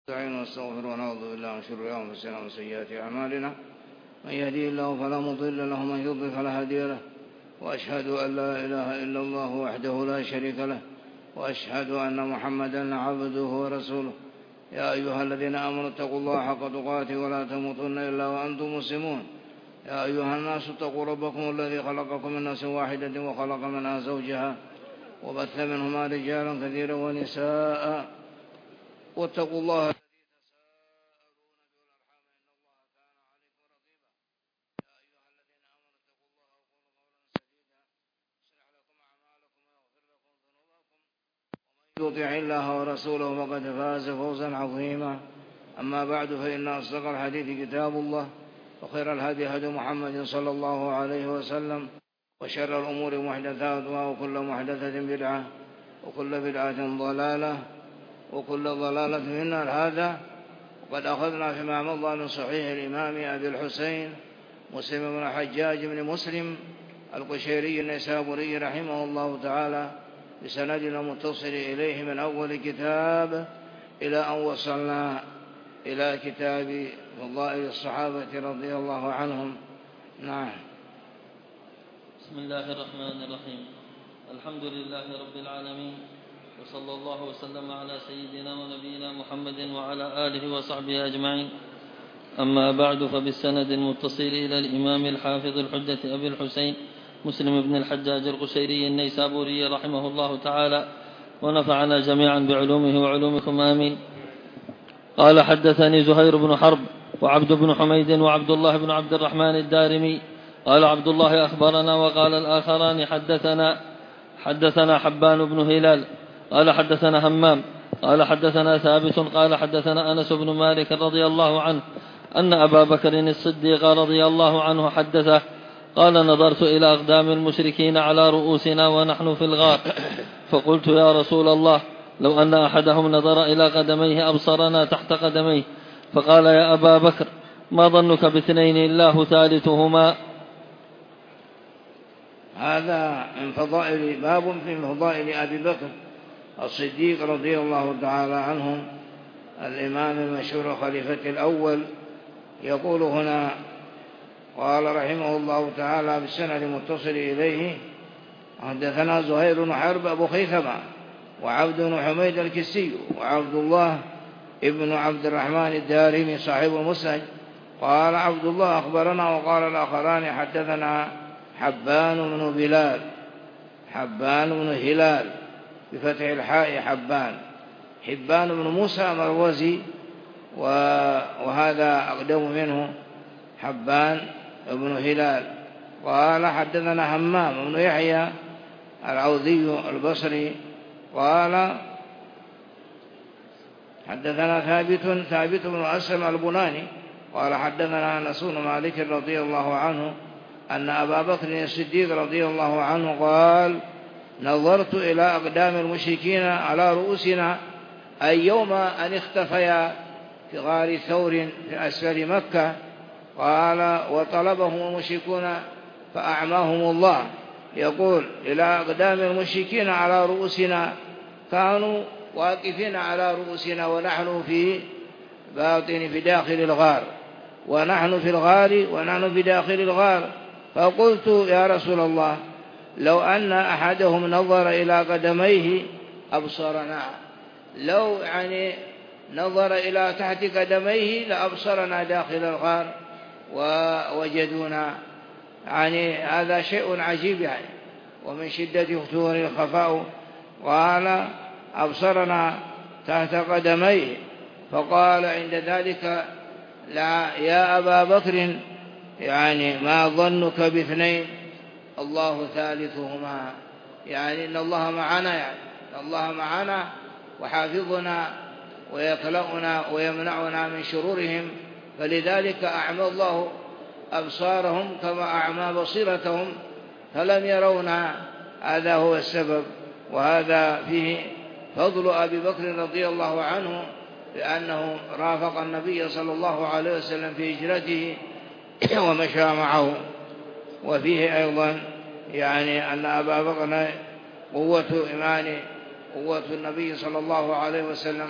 نستعين ونستغفر ونعوذ بالله من شرور أنفسنا ومن سيئات أعمالنا. من يهديه الله فلا مضل له ومن يضلل فلا هادي له. وأشهد أن لا إله إلا الله وحده لا شريك له، وأشهد أن محمدا عبده ورسوله. يا أيها الذين آمنوا اتقوا الله حق تقاته ولا تموتن إلا وأنتم مسلمون. يا أيها الناس اتقوا ربكم الذي خلقكم من نفس واحدة وخلق منها زوجها وبث منهما رجالا كثيرا ونساء. واتقوا الله الذي تساءلون به والأرحام إن الله كان عليكم رقيبا. يا أيها الذين آمنوا اتقوا الله وقولوا قولا سديدا يصلح لكم أعمالكم ويغفر لكم ذنوبكم ومن يطع الله ورسوله فقد فاز فوزا عظيما. أما بعد، فإن أصدق الحديث كتاب الله، وخير الهدي هدي محمد صلى الله عليه وسلم، وشر الأمور محدثاتها، وكل محدثة بدعة، وكل بدعة ضلالة، وكل ضلالة في النار. هذا وقد أخذنا فيما مضى من صحيح الإمام أبي الحسين مسلم بن الحجاج بن مسلم القشيري النيسابوري رحمه الله تعالى بسندنا متصل إليه من أول كتاب إلى أن وصلنا إلى كتاب فضائل الصحابة رضي الله عنهم. نعم. بسم الله الرحمن الرحيم. الحمد لله رب العالمين، وصلى الله وسلم على سيدنا ونبينا محمد وعلى آله وصحبه أجمعين. أما بعد، فبالسند المتصل إلى الإمام الحافظ الحجة أبي الحسين مسلم بن الحجاج القشيري النيسابوري رحمه الله تعالى، ونفعنا جميعا بعلومه وعلومكم آمين. قال: حدثني زهير بن حرب وعبد بن حميد وعبد الله بن عبد الرحمن الدارمي. قال عبد الله: أخبرنا. وقال الآخران: حدثنا حبان بن هلال قال حدثنا همام قال حدثنا ثابت قال حدثنا أنس بن مالك رضي الله عنه أن أبا بكر الصديق رضي الله عنه حدثه قال: نظرت إلى أقدام المشركين على رؤوسنا ونحن في الغار، فقلت: يا رسول الله، لو أن أحدهم نظر إلى قدميه أبصرنا تحت قدميه. فقال: يا أبا بكر، ما ظنك باثنين الله ثالثهما؟ هذا من فضائل، باب في فضائل أبي بكر الصديق رضي الله تعالى عنه، الإمام المشهور خليفة الأول. يقول هنا: قال رحمه الله تعالى بالسند المتصل إليه: حدثنا زهير بن حرب أبو خيثمة وعبد بن حميد الكسي وعبد الله ابن عبد الرحمن الدارمي صاحب المسند. قال عبد الله: أخبرنا. وقال الآخران: حدثنا حبان بن هلال بفتح الحاء حبان بن موسى مروزي، وهذا أقدم منه حبان بن هلال. قال: حدثنا همام بن يحيى العوذي البصري قال: حدثنا ثابت بن أسلم البناني قال: حدثنا أنس بن مالك رضي الله عنه أن أبا بكر الصديق رضي الله عنه قال: نظرت إلى أقدام المشركين على رؤوسنا، أي يوم أن اختفيا في غار ثور في أسفل مكة. قال: وطلبهم المشركون فأعماهم الله. يقول: إلى أقدام المشركين على رؤوسنا، كانوا واقفين على رؤوسنا ونحن في داخل الغار، ونحن في الغار ونحن في داخل الغار. فقلت: يا رسول الله، لو أن أحدهم نظر إلى قدميه أبصرنا، لو نظر إلى تحت قدميه لأبصرنا داخل الغار ووجدونا. هذا شيء عجيب ومن شدة خطور الخفاء. قال: أبصرنا تحت قدميه. فقال عند ذلك: لا يا أبا بكر، ما ظنك باثنين الله ثالثهما؟ إن الله معنا، الله معنا وحافظنا ويكلأنا ويمنعنا من شرورهم، فلذلك أعمى الله أبصارهم كما أعمى بصيرتهم فلم يرونا. هذا هو السبب. وهذا فيه فضل أبي بكر رضي الله عنه، لأنه رافق النبي صلى الله عليه وسلم في هجرته ومشى معه. وفيه أيضا أن أبا بكر قوة النبي صلى الله عليه وسلم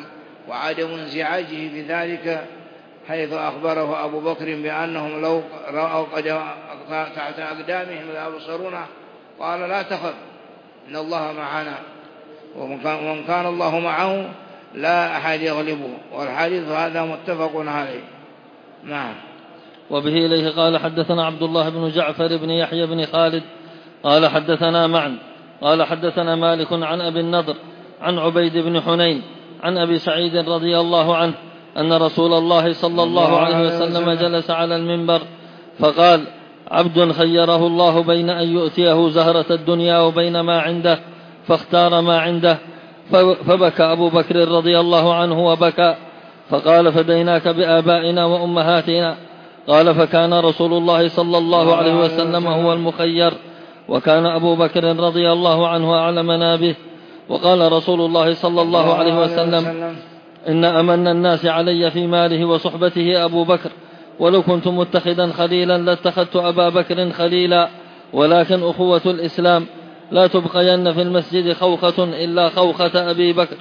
وعدم انزعاجه بذلك، حيث أخبره أبو بكر بأنهم لو رأوا تحت أقدامهم لا يبصرونه قال لا تخف إن الله معنا، ومن كان الله معه لا أحد يغلبه. والحديث هذا متفق عليه. نعم. وبه إليه قال حدثنا عبد الله بن جعفر بن يحيى بن خالد قال حدثنا معا قال حدثنا مالك عن أبي النضر عن عبيد بن حنين عن أبي سعيد رضي الله عنه أن رسول الله صلى الله عليه وسلم جلس على المنبر فقال: عبد خيره الله بين أن يؤتيه زهرة الدنيا وبين ما عنده فاختار ما عنده، فبكى أبو بكر رضي الله عنه وبكى، فقال: فديناك بآبائنا وأمهاتنا. قال: فكان رسول الله صلى الله عليه وسلم هو المخير، وكان أبو بكر رضي الله عنه أعلمنا به. وقال رسول الله صلى الله عليه وسلم: إن أمن الناس علي في ماله وصحبته أبو بكر، ولو كنت متخذا خليلا لاتخذت أبا بكر خليلا، ولكن أخوة الإسلام لا تبقين في المسجد خوخة إلا خوخة أبي بكر.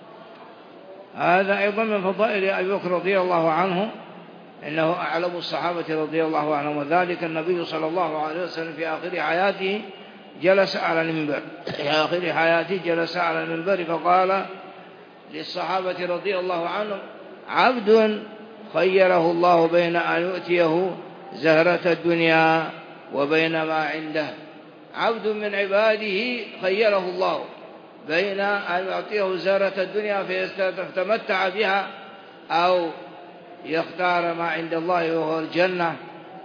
هذا أيضا من فضائل أبي بكر رضي الله عنه، إنه أعلم الصحابة رضي الله عنهم، وذلك النبي صلى الله عليه وسلم في آخر حياته جلس على المنبر، في آخر حياته جلس على المنبر فقال للصحابة رضي الله عنهم: عبد خيره الله بين أن يؤتيه زهرة الدنيا وبين ما عنده. عبد من عباده خيره الله بين أن يعطيه زهرة الدنيا فيتمتع بها، أو يختار ما عند الله وهو الجنة،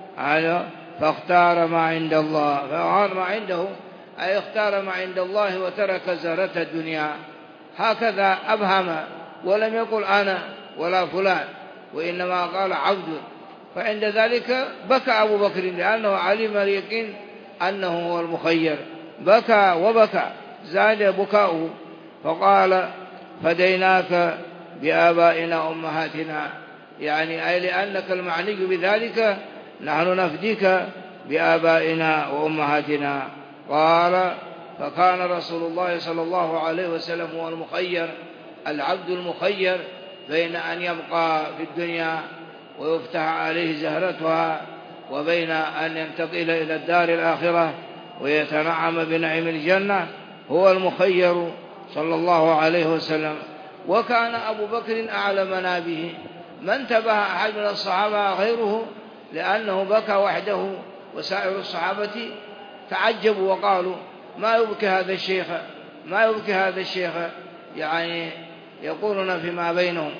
فاختار ما عند الله، فأعار ما عنده أي اختار ما عند الله وترك زهرة الدنيا. هكذا أبهم، ولم يقل أنا ولا فلان، وإنما قال عبد. فعند ذلك بكى أبو بكر لأنه علم اليقين أنه هو المخير، بكى وبكى، زاد بكاؤه، فقال: فديناك بآبائنا وأمهاتنا، يعني أي لأنك المعني بذلك نحن نفديك بآبائنا وأمهاتنا. قال: فكان رسول الله صلى الله عليه وسلم هو المخير، العبد المخير بين أن يبقى في الدنيا ويفتح عليه زهرتها، وبين أن ينتقل إلى الدار الآخرة ويتنعم بنعم الجنة، هو المخير صلى الله عليه وسلم. وكان أبو بكر أعلمنا به، ما انتبه أحد من الصحابة غيره، لأنه بكى وحده، وسائر الصحابة تعجبوا وقالوا: ما يبكي هذا الشيخ، ما يبكي هذا الشيخ، يعني يقولون فيما بينهم.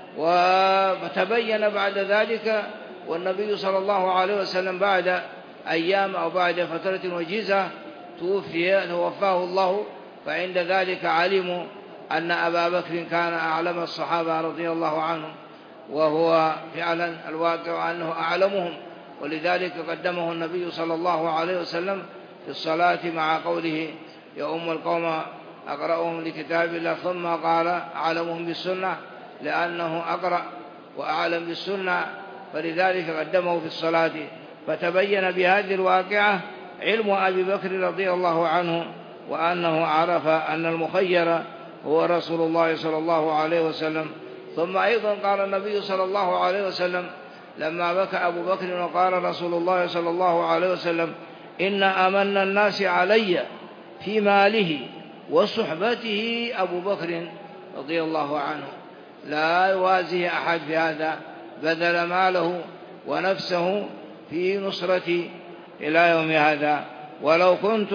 وتبين بعد ذلك، والنبي صلى الله عليه وسلم بعد أيام أو بعد فترة وجيزة توفاه الله، فعند ذلك علموا أن أبا بكر كان أعلم الصحابة رضي الله عنهم، وهو فعلا الواقع أنه أعلمهم، ولذلك قدمه النبي صلى الله عليه وسلم في الصلاة مع قوله: يؤم القوم أقرأهم لكتاب الله، ثم قال: أعلمهم بالسنة، لأنه أقرأ وأعلم بالسنة، فلذلك قدمه في الصلاة. فتبين بهذه الواقعة علم أبي بكر رضي الله عنه، وأنه عرف أن المخير هو رسول الله صلى الله عليه وسلم. ثم أيضا قال النبي صلى الله عليه وسلم لما بكى أبو بكر وقال رسول الله صلى الله عليه وسلم: إن أمن الناس علي في ماله وصحبته أبو بكر رضي الله عنه، لا يوازيه أحد في هذا، بذل ماله ونفسه في نصرتي إلى يوم هذا. ولو كنت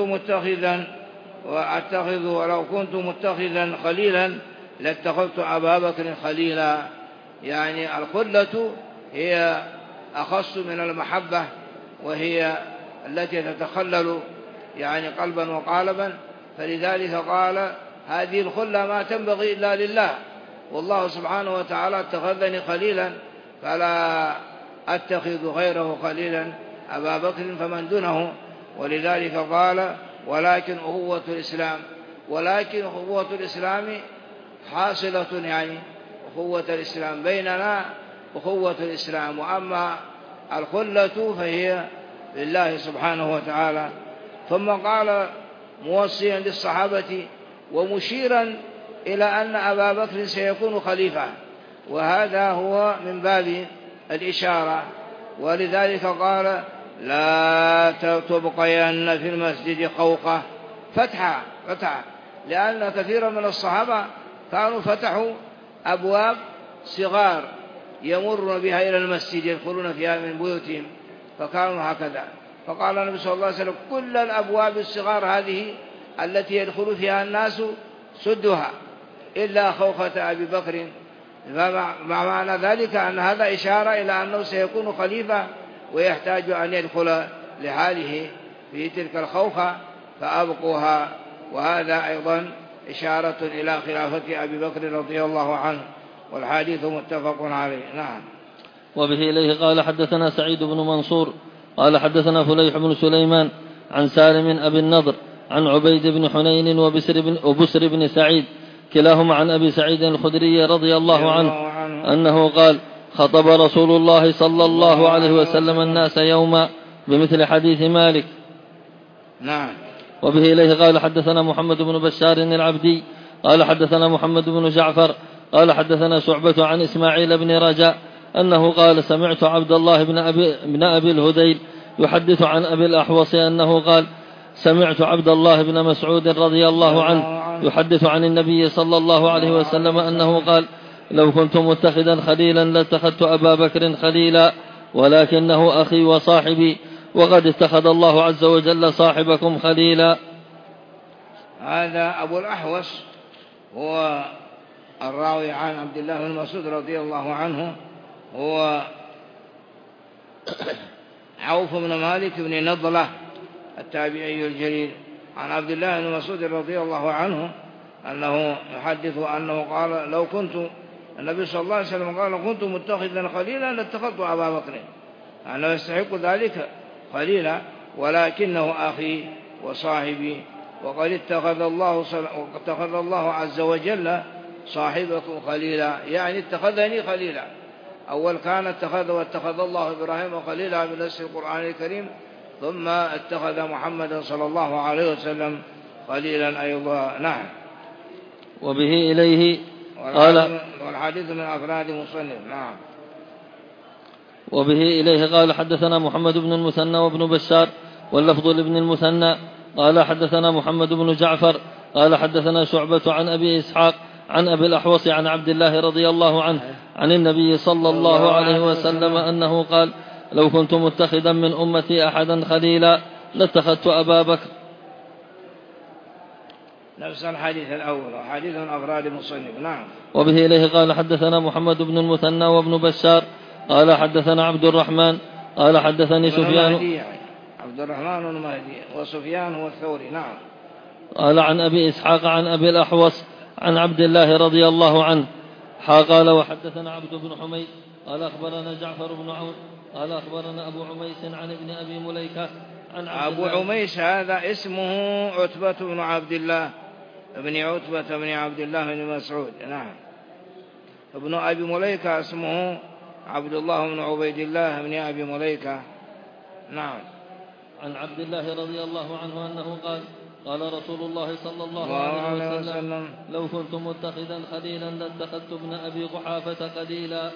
متخذا خليلا لاتخذت أبا بكر خليلا، يعني الخلة هي أخص من المحبة، وهي التي تتخلل يعني قلبا وقالبا، فلذلك قال: هذه الخلة ما تنبغي إلا لله، والله سبحانه وتعالى اتخذني خليلا، فلا أتخذ غيره خليلا أبا بكر فمن دونه. ولذلك قال: ولكن أخوة الإسلام، ولكن أخوة الإسلام حاصلة، يعني أخوة الإسلام بيننا أخوة الإسلام، وأما الخلة فهي لله سبحانه وتعالى. ثم قال موصيا للصحابة ومشيرا إلى أن أبا بكر سيكون خليفة، وهذا هو من باب الإشارة. ولذلك قال لا تبقين في المسجد خوخة فتحة، لأن كثيرا من الصحابة كانوا فتحوا أبواب صغار يمرون بها إلى المسجد يدخلون فيها من بيوتهم، فكانوا هكذا. فقال النبي صلى الله عليه وسلم كل الأبواب الصغار هذه التي يدخل فيها الناس سدها إلا خوخة أبي بكر. مع معنى ذلك أن هذا إشارة إلى أنه سيكون خليفة ويحتاج أن يدخل لحاله في تلك الخوخة فأبقوها. وهذا أيضا إشارة إلى خلافة أبي بكر رضي الله عنه، والحديث متفق عليه. نعم. وبه إليه قال حدثنا سعيد بن منصور قال حدثنا فليح بن سليمان عن سالم أبي النضر عن عبيد بن حنين وبسر بن سعيد كلاهما عن أبي سعيد الخدري رضي الله عنه أنه قال خطب رسول الله صلى الله عليه وسلم الناس يوما بمثل حديث مالك. نعم. وبه إليه قال حدثنا محمد بن بشار العبدي قال حدثنا محمد بن جعفر قال حدثنا شعبة عن إسماعيل بن رجاء أنه قال سمعت عبد الله بن أبي الهذيل يحدث عن أبي الأحوص أنه قال سمعت عبد الله بن مسعود رضي الله عنه يحدث عن النبي صلى الله عليه وسلم أنه قال لو كنت متخذا خليلا لاتخذت أبا بكر خليلا ولكنه أخي وصاحبي وقد اتخذ الله عز وجل صاحبكم خليلا. هذا أبو الأحوص هو الراوي عن عبد الله بن مسعود رضي الله عنه، هو عوف بن مالك بن نضلة التابعي الجليل عن عبد الله بن مسعود رضي الله عنه أنه يحدث أنه قال لو كنت النبي صلى الله عليه وسلم قال لو كنت متخذا خليلا لاتخذت أبا بكر، أنه يستحق ذلك خليلا ولكنه أخي وصاحبي وقد اتخذ الله عز وجل صاحبكم خليلا، يعني اتخذني خليلا. أول كان واتخذ الله إبراهيم خليلا من نص القرآن الكريم، ثم اتخذ محمدا صلى الله عليه وسلم خليلا أيضا. نعم. وبه إليه قال والحديث من أفراد مصنف. نعم. وبه إليه قال حدثنا محمد بن المثنى وابن بشار واللفظ لابن المثنى قال حدثنا محمد بن جعفر قال حدثنا شعبة عن أبي إسحاق عن أبي الأحوص عن عبد الله رضي الله عنه عن النبي صلى الله عليه وسلم أنه قال لو كنت متخذا من أمتي أحدا خليلا لاتخذت أبا بكر. نفس الحديث الأول حديث أفراد مصنف. نعم. وبه إليه قال حدثنا محمد بن المثنى وابن بشار قال حدثنا عبد الرحمن قال حدثني سفيان عبد الرحمن بن مهدي وسفيان هو الثوري. نعم. قال عن أبي إسحاق عن أبي الأحوص عن عبد الله رضي الله عنه قال وحدثنا عبد بن حميد قال أخبرنا جعفر بن عون قال أخبرنا أبو عميس عن ابن أبي مليكة عن أبو عميس هذا اسمه عتبة بن عبد الله ابن عتبة بن عبد الله بن مسعود. نعم. ابن أبي مليكة اسمه عبد الله بن عبيد الله بن أبي مليكة. نعم. عن عبد الله رضي الله عنه أنه قال رسول الله صلى الله عليه وسلم لو كنت متخذا خليلا لاتخذت ابن أبي قحافة خليلا.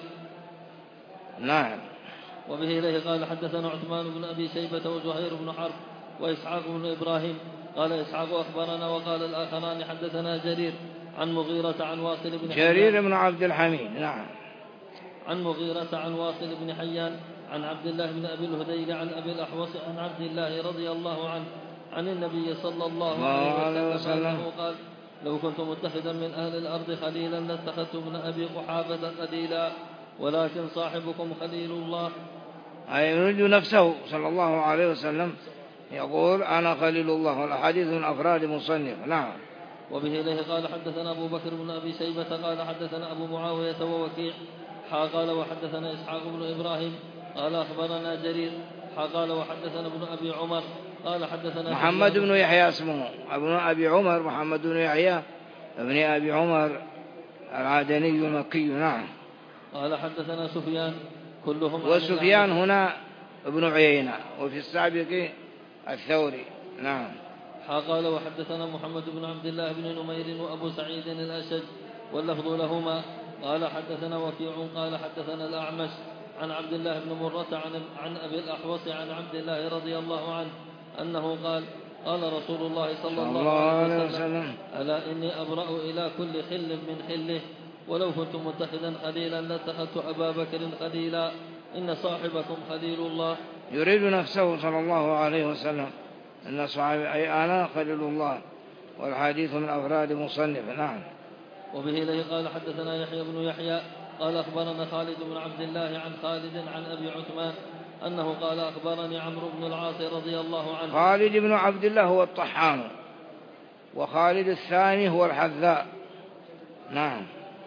نعم. وبه إليه قال حدثنا عثمان بن أبي شيبة وزهير بن حرب وإسحاق بن إبراهيم قال إسحاق أخبرنا وقال الآخران حدثنا جرير عن مغيرة عن واصل بن جرير بن عبد الحميد. نعم. عن مغيرة عن واصل بن حيان عن عبد الله بن أبي الهذيل عن أبي الأحوص عن عبد الله رضي الله عنه عن النبي صلى الله عليه وسلم قال لو كنت متخذا من أهل الأرض خليلا لاتخذت ابن أبي قحافة خليلا ولكن صاحبكم خليل الله. أي يريد نفسه صلى الله عليه وسلم يقول أنا خليل الله. والحديث من أفراد مصنف. نعم. وبه إليه قال حدثنا أبو بكر بن أبي شيبة قال حدثنا أبو معاوية ووكيع قال وحدثنا إسحاق بن إبراهيم قال أخبرنا جرير قال وحدثنا ابن أبي عمر قال حدثنا محمد بن يحيى اسمه ابن أبي عمر محمد بن يحيى ابن أبي عمر العدني المكي. نعم. قال حدثنا سفيان كلهم وسفيان هنا ابن عيينة وفي السابق الثوري. نعم. قال وحدثنا محمد بن عبد الله بن نمير وأبو سعيد الأشج واللفظ لهما قال حدثنا وكيع قال حدثنا الأعمش عن عبد الله بن مرة عن أبي الأحوص عن عبد الله رضي الله عنه أنه قال قال رسول الله صلى الله عليه وسلم ألا إني أبرأ إلى كل خل من خله ولو كنت متخذا خليلا لاتخذت أبا بكر خليلا إن صاحبكم خليل الله. يريد نفسه صلى الله عليه وسلم أن صاحب أي أنا خليل الله، والحديث من أفراد مصنف. نعم. وبه إليه قال حدثنا يحيى بن يحيى قال أخبرنا خالد بن عبد الله عن خالد عن أبي عثمان أنه قال أخبرني عمرو بن العاص رضي الله عنه. خالد بن عبد الله هو الطحان، وخالد الثاني هو الحذاء. نعم.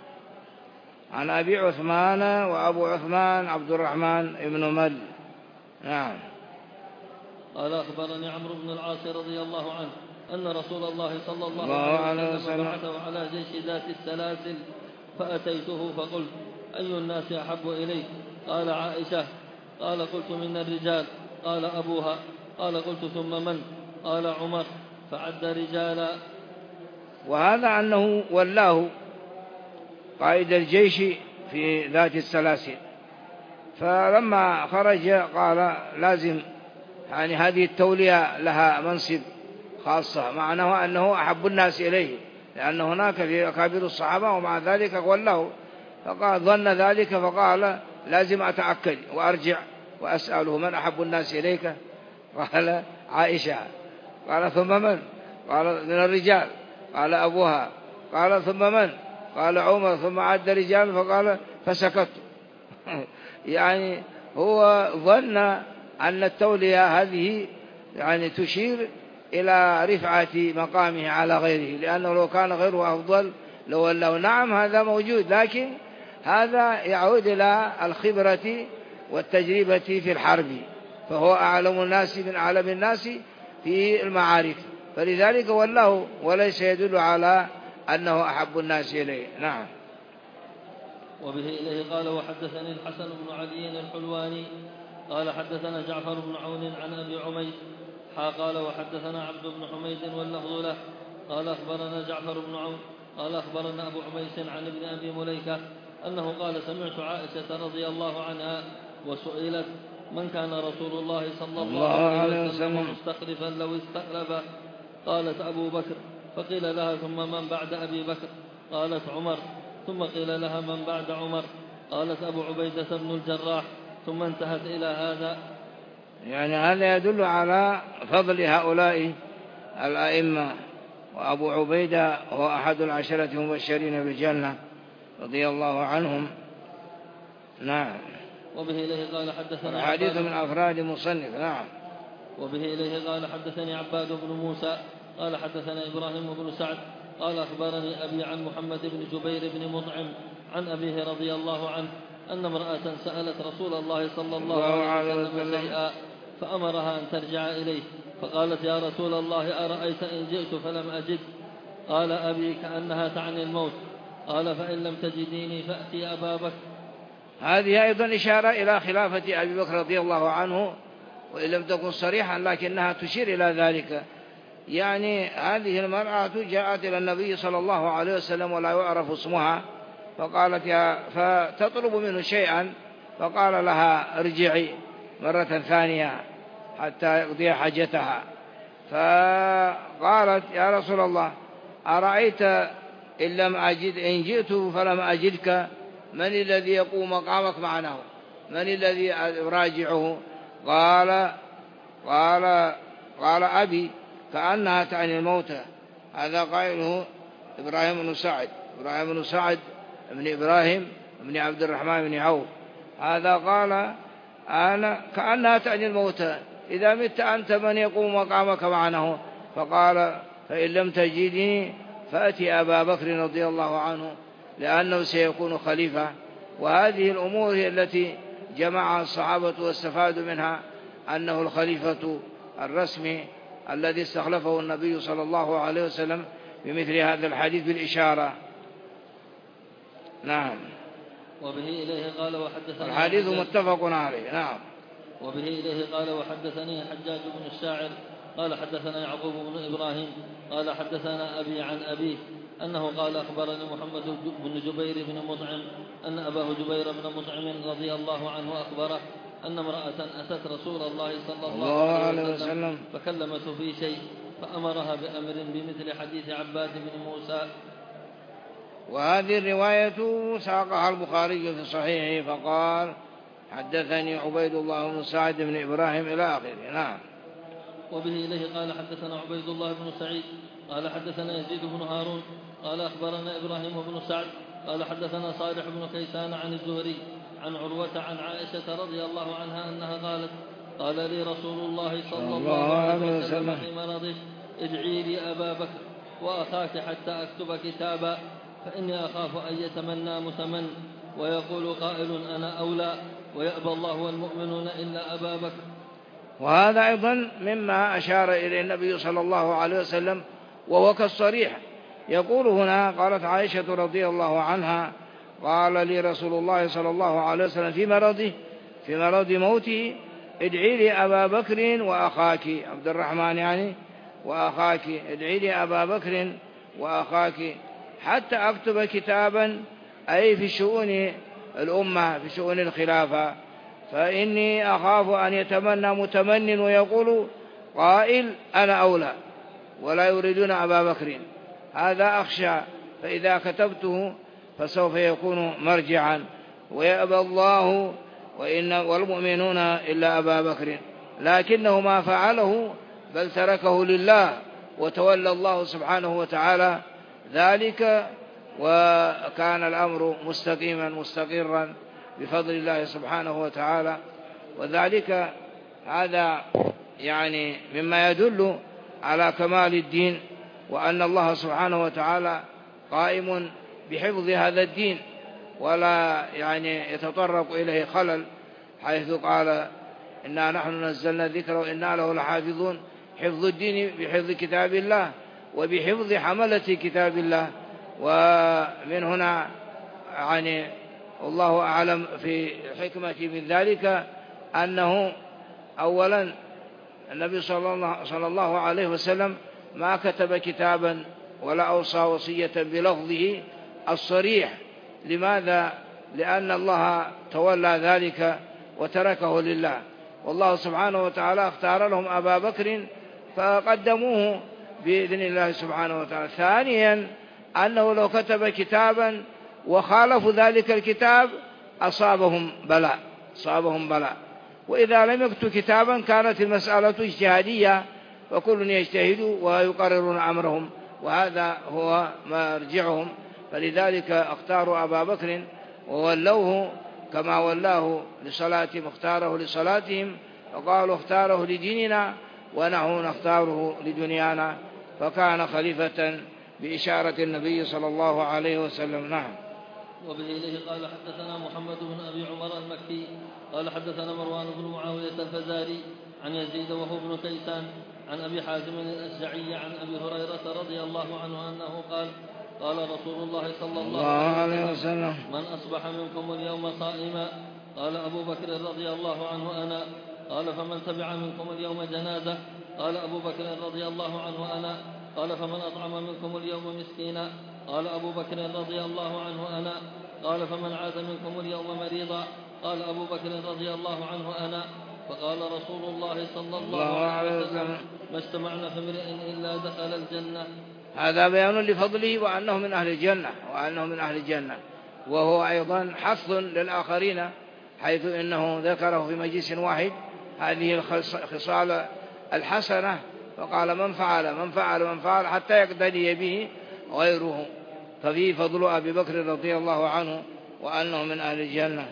عن أبي عثمان، وأبو عثمان عبد الرحمن بن مل. نعم. قال أخبرني عمرو بن العاص رضي الله عنه أن رسول الله صلى الله عليه وسلم بعثه على جيش ذات السلاسل فأتيته فقلت أي الناس أحب إليك؟ قال عائشة. قال قلت من الرجال. قال أبوها. قال قلت ثم من؟ قال عمر. فعد رجالا. وهذا أنه ولاه قائد الجيش في ذات السلاسل، فلما خرج قال لازم يعني هذه التولية لها منصب خاصة، معناه أنه أحب الناس إليه، لأن هناك في أكابر الصحابة ومع ذلك ولاه، فقال ظن ذلك فقال لازم أتأكد وأرجع وأسأله من أحب الناس إليك؟ قال عائشة. قال ثم من؟ قال من الرجال. قال أبوها. قال ثم من؟ قال عمر. ثم عد رجال فقال فسكت. يعني هو ظن أن التولية هذه يعني تشير إلى رفعة مقامه على غيره، لأنه لو كان غيره أفضل لو نعم هذا موجود، لكن هذا يعود إلى الخبرة والتجربة في الحرب، فهو أعلم الناس من أعلم الناس في المعارك، فلذلك ولاه، وليس يدل على أنه أحب الناس إليه. نعم. وبه إليه قال وحدثني الحسن بن علي الحلواني قال حدثنا جعفر بن عون عن أبي عميس قال وحدثنا عبد بن حميد واللفظ له قال أخبرنا جعفر بن عون قال أخبرنا أبو عميس عن ابن أبي مليكة أنه قال سمعت عائشة رضي الله عنها وسئلت من كان رسول الله صلى الله عليه وسلم مستخلفا لو استخلفه؟ قالت أبو بكر. فقيل لها ثم من بعد أبي بكر؟ قالت عمر. ثم قيل لها من بعد عمر؟ قالت أبو عبيدة بن الجراح. ثم انتهت إلى هذا. يعني هذا يدل على فضل هؤلاء الأئمة، وأبو عبيدة هو أحد العشرة المبشرين بالجنة رضي الله عنهم. نعم. وبه إليه قال حدثنا حديث من أفراد مصنف. نعم. وبه إليه قال حدثني عباد بن موسى قال حدثنا إبراهيم بن سعد قال أخبرني أبي عن محمد بن جبير بن مطعم عن أبيه رضي الله عنه أن امرأة سألت رسول الله صلى الله عليه وسلم شيئا فأمرها أن ترجع إليه، فقالت يا رسول الله أرأيت إن جئت فلم أجد؟ قال أبي كأنها تعني الموت. قال فإن لم تجديني فأتي أبا بكر. هذه أيضا إشارة إلى خلافة أبي بكر رضي الله عنه، وإن لم تكن صريحا لكنها تشير إلى ذلك. يعني هذه المرأة جاءت إلى النبي صلى الله عليه وسلم ولا يعرف اسمها، فقالت فتطلب منه شيئا، فقال لها ارجعي مرة ثانية حتى يقضي حاجتها. فقالت يا رسول الله أرأيت إن جئت فلم أجدك من الذي يقوم مقامك معنا؟ من الذي أراجعه؟ قال أبي كأنها تعني الموتى. هذا قائله إبراهيم بن سعد ابن إبراهيم ابن عبد الرحمن بن عوف. هذا قال أنا كأنها تعني الموتى، إذا مت أنت من يقوم مقامك معنا؟ فقال فإن لم تجدني فأتي أبا بكر رضي الله عنه لأنه سيكون خليفة. وهذه الأمور هي التي جمعها الصحابة واستفادوا منها، أنه الخليفة الرسمي الذي استخلفه النبي صلى الله عليه وسلم بمثل هذا الحديث بالإشارة. نعم. وبه إليه قال وحدثني الحديث متفق عليه. نعم. وبه إليه قال وحدثني حجاج بن الشاعر قال حدثنا يعقوب بن إبراهيم قال حدثنا أبي عن أبيه أنه قال أخبرني محمد بن جبير بن مطعم أن أباه جبير بن مطعم رضي الله عنه أخبره أن امرأة أتت رسول الله صلى الله عليه وسلم فكلمته في شيء فأمرها بأمر بمثل حديث عباد بن موسى. وهذه الرواية ساقها البخاري في صحيحه فقال حدثني عبيد الله بن سعد بن إبراهيم إلى آخره. نعم. وبه إليه قال حدثنا عبيد الله بن سعيد قال حدثنا يزيد بن هارون قال أخبرنا إبراهيم بن سعد قال حدثنا صالح بن كيسان عن الزهري عن عروة عن عائشة رضي الله عنها أنها قالت قال لي رسول الله صلى الله عليه وسلم في مرضه ادعي لي أبا بكر وأخاك حتى أكتب كتابا فإني أخاف أن يتمنى متمن ويقول قائل أنا أولى ويأبى الله والمؤمنون إلا أبا بكر. وهذا أيضا مما أشار إليه النبي صلى الله عليه وسلم وهو كالصريح. يقول هنا قالت عائشة رضي الله عنها قال لي رسول الله صلى الله عليه وسلم في مرض موته ادعي لي أبا بكر وأخاك عبد الرحمن يعني وأخاك ادعي لي أبا بكر وأخاك حتى أكتب كتابا أي في شؤون الأمة في شؤون الخلافة فإني أخاف أن يتمنى متمن ويقول قائل أنا أولى ولا يريدون أبا بكر هذا أخشى فإذا كتبته فسوف يكون مرجعا ويأبى الله والمؤمنون إلا أبا بكر لكنه ما فعله بل تركه لله وتولى الله سبحانه وتعالى ذلك وكان الأمر مستقيما مستقرا بفضل الله سبحانه وتعالى. وذلك هذا يعني مما يدل على كمال الدين وأن الله سبحانه وتعالى قائم بحفظ هذا الدين ولا يعني يتطرق إليه خلل حيث قال إنا نحن نزلنا الذكر وإنا له لحافظون. حفظ الدين بحفظ كتاب الله وبحفظ حملة كتاب الله. ومن هنا يعني الله أعلم في حكمة من ذلك أنه أولا النبي صلى الله عليه وسلم ما كتب كتابا ولا أوصى وصية بلفظه الصريح. لماذا؟ لأن الله تولى ذلك وتركه لله والله سبحانه وتعالى اختار لهم أبا بكر فقدموه بإذن الله سبحانه وتعالى. ثانيا أنه لو كتب كتابا وخالفوا ذلك الكتاب أصابهم بلاء وإذا لم يكتب كتابا كانت المسألة اجتهادية وكل يجتهد ويقررون أمرهم وهذا هو مرجعهم. فلذلك اختاروا أبا بكر وولوه كما ولاه لصلاتهم اختاره لصلاتهم وقالوا اختاره لديننا ونحن نختاره لدنيانا فكان خليفة بإشارة النبي صلى الله عليه وسلم. نعم. وبه إليه قال حدثنا محمد بن أبي عمر المكي قال حدثنا مروان بن معاوية الفزاري عن يزيد وهو ابن كيسان عن أبي حازم الأشجعي عن أبي هريرة رضي الله عنه أنه قال قال رسول الله صلى الله عليه وسلم من أصبح منكم اليوم صائما قال أبو بكر رضي الله عنه أنا قال فمن تبع منكم اليوم جنازة قال أبو بكر رضي الله عنه أنا قال فمن أطعم منكم اليوم مسكينا قال أبو بكر رضي الله عنه أنا قال فمن عاد منكم اليوم مريضا قال أبو بكر رضي الله عنه أنا فقال رسول الله صلى الله عليه وسلم ما استمعنا في امرئ إلا دخل الجنة. هذا بيان لفضله وأنه من أهل الجنة وهو أيضا حث للآخرين حيث إنه ذكره في مجلس واحد هذه الخصال الحسنة فقال من فعل حتى يقتدي به غيره ففيه فضل أبي بكر رضي الله عنه وأنه من أهل الجنة.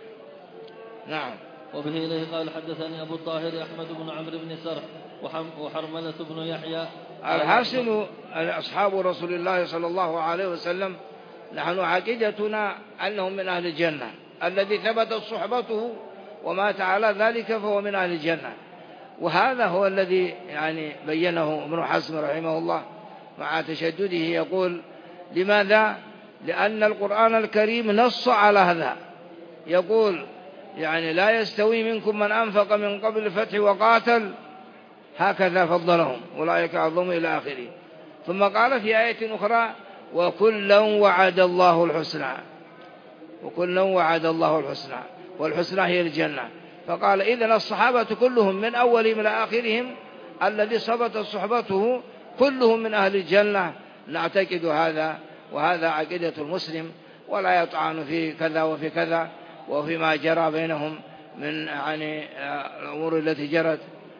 نعم. وبه إليه قال حدثني أبو الطاهر أحمد بن عمرو بن سرح وحرملة بن يحيى. الحاصل أصحاب رسول الله صلى الله عليه وسلم نحن عقيدتنا أنهم من أهل الجنة الذي ثبتت صحبته ومات على ذلك فهو من أهل الجنة وهذا هو الذي يعني بينه ابن حزم رحمه الله مع تشدده يقول لماذا؟ لأن القرآن الكريم نص على هذا يقول يعني لا يستوي منكم من أنفق من قبل الفتح وقاتل هكذا فضلهم أولئك أعظم إلى آخره. ثم قال في آية أخرى وكلا وعد الله الحسنى، وكلا وعد الله الحسنى، والحسنى هي الجنة. فقال إذن الصحابة كلهم من أولهم إلى آخرهم الذي صبت صحبته كلهم من أهل الجنة، نعتقد هذا، وهذا عقيدة المسلم، ولا يطعن في كذا وفي كذا وفيما جرى بينهم من الأمور التي جرت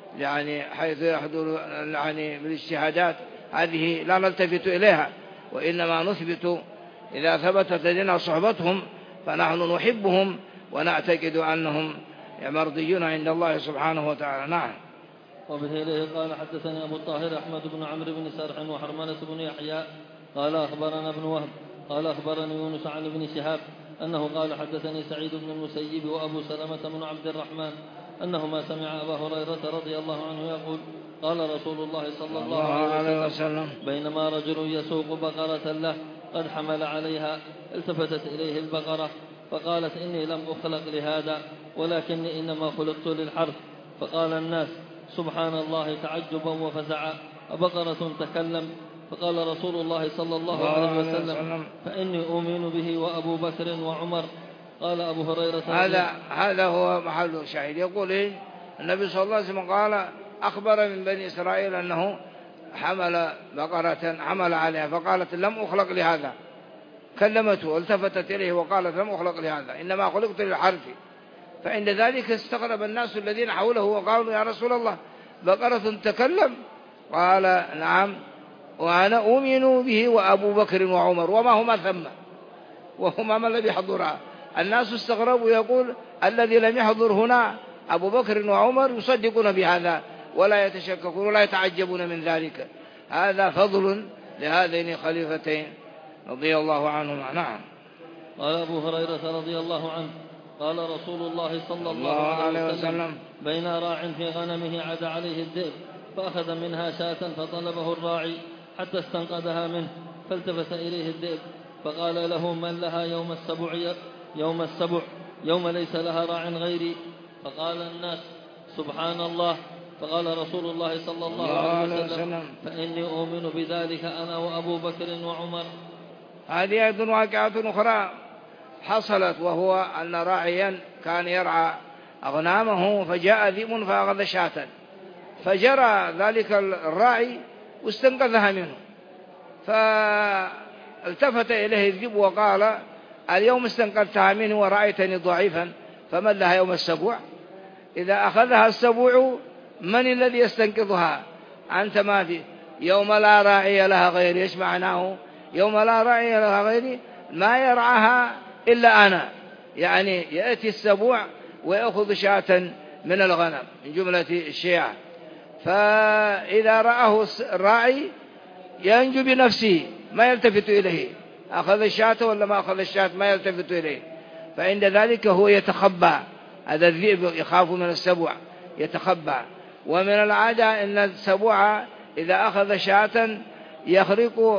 حيث يحضر بالاجتهادات، هذه لا نلتفت إليها، وإنما نثبت إذا ثبتت لنا صحبتهم فنحن نحبهم ونعتقد أنهم مرضيون عند الله سبحانه وتعالى. نعم. وبه إليه قال حدثني أبو الطاهر أحمد بن عمرو بن سرح وحرملة بن يحيى قال أخبرنا ابن وهب قال أخبرني يونس عن ابن شهاب أنه قال حدثني سعيد بن المسيب وأبو سلمة بن عبد الرحمن أنهما سمع أبا هريرة رضي الله عنه يقول قال رسول الله صلى الله عليه وسلم بينما رجل يسوق بقرة له قد حمل عليها التفتت إليه البقرة فقالت إني لم أخلق لهذا ولكني إنما خلقت للحرث. فقال الناس سبحان الله تعجبا وفزعا أبقرة تكلم؟ فقال رسول الله صلى الله عليه وسلم فإني أؤمن به وأبو بكر وعمر. قال أبو هريرة هذا هو محل الشاهد. يقول النبي صلى الله عليه وسلم قال أخبر من بني إسرائيل أنه حمل بقرة حمل عليها فقالت لم أخلق لهذا، كلمته التفتت إليه وقالت لم أخلق لهذا إنما خلقت للحرث. فعند ذلك استغرب الناس الذين حوله وقالوا يا رسول الله بقرة تكلم؟ قال نعم وأنا أؤمن به وأبو بكر وعمر وما هما ثم، وهما ما الذي حضرها. الناس استغربوا، يقول الذي لم يحضر هنا أبو بكر وعمر يصدقون بهذا ولا يتشككون ولا يتعجبون من ذلك. هذا فضل لهذين خليفتين رضي الله عنهما. نعم. قال أبو هريرة رضي الله عنه قال رسول الله صلى الله عليه وسلم بين راع في غنمه عد عليه الذئب فأخذ منها شاة فطلبه الراعي حتى استنقذها منه فالتفت إليه الذئب فقال له من لها يوم السبع يوم ليس لها راع غيري؟ فقال الناس سبحان الله. فقال رسول الله صلى الله عليه وسلم فإني أؤمن بذلك أنا وأبو بكر وعمر. هذه أيضا واقعة أخرى حصلت، وهو أن راعيا كان يرعى أغنامه فجاء ذئب فأخذ شاة، فجرى ذلك الراعي واستنقذها منه، فالتفت إليه الذئب وقال اليوم استنقذتها منه ورأيتني ضعيفا فمن لها يوم السبوع؟ إذا أخذها السبوع من الذي يستنقذها؟ أنت ما في يوم لا راعي لها غيري. إيش معناه يوم لا راعي لها غيري؟ ما يرعاها إلا أنا، يأتي السبوع ويأخذ شاة من الغنم من جملة الشيعة، فإذا رآه الراعي ينجو بنفسه ما يلتفت إليه، أخذ الشاة ولا ما أخذ الشاة ما يلتفت إليه. فعند ذلك هو يتخبى، هذا الذئب يخاف من السبوع يتخبى. ومن العادة أن السبوع إذا أخذ شاة يخرق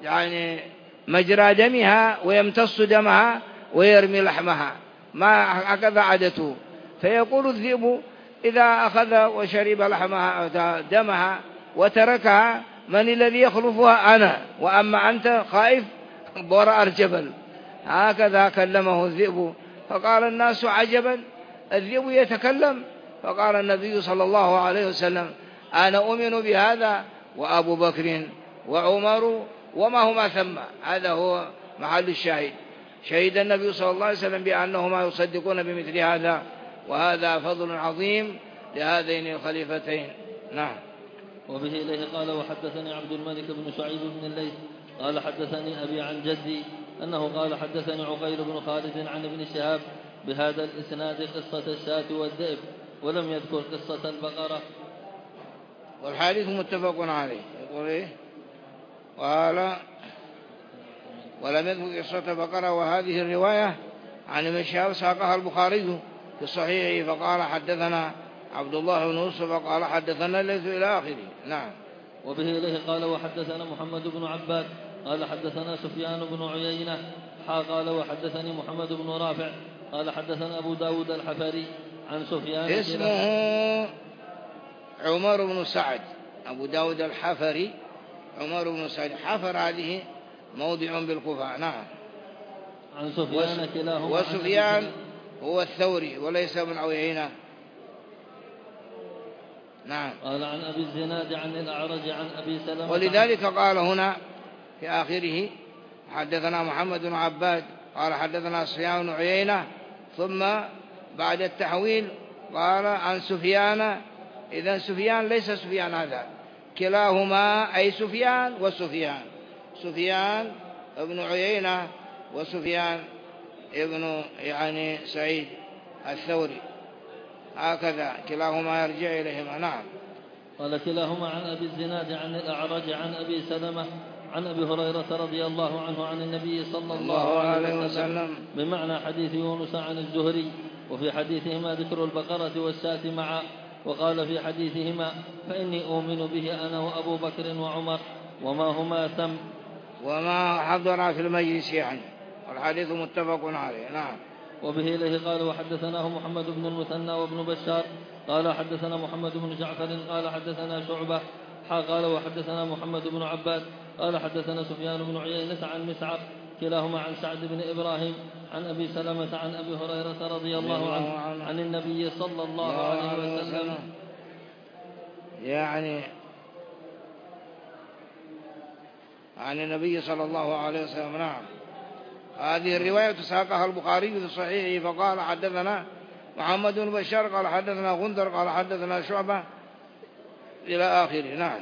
مجرى دمها ويمتص دمها ويرمي لحمها، ما هكذا عادته. فيقول الذئب إذا أخذ وشرب لحمها دمها وتركها من الذي يخلفها؟ أنا، وأما أنت خائف براء الجبل. هكذا كلمه الذئب. فقال الناس عجبا الذئب يتكلم؟ فقال النبي صلى الله عليه وسلم أنا أؤمن بهذا وأبو بكر وعمر وما هما ثم. هذا هو محل الشاهد. شهد النبي صلى الله عليه وسلم بأنهما يصدقون بمثل هذا، وهذا فضل عظيم لهذين الخليفتين. نعم. وبه إليه قال وحدثني عبد الملك بن شعيب بن الليث قال حدثني أبي عن جدي أنه قال حدثني عقيل بن خالد عن ابن شهاب بهذا الإسناد قصة الشاة والذئب ولم يذكر قصة البقرة. والحديث متفق عليه. يقول إيه؟ قال ولم يذكر قصة البقرة. وهذه الرواية عن ابن شهاب ساقها البخاري في صحيحه فقال حدثنا عبد الله بن يوسف قال حدثنا الليث إلى آخره. نعم. وبه إليه قال وحدثنا محمد بن عباد قال حدثنا سفيان بن عيينة قال وحدثني محمد بن رافع قال حدثنا أبو داود الحفري عن سفيان اسمه عمر بن سعد. أبو داود الحفري عمر بن سعد. حفر هذه موضع بالكوفة. نعم. عن سفيان كلاهما. وسفيان هو الثوري وليس من عيينة. نعم. قال عن أبي الزناد عن الأعرج عن أبي سلمة. ولذلك قال هنا في آخره حدثنا محمد بن عباد قال حدثنا سفيان بن عيينة، ثم بعد التحويل قال عن سفيان. إذن سفيان ليس سفيان هذا، كلاهما أي سفيان وسفيان، سفيان ابن عيينة وسفيان ابن سعيد الثوري، هكذا كلاهما يرجع إليهما. نعم. قال كلاهما عن أبي الزناد عن الأعرج عن أبي سلمة عن أبي هريرة رضي الله عنه عن النبي صلى الله عليه وسلم بمعنى حديث يونس عن الزهري، وفي حديثهما ذكر البقرة والشاة معا. وقال في حديثهما فإني أؤمن به أنا وأبو بكر وعمر وما هما ثم وما حضر في المجلس والحديث متفق عليه. نعم. وبه إليه قال وحدثناه محمد بن المثنى وابن بشار قال حدثنا محمد بن جعفر قال حدثنا شعبة قال وحدثنا محمد بن عباد قال حدثنا سفيان بن عيينة عن مسعر كلاهما عن سعد بن إبراهيم عن أبي سلمة عن أبي هريرة رضي الله عنه عن النبي صلى الله عليه وسلم عن النبي صلى الله عليه وسلم. نعم. هذه الرواية ساقها البخاري في صحيحه فقال حدثنا محمد بن بشار قال حدثنا غندر قال حدثنا شعبة إلى آخره. نعم.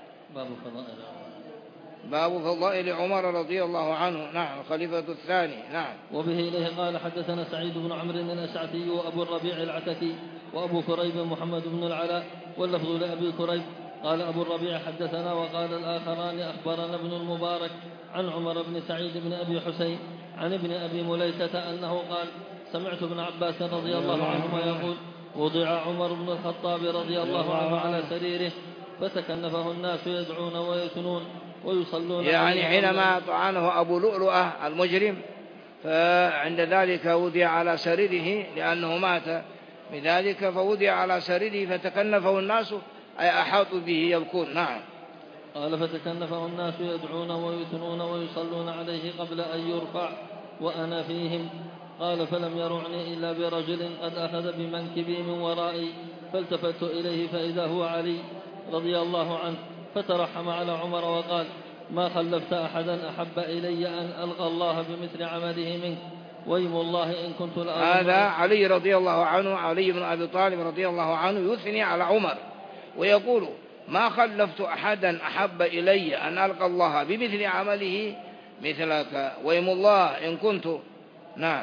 باب فضائل عمر رضي الله عنه. نعم. الخليفة الثاني. نعم. وبه إليه قال حدثنا سعيد بن عمرو الأشعثي وأبو الربيع العتكي وأبو كريب محمد بن العلاء واللفظ لأبي كريب قال أبو الربيع حدثنا وقال الآخران أخبرنا ابن المبارك عن عمر بن سعيد بن أبي حسين عن ابن أبي مليكة أنه قال سمعت ابن عباس رضي الله عنهما يقول وضع عمر بن الخطاب رضي الله عنه على سريره فتكنفه الناس يدعون ويثنون ويصلون حينما طعنه أبو لؤلؤة المجرم فعند ذلك وضع على سريره لأنه مات بذلك، فوضع على سريره فتكنفه الناس أي أحاطوا به يبكون. نعم. قال فتكنفه الناس يدعون ويثنون ويصلون عليه قبل أن يرفع وأنا فيهم. قال فلم يرعني إلا برجل قد أخذ بمنكبي من ورائي فالتفت إليه فإذا هو علي رضي الله عنه فترحم على عمر وقال ما خلفت أحدا أحب إلي أن ألقى الله بمثل عمله منك ويم الله إن كنت لأظن. هذا علي رضي الله عنه، علي بن أبي طالب رضي الله عنه يثني على عمر ويقول ما خلفت أحدا أحب إلي أن ألقى الله بمثل عمله مثلك ويم الله إن كنت. نعم.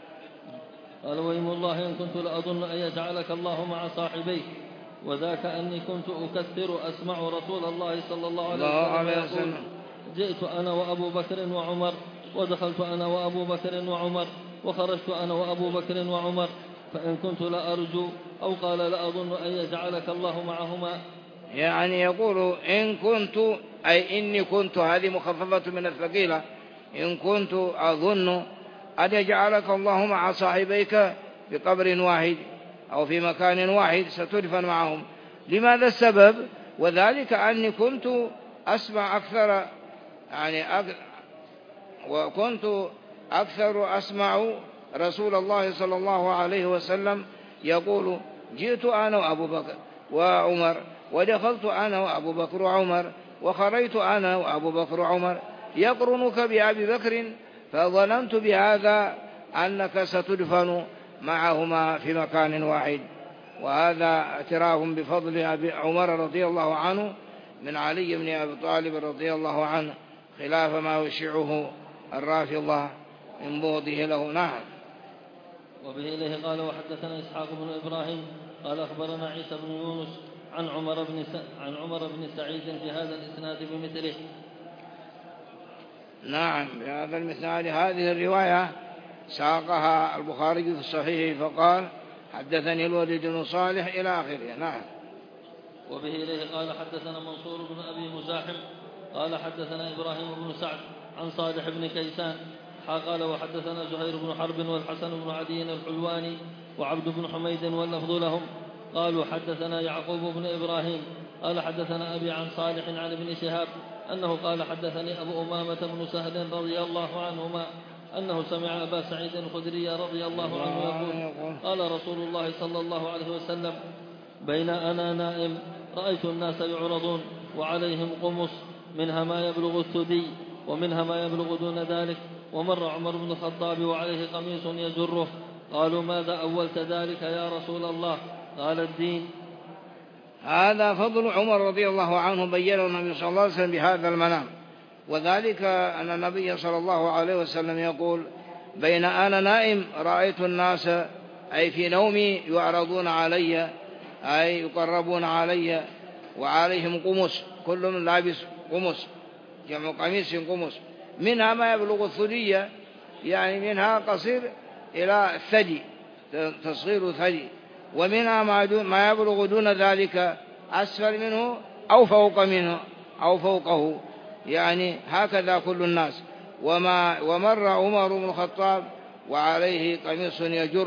قال ويم الله إن كنت لأظن أن يجعلك الله مع صاحبيك وذاك أني كنت أكثر أسمع رسول الله صلى الله عليه وسلم جئت أنا وأبو بكر وعمر ودخلت أنا وأبو بكر وعمر وخرجت أنا وأبو بكر وعمر فإن كنت لأرجو أو قال لأظن أن يجعلك الله معهما. يقول إن كنت أي إني كنت، هذه مخففة من الثقيلة، إن كنت أظن أن يجعلك الله مع صاحبيك بقبر واحد أو في مكان واحد ستدفن معهم. لماذا السبب؟ وذلك أني كنت أسمع أكثر وكنت أكثر أسمع رسول الله صلى الله عليه وسلم يقول جئت أنا وأبو بكر وعمر ودخلت أنا وأبو بكر وعمر وخرجت أنا وأبو بكر وعمر يقرنك بأبي بكر فظننت بهذا أنك ستدفن معهما في مكان واحد. وهذا اعتراف بفضل أبي عمر رضي الله عنه من علي بن أبي طالب رضي الله عنه خلاف ما يشيعه الرافضة من بغضه له. نعم. وبه إليه قال وحدثنا إسحاق بن إبراهيم قال أخبرنا عيسى بن يونس عن عمر بن سعيد في هذا الإسناد بمثله. نعم. بهذا المثال هذه الرواية ساقها البخاري في الصحيح فقال حدثني الوليد بن صالح إلى آخره. نعم. وبه إليه قال حدثنا منصور بن أبي مزاحم قال حدثنا إبراهيم بن سعد عن صالح بن كيسان قال وحدثنا زهير بن حرب والحسن بن عدي الحلواني وعبد بن حميد واللفظ لهم قالوا حدثنا يعقوب بن إبراهيم قال حدثنا أبي عن صالح عن ابن شهاب أنه قال حدثني أبو أمامة بن سهل رضي الله عنهما أنه سمع أبا سعيد الخدري رضي الله عنه يقول قال رسول الله صلى الله عليه وسلم بين أنا نائم رأيت الناس يعرضون وعليهم قمص منها ما يبلغ الثدي ومنها ما يبلغ دون ذلك، ومر عمر بن الخطاب وعليه قميص يجره. قالوا ماذا أولت ذلك يا رسول الله؟ قال الدين. هذا فضل عمر رضي الله عنه بيّنه النبي صلى الله عليه وسلم بهذا المنام، وذلك أن النبي صلى الله عليه وسلم يقول بين أنا نائم رأيت الناس أي في نومي يعرضون علي أي يقربون علي وعليهم قمص، كل لابس قمص جمع قميص قمص، منها ما يبلغ الثدي يعني منها قصير إلى الثدي تصغير ثدي، ومنها ما يبلغ دون ذلك أسفل منه أو فوق منه أو فوقه، يعني هكذا كل الناس. ومر عمر بن الخطاب وعليه قميص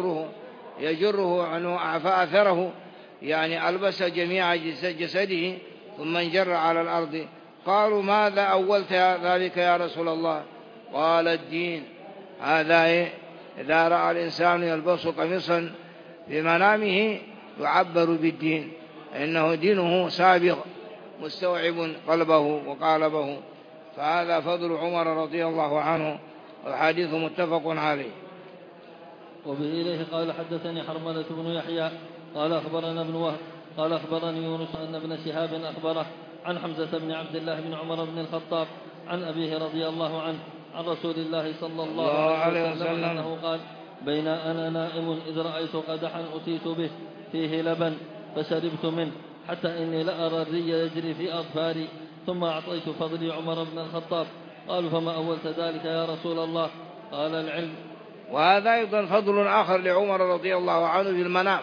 يجره عنه فأثره، يعني ألبس جميع جسده ثم انجر على الأرض. قالوا ماذا أولت ذلك يا رسول الله؟ قال الدين. هذا إذا رأى الإنسان يلبس قميصا في منامه يعبر بالدين، إنه دينه سابق مستوعب قلبه وقالبه. فهذا فضل عمر رضي الله عنه، والحديث متفق عليه. وبه إليه قال حدثني حرملة بن يحيى قال أخبرنا ابن وهب قال أخبرني يونس أن ابن شهاب أخبره عن حمزة بن عبد الله بن عمر بن الخطاب عن أبيه رضي الله عنه عن رسول الله صلى الله عليه وسلم أنه قال بين أنا نائم إذ رأيت قدحا أتيت به فيه لبن فشربت منه حتى إني لأرى الري يجري في أظفاري، ثم أعطيت فضلي عمر بن الخطاب. قالوا فما أولت ذلك يا رسول الله؟ قال العلم. وهذا أيضا فضل آخر لعمر رضي الله عنه في المنام،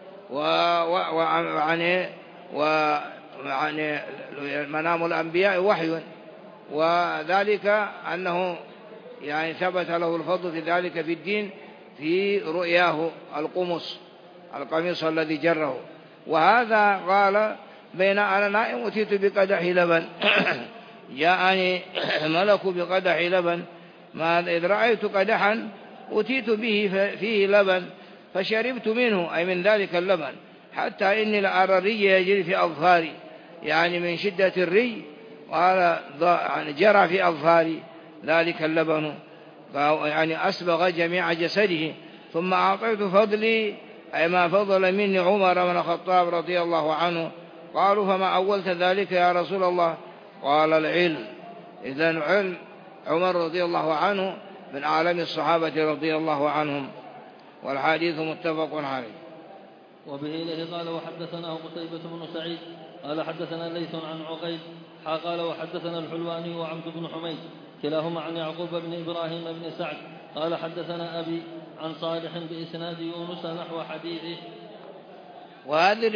ويعني منام الأنبياء وحي، وذلك أنه يعني ثبت له الفضل في ذلك في الدين في رؤياه القميص الذي جره. وهذا قال بين أنا نائم أتيت بقدح لبن جاءني ملك بقدح لبن، إذ رأيت قدحا أتيت به فيه لبن فشربت منه أي من ذلك اللبن حتى إني لأرى الري يجري في أظفاري، يعني من شدة الري قال يعني جرى في أظفاري ذلك اللبن، يعني أسبغ جميع جسده. ثم أعطيت فضلي أي ما فضل مني عمر بن الخطاب رضي الله عنه. قالوا فما أولت ذلك يا رسول الله؟ قال العلم. إذن علم عمر رضي الله عنه من أعلم الصحابة رضي الله عنهم، والحديث متفق عليه. وبه إليه قال وحدثنا قتيبة بن سعيد قال حدثنا ليث عن عقيل قال وحدثنا الحلواني وعبد بن حميد كلاهما عن يعقوب بن إبراهيم بن سعد قال حدثنا أبي عن صالح بإسناد يونس نحو حديثه. وهذه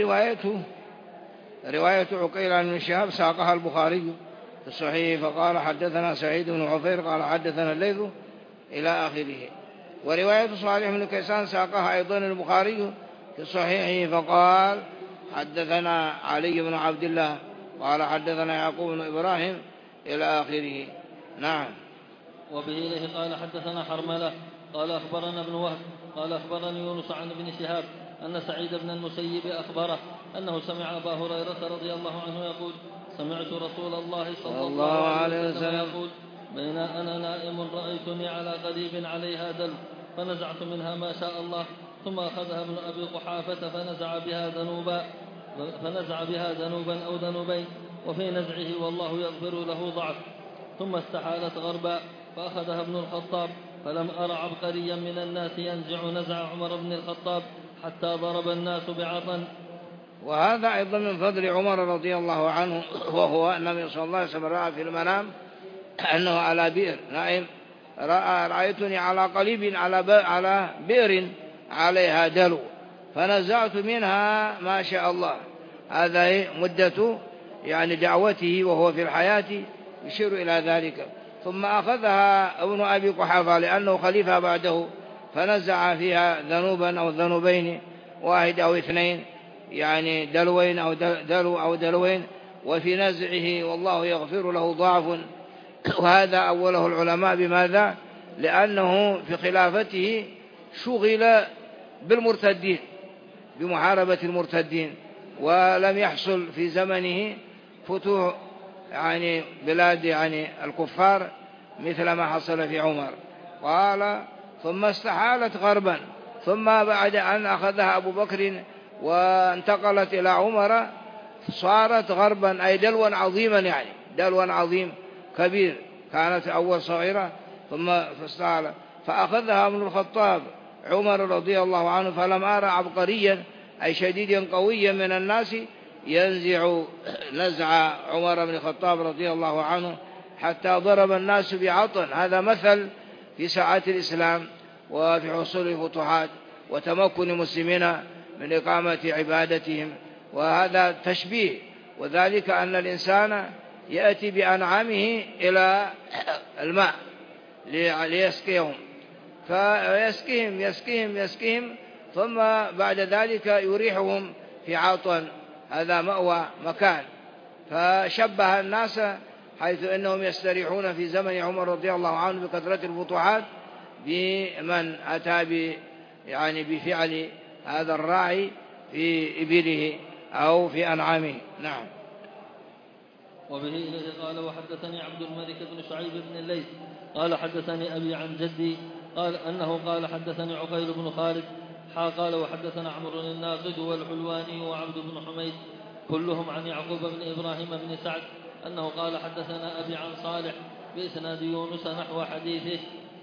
رواية عقيل عن ابن شهاب ساقها البخاري في الصحيح، فقال حدثنا سعيد بن عفير قال حدثنا الليث إلى آخره. ورواية صالح بن كيسان ساقها أيضا البخاري في الصحيح، فقال حدثنا علي بن عبد الله قال حدثنا يعقوب بن إبراهيم إلى آخره. نعم. وبه إليه قال حدثنا حرملة قال أخبرنا ابن وهب قال أخبرني يونس عن ابن شهاب أن سعيد بن المسيب أخبره أنه سمع أبا هريرة رضي الله عنه يقول سمعت رسول الله صلى الله عليه وسلم يقول بين أنا نائم رأيتني على قليب عليها دلو فنزعت منها ما شاء الله، ثم أخذها ابن أبي قحافة فنزع بها ذنوبا أو ذنوبين، وفي نزعه والله يغفر له ضعف، ثم استحالت غربا فأخذها ابن الخطاب، فلم أر عبقريا من الناس ينزع نزع عمر بن الخطاب حتى ضرب الناس بعطن. وهذا أيضا من فضل عمر رضي الله عنه، وهو النبي صلى الله عليه وسلم رأى في المنام أنه على بئر نائم، رأيتني على قليب على بئر عليها دلو فنزعت منها ما شاء الله. هذا مدة يعني دعوته وهو في الحياة يشير إلى ذلك. ثم أخذها ابن أبي قحافة لأنه خليفة بعده فنزع فيها ذنوبا أو ذنوبين، واحد أو اثنين، يعني دلوين أو دلو أو دلوين، وفي نزعه والله يغفر له ضعف. وهذا أوله العلماء بماذا؟ لأنه في خلافته شغل بالمرتدين، بمحاربة المرتدين، ولم يحصل في زمنه فتوح يعني بلاد يعني الكفار مثل ما حصل في عمر. قال ثم استحالت غربا، ثم بعد أن أخذها أبو بكر وانتقلت إلى عمر صارت غربا أي دلوا عظيما، يعني دلوا عظيم كبير، كانت أول صغيرة ثم فاستعلى فأخذها ابن الخطاب عمر رضي الله عنه، فلم أرى عبقريا أي شديدا قويا من الناس ينزع نزع عمر بن الخطاب رضي الله عنه حتى ضرب الناس بعطن. هذا مثل في ساعات الإسلام وفي حصول الفتوحات وتمكن المسلمين من إقامة عبادتهم. وهذا تشبيه، وذلك أن الإنسان يأتي بأنعامه إلى الماء ليسقيهم، فيسقيهم ثم بعد ذلك يريحهم في عطن، هذا مأوى مكان. فشبه الناس حيث أنهم يستريحون في زمن عمر رضي الله عنه بكثرة الفتوحات بمن أتى يعني بفعل هذا الراعي في إبله أو في أنعامه. نعم. وبه إليه قال وحدثني عبد الملك بن شعيب بن الليث قال حدثني أبي عن جدي قال أنه قال حدثني عقيل بن خالد قال وحدثنا عمرو الناقد والحلواني وعبد بن حميد كلهم عن يعقوب بن إبراهيم بن سعد أنه قال حدثنا أبي عن صالح بإسناد يونس نحو حديثه.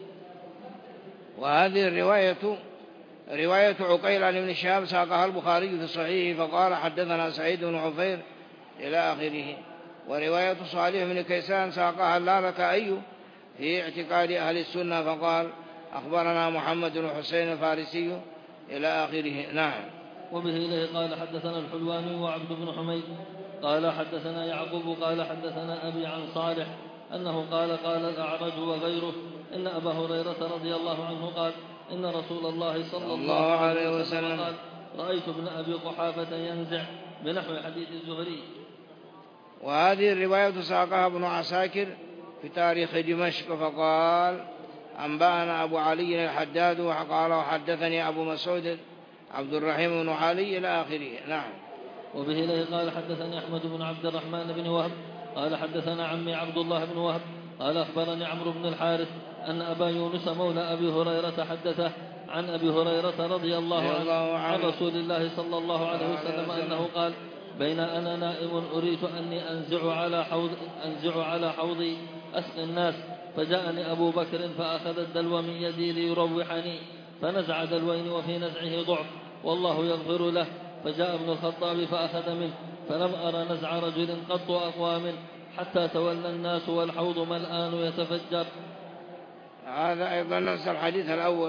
وهذه رواية عقيل عن ابن شهاب ساقها البخاري في صحيحه فقال حدثنا سعيد بن عفير إلى آخره. ورواية صالح بن كيسان ساقها اللالكائي في اعتقاد أهل السنة فقال أخبرنا محمد بن حسين الفارسي إلى آخره. نعم. وبه إليه قال حدثنا الحلواني وعبد بن حميد قال حدثنا يعقوب قال حدثنا أبي عن صالح أنه قال الأعرج وغيره إن أبا هريرة رضي الله عنه قال إن رسول الله صلى الله عليه وسلم قال رأيت ابن أبي قحافة ينزع بنحو حديث الزهري. وهذه الرواية ساقها ابن عساكر في تاريخ دمشق فقال أنبأنا أبو علي الحداد وقال وحدثني أبو مسعود عبد الرحيم بن علي إلى آخره. نعم. وبه إليه قال حدثني أحمد بن عبد الرحمن بن وهب قال حدثنا عمي عبد الله بن وهب قال أخبرني عمرو بن الحارث أن أبا يونس مولى أبي هريرة حدثه عن أبي هريرة رضي الله عنه عن رسول الله صلى الله عليه وسلم أنه قال بين أنا نائم أريد أني أنزع على حوضي أسقي الناس فجاءني أبو بكر فأخذ الدلو من يدي ليروحني فنزع دلوين وفي نزعه ضعف والله يغفر له فجاء ابن الخطاب فأخذ منه فلم أرى نزع رجل قط أقوى منه حتى تولى الناس والحوض ملآن يتفجر. هذا أيضا نفس الحديث الأول.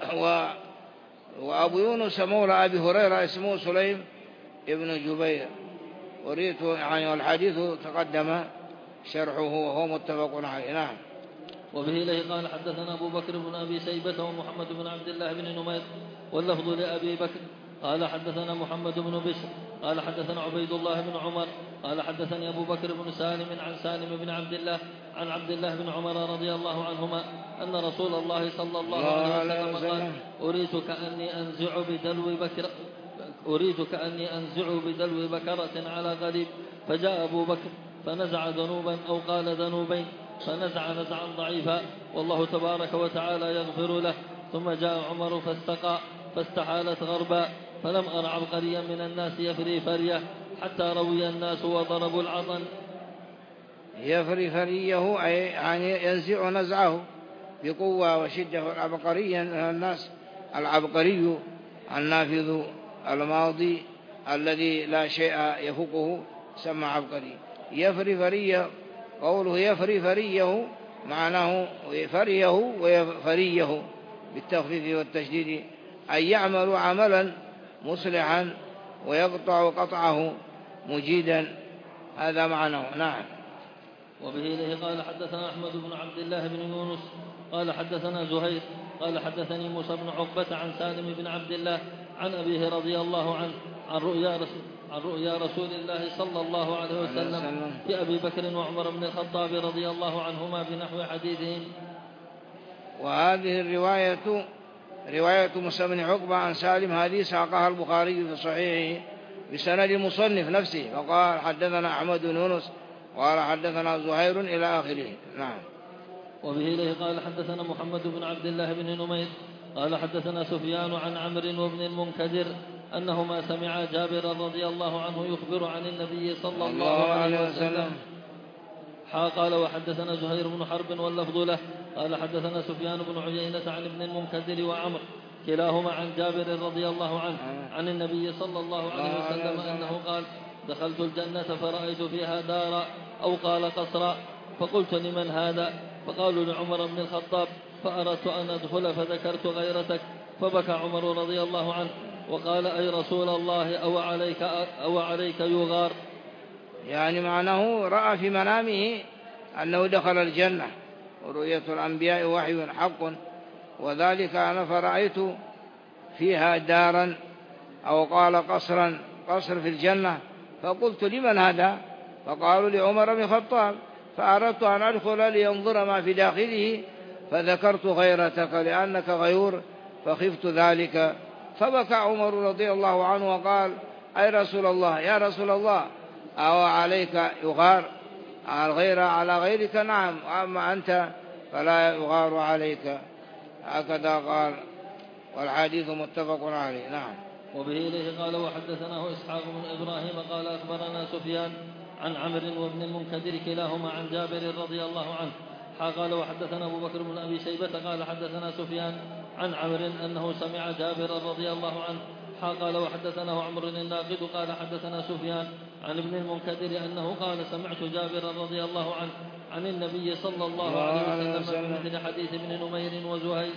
وأبو يونس مولى أبي هريرة اسمه سليم ابن جبير وريت يعني والحديث تقدم شرحه وهو متفق عليه. نعم. وبه إليه قال حدثنا أبو بكر بن أبي شيبة ومحمد بن عبد الله بن نمير واللفظ لأبي بكر قال حدثنا محمد بن بشر قال حدثنا عبيد الله بن عمر قال حدثني أبو بكر بن سالم عن سالم بن عبد الله عن عبد الله بن عمر رضي الله عنهما أن رسول الله صلى الله عليه وسلم قال أريد كأني أنزع بدلو بكرة على غريب فجاء أبو بكر فنزع ذنوبا أو قال ذنوبين فنزع نزعا ضعيفا والله تبارك وتعالى يغفر له ثم جاء عمر فاستقى فاستحالت غربا فلم أر عبقريا من الناس يفري فريه حتى روي الناس وضربوا العطن. يفري فريه أي يعني ينزع نزعه بقوة وشدة. العبقري من الناس العبقري النافذ الماضي الذي لا شيء يفوقه سمى عبقري. يفري فريه قوله يفري فريه معناه فريه ويفريه بالتخفيف والتشديد أي يعمل عملا مصلحا ويقطع قطعه مجيدا، هذا معناه. نعم. وبه إليه قال حدثنا أحمد بن عبد الله بن يونس قال حدثنا زهير قال حدثني موسى بن عقبة عن سالم بن عبد الله عن أبيه رضي الله عنه عن رؤيا رسول الله صلى الله عليه وسلم في أبي بكر وعمر بن الخطاب رضي الله عنهما بنحو حديثهم. وهذه الرواية رواية موسى بن عقبة عن سالم هذه ساقها البخاري في صحيحه بسند المصنف نفسه، فقال حدثنا أحمد بن يونس قال حدثنا زهير إلى آخره. نعم. وبه إليه قال حدثنا محمد بن عبد الله بن نمير قال حدثنا سفيان عن عمرو وابن المنكدر أنهما سمعا جابرا رضي الله عنه يخبر عن النبي صلى الله عليه وسلم. قال وحدثنا زهير بن حرب واللفظ له قال حدثنا سفيان بن عيينة عن ابن المنكدر وعمر كلاهما عن جابر رضي الله عنه عن النبي صلى الله عليه وسلم أنه قال دخلت الجنة فرأيت فيها دارا أو قال قصرا فقلت لمن هذا؟ فقالوا لعمر بن الخطاب، فأردت أن أدخل فذكرت غيرتك فبكى عمر رضي الله عنه وقال أي رسول الله أو عليك يغار. يعني معناه رأى في منامه أنه دخل الجنة، ورؤية الأنبياء وحي حق، وذلك أنا فرأيت فيها دارا أو قال قصر في الجنة، فقلت لمن هذا؟ فقالوا لعمر بن الخطاب، فأردت أن أدخل لينظر ما في داخله فذكرت غيرتك لأنك غيور فخفت ذلك، فبكى عمر رضي الله عنه وقال أي رسول الله يا رسول الله أو عليك يغار؟ الغير على غيرك نعم، أما أنت فلا يغار عليك، هكذا قال. والحديث متفق عليه. نعم. وبه إليه قال وحدثناه إسحاق بن إبراهيم قال أخبرنا سفيان عن عمرو وابن المنكدر كلاهما عن جابر رضي الله عنه قال وحدثنا أبو بكر بن أبي شيبة قال حدثنا سفيان عن عمرو أنه سمع جابر رضي الله عنه قال وحدثناه عمرو الناقد قال حدثنا سفيان عن ابن المنكدر أنه قال سمعت جابر رضي الله عنه عن النبي صلى الله عليه وسلم بمثل حديث ابن نمير وزهير.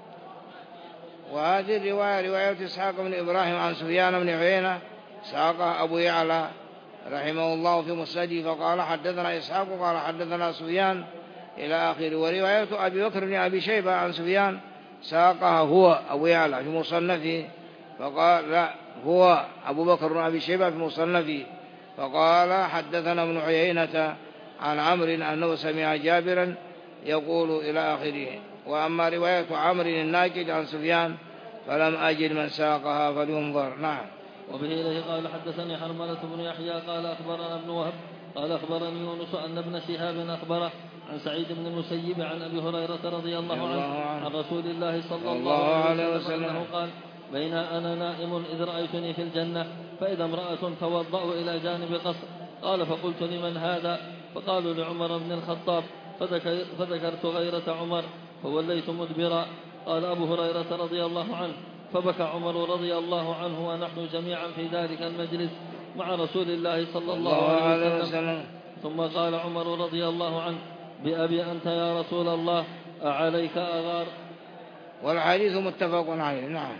وهذه الرواية رواية إسحاق بن إبراهيم عن سفيان بن عيينة ساقها أبو يعلى رحمه الله في مسنده، فقال حدثنا إسحاق قال حدثنا سفيان إلى آخره. ورواية أبي بكر بن أبي شيبة عن سفيان ساقها هو أبو يعلى في مصنفه، فقال لا هو أبو بكر بن أبي شيبة في مصنفه، فقال حدثنا ابن عيينة عن عمرو أنه سمع جابرا يقول إلى آخره. وأما رواية عمرو الناقد عن سفيان فلم أجد من ساقها فلينظر. نعم. وبه إليه قال حدثني حرملة بن يحيى قال أخبرنا ابن وهب قال أخبرني يونس أن ابن شهاب أخبره عن سعيد بن المسيب عن أبي هريرة رضي الله عنه عن رسول الله صلى الله عليه وسلم أنه قال بين أنا نائم إذ رأيتني في الجنة فإذا امرأة توضأ إلى جانب قصر، قال فقلت لمن هذا؟ فقالوا لعمر بن الخطاب، فذكرت غيرة عمر فوليت مدبرا. قال أبو هريرة رضي الله عنه فبكى عمر رضي الله عنه ونحن جميعا في ذلك المجلس مع رسول الله صلى الله عليه وسلم. ثم قال عمر رضي الله عنه بأبي أنت يا رسول الله أعليك أغار. والحديث متفق عليه. نعم.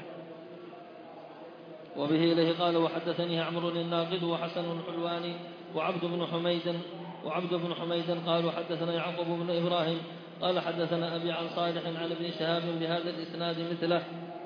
وبه إليه قال وحدثني عمرو الناقد وحسن الحلواني وعبد بن حميد قالوا حدثنا يعقوب بن إبراهيم قال حدثنا أبي عن صالح عن ابن شهاب بهذا الإسناد مثله.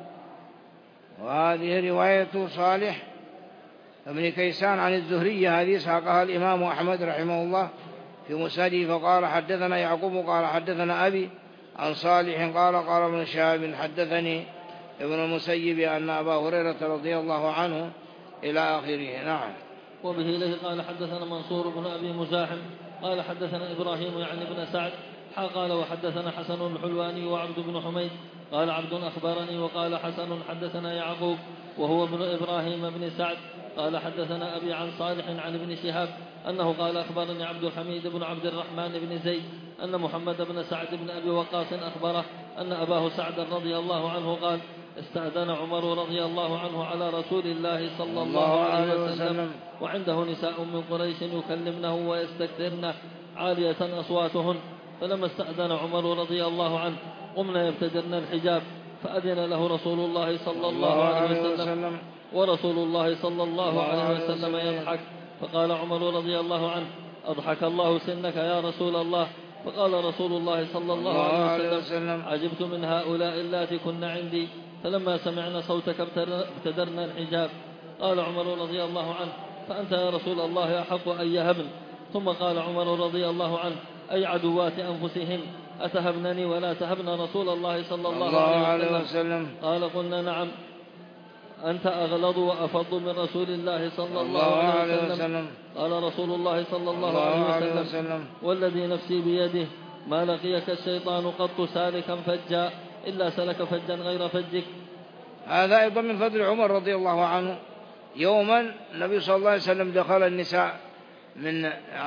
وهذه رواية صالح ابن كيسان عن الزهرية هذه ساقها الإمام أحمد رحمه الله في مسنده، فقال حدثنا يعقوب قال حدثنا أبي عن صالح قال ابن شهاب حدثني ابن المسيب أن أبا هريرة رضي الله عنه إلى آخره. نعم. وبه إليه قال حدثنا منصور بن أبي مزاحم قال حدثنا إبراهيم يعني بن سعد قال وحدثنا حسن الحلواني وعبد بن حميد قال عبد أخبرني وقال حسن حدثنا يعقوب وهو ابن إبراهيم بن سعد قال حدثنا أبي عن صالح عن ابن شهاب أنه قال أخبرني عبد الحميد بن عبد الرحمن بن زيد أن محمد بن سعد بن أبي وقاص أخبره أن أباه سعد رضي الله عنه قال استأذن عمر رضي الله عنه على رسول الله صلى الله عليه وسلم وعنده نساء من قريش يكلمنه ويستكثرن عالية أصواتهن، فلما استأذن عمر رضي الله عنه قمنا يبتدرن الحجاب، فأذن له رسول الله صلى الله عليه وسلم ورسول الله صلى الله عليه وسلم يضحك، فقال عمر رضي الله عنه أضحك الله سنك يا رسول الله. فقال رسول الله صلى الله عليه وسلم عجبت من هؤلاء اللاتي كن عندي، فلما سمعنا صوتك ابتدرنا الحجاب. قال عمر رضي الله عنه فأنت يا رسول الله أحق أن يهبن. ثم قال عمر رضي الله عنه: أي عدوات أنفسهن أتهبنني ولا تهبن رسول الله صلى الله عليه وسلم؟ قال: قلنا نعم، أنت أغلظ وأفض من رسول الله صلى الله عليه وسلم. قال رسول الله صلى الله عليه وسلم: والذي نفسي بيده ما لقيك الشيطان قط سالكا فجا إلا سلك فجا غير فجك. هذا أيضا من فضل عمر رضي الله عنه. يوما النبي صلى الله عليه وسلم دخل النساء من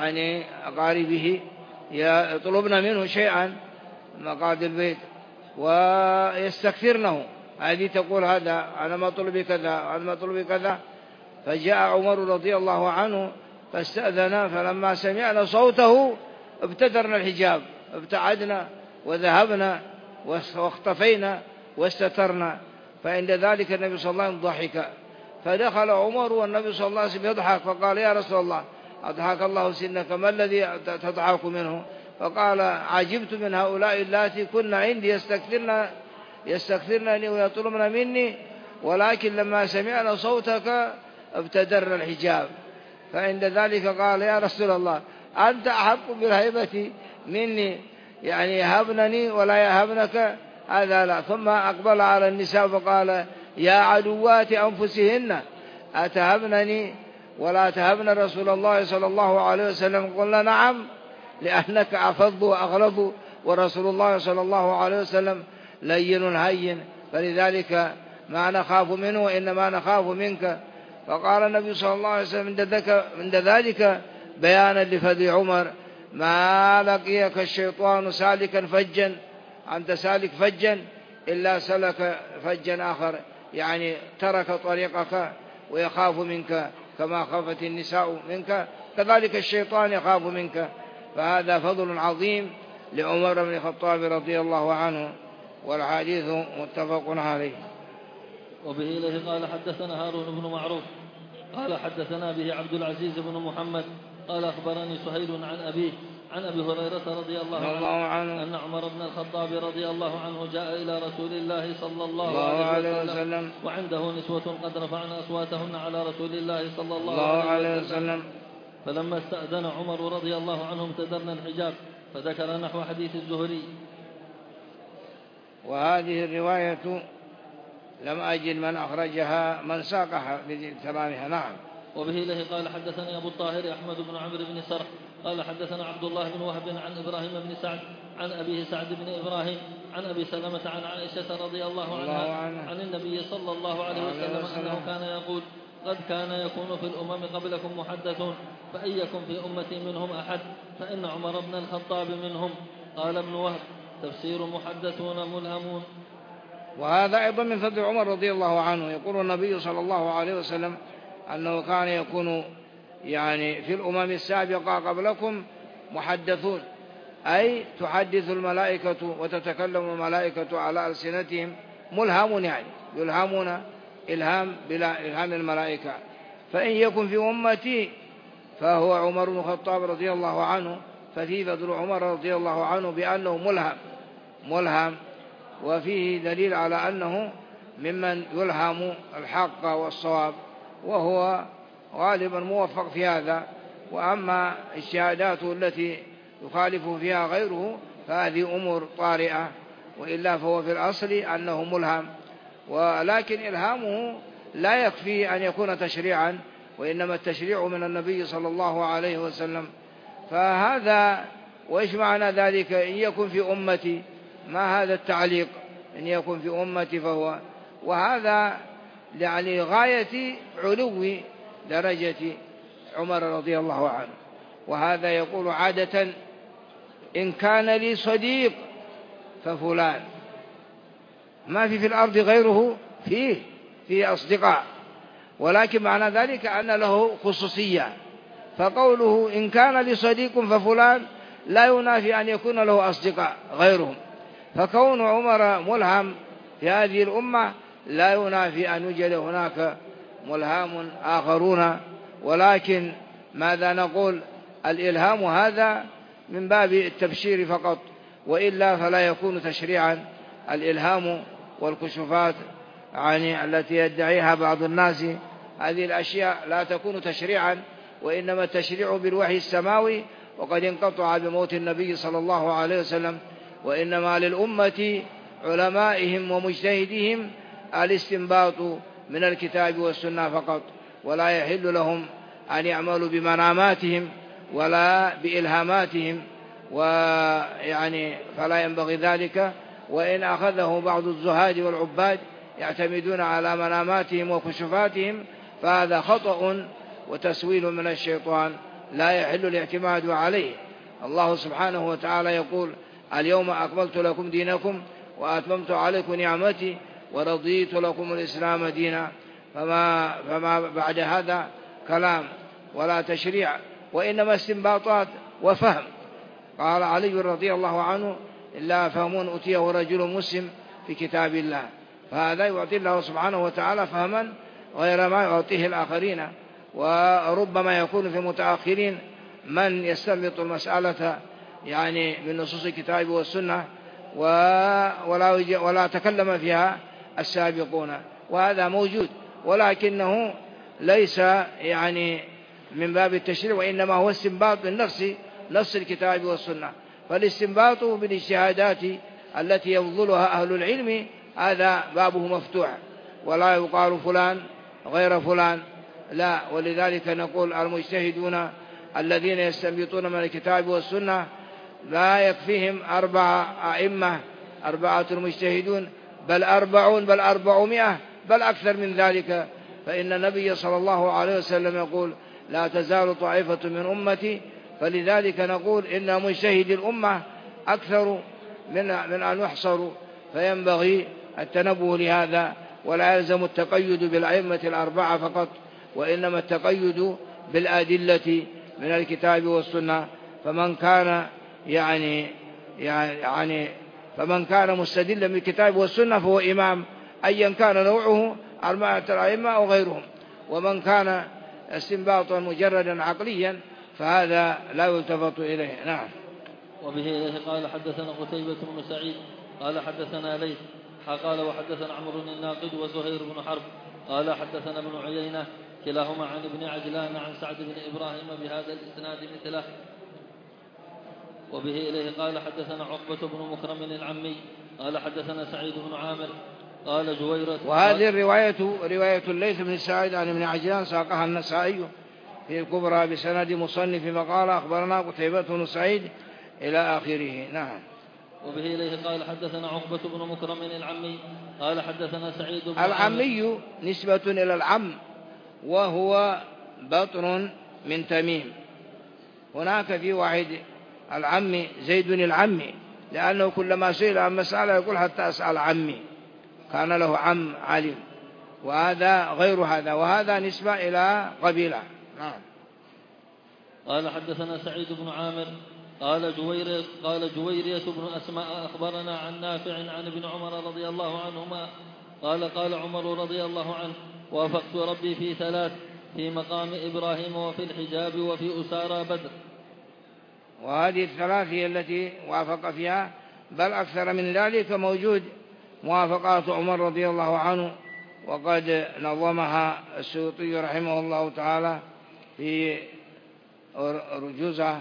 أقاربه يطلبن منه شيئا مقعد البيت ويستكثرنه، هذه تقول هذا أنا ما طلبي كذا أنا ما طلبي كذا. فجاء عمر رضي الله عنه فاستأذن، فلما سمعنا صوته ابتدرنا الحجاب، ابتعدنا وذهبنا واختفينا واستترنا. فعند ذلك النبي صلى الله عليه وسلم ضحك، فدخل عمر والنبي صلى الله عليه وسلم يضحك، فقال: يا رسول الله أضحك الله سنك، ما الذي تضحك منه؟ فقال: عجبت من هؤلاء اللاتي كن عندي يستكثرنني ويطلبن مني، ولكن لما سمعنا صوتك ابتدرنا الحجاب. فعند ذلك قال: يا رسول الله أنت أحق بالهيبة مني، يهبنني ولا يهبنك، هذا لا. ثم أقبل على النساء فقال: يا عدوات أنفسهن أتهبنني ولا تهبن رسول الله صلى الله عليه وسلم؟ قلنا نعم، لأنك أفض وأغلظ، ورسول الله صلى الله عليه وسلم لين هين، فلذلك ما نخاف منه وإنما نخاف منك. فقال النبي صلى الله عليه وسلم عند ذلك بيانا لفضل عمر: ما لقيك الشيطان سالكا فجا، أنت سالك فجا، إلا سلك فجا آخر، ترك طريقك ويخاف منك كما خافت النساء منك، كذلك الشيطان يخاف منك. فهذا فضل عظيم لعمر بن الخطاب رضي الله عنه، والحديث متفق عليه. وبه إليه قال: حدثنا هارون بن معروف قال حدثنا به عبد العزيز بن محمد قال أخبرني سهيل عن أبيه عن أبي هريرة رضي الله عنه أن عمر بن الخطاب رضي الله عنه جاء إلى رسول الله صلى الله عليه وسلم وعنده نسوة قد رفعن أصواتهن على رسول الله صلى الله عليه وسلم، فلما استأذن عمر رضي الله عنه ابتدرنا الحجاب، فذكر نحو حديث الزهري. وهذه الرواية لم أجد من أخرجها من ساقها بتمامها. نعم. وبه إليه قال: حدثني أبو الطاهر أحمد بن عمرو بن سرح قال حدثنا عبد الله بن وهب عن إبراهيم بن سعد عن أبيه سعد بن إبراهيم عن أبي سلمة عن عائشة رضي الله عنها عن النبي صلى الله عليه وسلم أنه كان يقول: قد كان يكون في الأمم قبلكم محدثون، فإن يكن في أمتي منهم أحد فإن عمر بن الخطاب منهم. قال ابن وهب: تفسير محدثون ملهمون. وهذا أيضا من فضل عمر رضي الله عنه. يقول النبي صلى الله عليه وسلم أنه كان يكون في الأمم السابقة قبلكم محدثون، أي تحدث الملائكة وتتكلم الملائكة على ألسنتهم، ملهم يلهمون إلهام بلا إلهام الملائكة. فإن يكن في أمتي فهو عمر بن الخطاب رضي الله عنه، ففي فضل عمر رضي الله عنه بأنه ملهم، وفيه دليل على أنه ممن يلهم الحق والصواب، وهو غالبا موفق في هذا. وأما الشهادات التي يخالف فيها غيره فهذه أمور طارئة، وإلا فهو في الأصل أنه ملهم، ولكن إلهامه لا يكفي أن يكون تشريعا، وإنما التشريع من النبي صلى الله عليه وسلم. فهذا وإيش معنى ذلك؟ إن يكن في أمتي، ما هذا التعليق؟ إن يكن في أمتي فهو، وهذا غاية علو درجة عمر رضي الله عنه. وهذا يقول عادة: إن كان لي صديق ففلان، ما في الأرض غيره، فيه أصدقاء، ولكن معنى ذلك أن له خصوصية. فقوله إن كان لي صديق ففلان لا ينافي أن يكون له أصدقاء غيرهم، فكون عمر ملهم في هذه الأمة لا ينافي أن يوجد هناك ملهام آخرون. ولكن ماذا نقول؟ الإلهام هذا من باب التبشير فقط، وإلا فلا يكون تشريعا. الإلهام والكشوفات التي يدعيها بعض الناس هذه الأشياء لا تكون تشريعا، وإنما التشريع بالوحي السماوي، وقد انقطع بموت النبي صلى الله عليه وسلم. وإنما للأمة علمائهم ومجتهدهم الاستنباط من الكتاب والسنة فقط، ولا يحل لهم أن يعملوا بمناماتهم ولا بإلهاماتهم، ويعني فلا ينبغي ذلك. وإن أخذه بعض الزهاد والعباد يعتمدون على مناماتهم وكشوفاتهم فهذا خطأ وتسويل من الشيطان لا يحل الاعتماد عليه. الله سبحانه وتعالى يقول: اليوم أكملت لكم دينكم وأتممت عليكم نعمتي ورضيت لكم الإسلام دينا. فما بعد هذا كلام ولا تشريع، وإنما استنباطات وفهم. قال علي رضي الله عنه: إلا فهم أتيه رجل مسلم في كتاب الله. فهذا يعطي الله سبحانه وتعالى فهما غير ما يعطيه الآخرين. وربما يكون في المتأخرين من يستنبط المسألة يعني من نصوص الكتاب والسنة ولا تكلم فيها السابقون، وهذا موجود، ولكنه ليس يعني من باب التشريع، وإنما هو استنباط من نفس الكتاب والسنة. فالاستنباط بالاجتهادات التي يفضلها أهل العلم هذا بابه مفتوح، ولا يقال فلان غير فلان، لا. ولذلك نقول المجتهدون الذين يستنبطون من الكتاب والسنة لا يكفيهم 4 أئمة 4 مجتهدون، بل 40 بل 400 بل أكثر من ذلك. فإن النبي صلى الله عليه وسلم يقول: لا تزال طائفة من أمتي. فلذلك نقول إن مجتهد الأمة أكثر من أن يحصروا، فينبغي التنبه لهذا، ولا يلزم التقيد بالأئمة 4 فقط، وإنما التقيد بالأدلة من الكتاب والسنة. فمن كان مستدلا بالكتاب والسنة فهو إمام، أيا كان نوعه 4 أئمة أو غيرهم. ومن كان استنباطا مجردا عقليا فهذا لا يلتفت إليه. نعم. وبه إليه قال: حدثنا قتيبة بن سعيد قال حدثنا ليث قال وحدثنا عمرو الناقد وزهير بن حرب قال حدثنا ابن عيينة كلاهما عن ابن عجلان عن سعد بن إبراهيم بهذا الإسناد مثله. وبه إليه قال حدثنا عقبة بن مكرم العمي قال حدثنا سعيد بن عامر قال جويرة. وهذه رواية الليث بن سعيد عن ابن عجلان ساقها النسائي في الكبرى بسند مصنف فقال: أخبرنا قتيبة بن سعيد إلى آخره. نعم. وبه إليه قال حدثنا عقبة بن مكرم العمي قال حدثنا سعيد بن العمي نسبة إلى العم، وهو بطن من تميم. هناك في واحد العم زيد العمي، لأنه كلما سئل عن مسألة يقول: حتى أسأل عمي، كان له عم علم. وهذا غير هذا، وهذا نسبة إلى قبيلة. نعم. قال حدثنا سعيد بن عامر قال جويرية بن أسماء أخبرنا عن نافع عن ابن عمر رضي الله عنهما قال عمر رضي الله عنه: وافقت ربي في 3: في مقام إبراهيم وفي الحجاب وفي أسارى بدر. وهذه 3 هي التي وافق فيها، بل أكثر من ذلك موجود موافقات عمر رضي الله عنه، وقد نظمها السيوطي رحمه الله تعالى في رجوزة.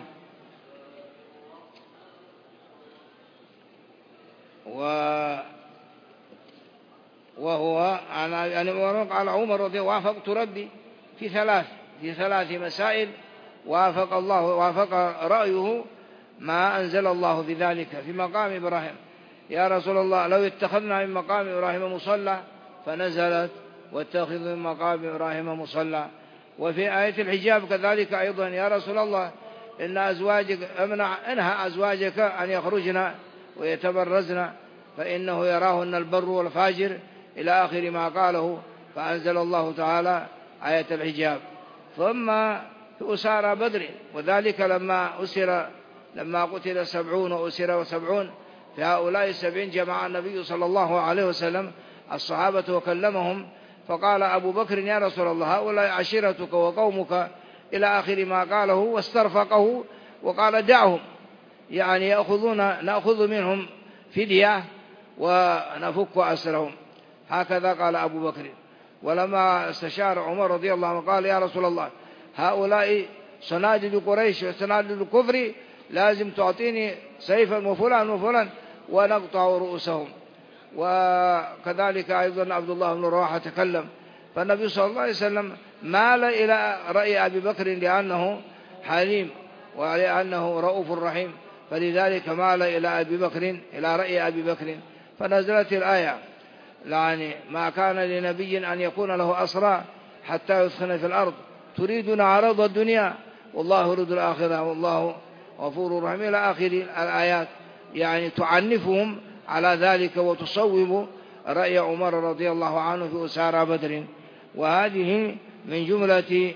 وهو يعني قال عمر رضي الله وافقت ربي في 3 مسائل وافق رأيه ما أنزل الله بذلك. في مقام إبراهيم: يا رسول الله لو اتخذنا من مقام إبراهيم مصلى، فنزلت: واتخذ من مقام إبراهيم مصلى. وفي آية الحجاب كذلك أيضا: يا رسول الله إن أزواجك انهى أزواجك أن يخرجن ويتبرزن فإنه يراهن البر والفاجر، إلى آخر ما قاله. فأنزل الله تعالى آية الحجاب. ثم في أسارى بدر، وذلك لما قتل 70 وأسر 70، في هؤلاء 70 جمع النبي صلى الله عليه وسلم الصحابة وكلمهم، فقال أبو بكر: يا رسول الله هؤلاء عشيرتك وقومك، إلى آخر ما قاله، واسترفقه وقال: دعهم، يعني نأخذ منهم فدية ونفك أسرهم. هكذا قال أبو بكر. ولما استشار عمر رضي الله عنه قال يا رسول الله هؤلاء صناديد قريش وصناديد الكفر، لازم تعطيني سيفا وفلان وفلان ونقطع رؤوسهم. وكذلك أيضا عبد الله بن رواحة تكلم، فالنبي صلى الله عليه وسلم مال إلى رأي أبي بكر لأنه حليم ولأنه رؤوف رحيم، فلذلك مال إلى رأي أبي بكر. فنزلت الآية يعني ما كان لنبي أن يكون له أسرى حتى يثخن في الأرض تريدون عرض الدنيا والله يريد الآخرة والله غفور رحيم إلى آخر الآيات، يعني تعنفهم على ذلك وتصوب رأي عمر رضي الله عنه في أسارى بدر. وهذه من جملة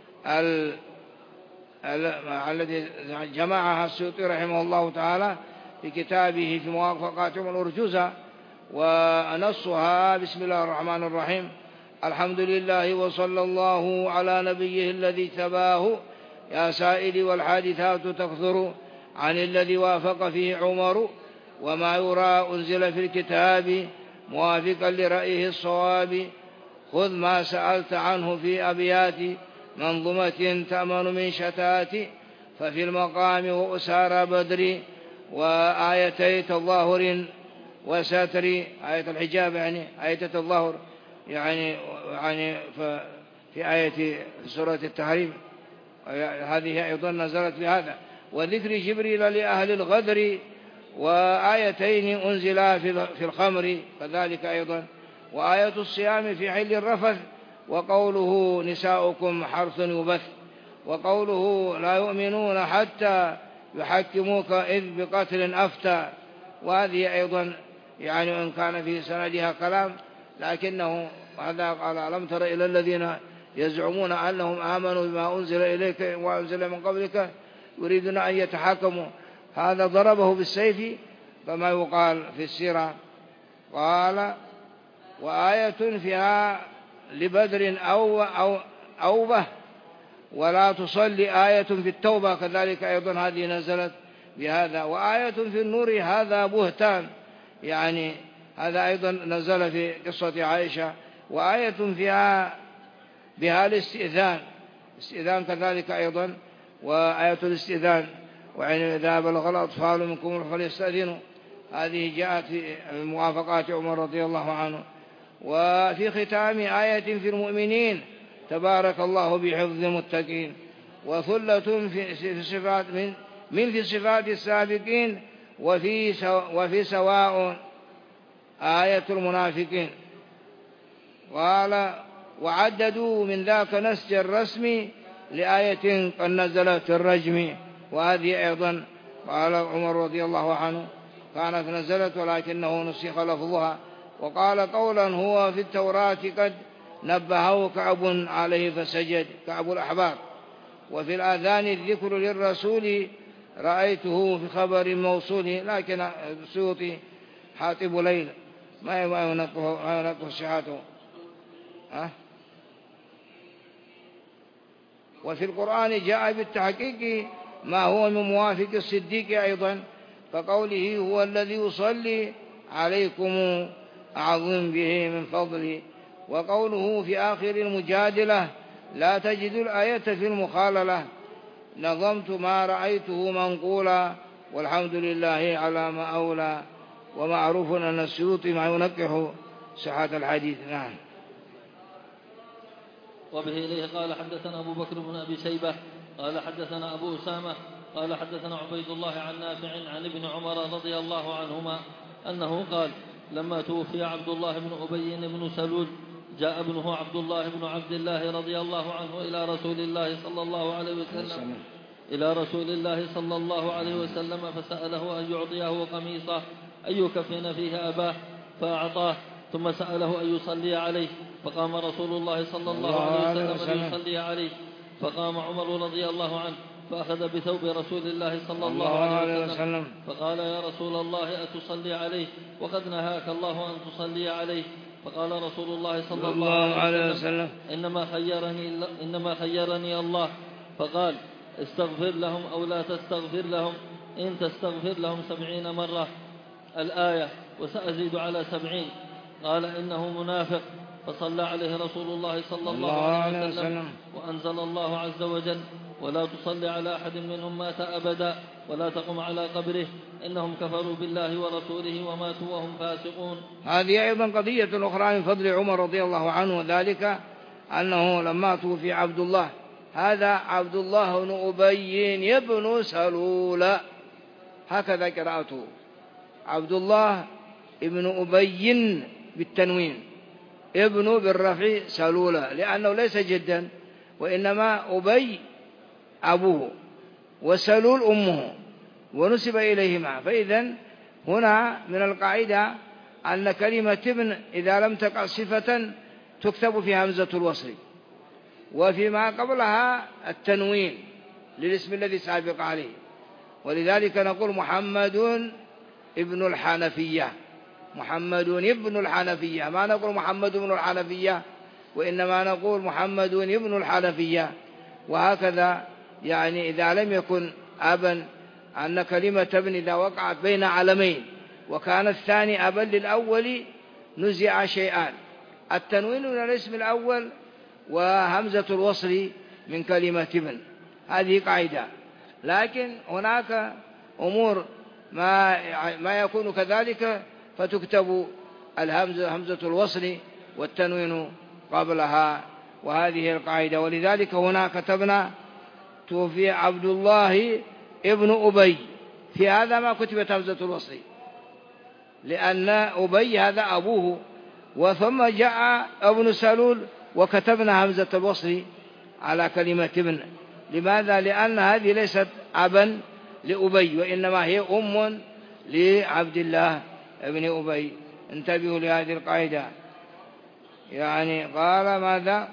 الذي جمعها السيوطي رحمه الله تعالى في كتابه في موافقاتهم الأرجوزة، ونصها بسم الله الرحمن الرحيم: الحمد لله وصلى الله على نبيه الذي تباه، يا سائلي والحادثات تكثر عن الذي وافق فيه عمر، وما يرى أنزل في الكتاب موافقا لرأيه الصواب، خذ ما سألت عنه في أبيات منظومة تأمن من شتات، ففي المقام وأسار بدر وآيتي تظاهر وستر، آية الحجاب يعني آية التظاهر يعني في آية سورة التحريم هذه أيضا نزلت بهذا، وذكر جبريل لأهل الغدر، وآيتين أنزلا في الخمر كذلك أيضا، وآية الصيام في حل الرفث، وقوله نساؤكم حرث يبث، وقوله لا يؤمنون حتى يحكموك إذ بقتل أفتى. وهذه أيضا يعني إن كان في سندها كلام، لكنه هذا قال ألم تر إلى الذين يزعمون أنهم آمنوا بما أنزل إليك وأنزل من قبلك يريدون أن يتحاكموا، هذا ضربه بالسيف كما يقال في السيرة. قال وآية فيها لبدر أوبة ولا تصلي، آية في التوبة كذلك أيضا هذه نزلت بهذا، وآية في النور هذا بهتان، يعني هذا أيضا نزل في قصة عائشة، وآية فيها بها الاستئذان كذلك أيضا، وآية الاستئذان وعن إذا بلغ الأطفال منكم فليستأذنوا، هذه جاءت في موافقات عمر رضي الله عنه. وفي ختام آية في المؤمنين تبارك الله بحفظ المتقين، وثلة في صفات في صفات السابقين، وفي سواء آية المنافقين. قال وعددوا من ذاك نسج الرسم لآية قد نزلت في الرجم، وهذه أيضا قال عمر رضي الله عنه كانت نزلت ولكنه نسخ لفظها. وقال قولا هو في التوراة قد نبهه كعب عليه فسجد، كعب الأحبار. وفي الآذان الذكر للرسول رأيته في خبر موصول، لكن السيوطي حاطب ليل ما ينقه صحته. وفي القرآن جاء بالتحقيق ما هو من موافق الصديق أيضا، فقوله هو الذي يصلي عليكم أعظم به من فضلي، وقوله في آخر المجادلة لا تجد الآية في المخاللة، نظمت ما رأيته منقولا والحمد لله على ما أولى. ومعروف أن السيوطي ما ينقح صحة الحديث. نعم. وبه إليه قال حدثنا أبو بكر بن أبي شيبة قال حدثنا أبو أسامة قال حدثنا عبيد الله عن نافع عن ابن عمر رضي الله عنهما أنه قال لما توفي عبد الله بن أبي بن سلول جاء ابنه عبد الله بن عبد الله رضي الله عنه إلى رسول الله صلى الله عليه وسلم فسأله أن يعطيه قميصه أن يكفن فيه أباه فأعطاه، ثم سأله أن يصلي عليه، فقام رسول الله صلى الله عليه وسلم ليصلي عليه، فقام عمر رضي الله عنه فأخذ بثوب رسول الله صلى الله عليه وسلم فقال يا رسول الله أتصلي عليه وقد نهاك الله أن تصلي عليه؟ فقال رسول الله صلى الله عليه وسلم إنما خيرني الله، فقال استغفر لهم أو لا تستغفر لهم، إن تستغفر لهم 70 مرة الآية وسأزيد على 70. قال إنه منافق، فصلى عليه رسول الله صلى الله عليه وسلم وأنزل الله عز وجل: ولا تصلي على أحد منهم مات أبدا ولا تقم على قبره إنهم كفروا بالله ورسوله وماتوا وهم فاسقون. هذه أيضا قضية أخرى من فضل عمر رضي الله عنه، وذلك أنه لما توفي عبد الله، هذا عبد الله بن أبي بن سلول، هكذا قراءته، عبد الله بن أبي بالتنوين، ابن بالرفع سلولة، لأنه ليس جدا، وإنما أبي أبوه وسلول أمه ونسب إليهما. فإذا هنا من القاعدة أن كلمة ابن إذا لم تقع صفة تكتب في همزة الوصل، وفيما قبلها التنوين للاسم الذي سابق عليه، ولذلك نقول محمد ابن الحنفية، محمد ابن الحنفية، ما نقول محمد ابن الحنفية، وإنما نقول محمد ابن الحنفية. وهكذا يعني إذا لم يكن أبا، أن كلمة ابن إذا وقعت بين علمين وكان الثاني أبا للأول نزع شيئان: التنوين من الاسم الأول وهمزة الوصل من كلمة ابن. هذه قاعدة. لكن هناك أمور ما يكون كذلك فتكتب همزة الوصل والتنوين قبلها، وهذه القاعدة. ولذلك هنا كتبنا: توفي عبد الله ابن أبي، في هذا ما كتبت همزة الوصل لأن أبي هذا أبوه، وثم جاء ابن سلول وكتبنا همزة الوصل على كلمة ابن. لماذا؟ لأن هذه ليست أبا لأبي، وإنما هي أم لعبد الله ابن أبي. انتبهوا لهذه القاعدة. يعني قال ماذا؟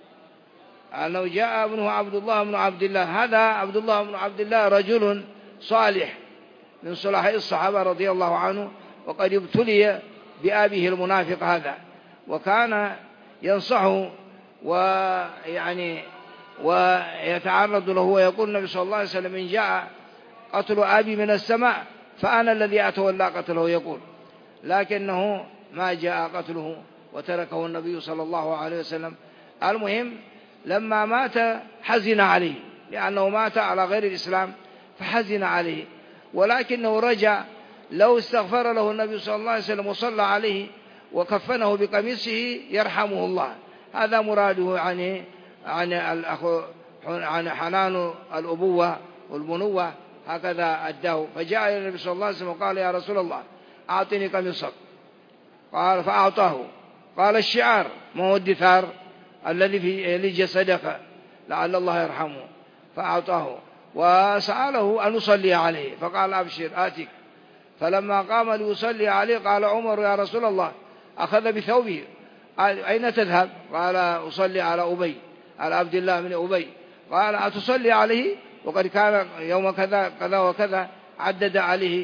أنه جاء ابنه عبد الله بن عبد الله. هذا عبد الله بن عبد الله رجل صالح من صلاح الصحابة رضي الله عنه، وقد ابتلي بأبيه المنافق هذا، وكان ينصحه ويتعرض له، ويقول النبي صلى الله عليه وسلم: إن جاء قتل أبي من السماء فأنا الذي أتولى قتله، يقول. لكنه ما جاء قتله وتركه النبي صلى الله عليه وسلم. المهم لما مات حزن عليه، لأنه مات على غير الإسلام فحزن عليه، ولكنه رجع. لو استغفر له النبي صلى الله عليه وسلم وصلى عليه وكفنه بقميصه يرحمه الله. هذا مراده عن حنان الأبوة والبنوة، هكذا أداه. فجاء إلى النبي صلى الله عليه وسلم وقال: يا رسول الله أعطني قميصك. قال فأعطاه. قال: الشعار ما هو الدثار الذي في جسدك لعل الله يرحمه. فأعطاه وسأله أن يصلي عليه، فقال: أبشر آتيك. فلما قام ليصلي عليه قال عمر: يا رسول الله أخذ بثوبه، أين تذهب؟ قال: أصلي على أبي، على عبد الله من أبي. قال: أتصلي عليه؟ وقد كان يوم كذا كذا وكذا، عدد عليه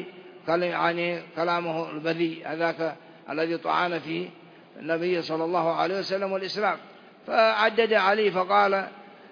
كلامه البذيء هذاك الذي طعن فيه النبي صلى الله عليه وسلم والإسلام، فعدد عليه فقال: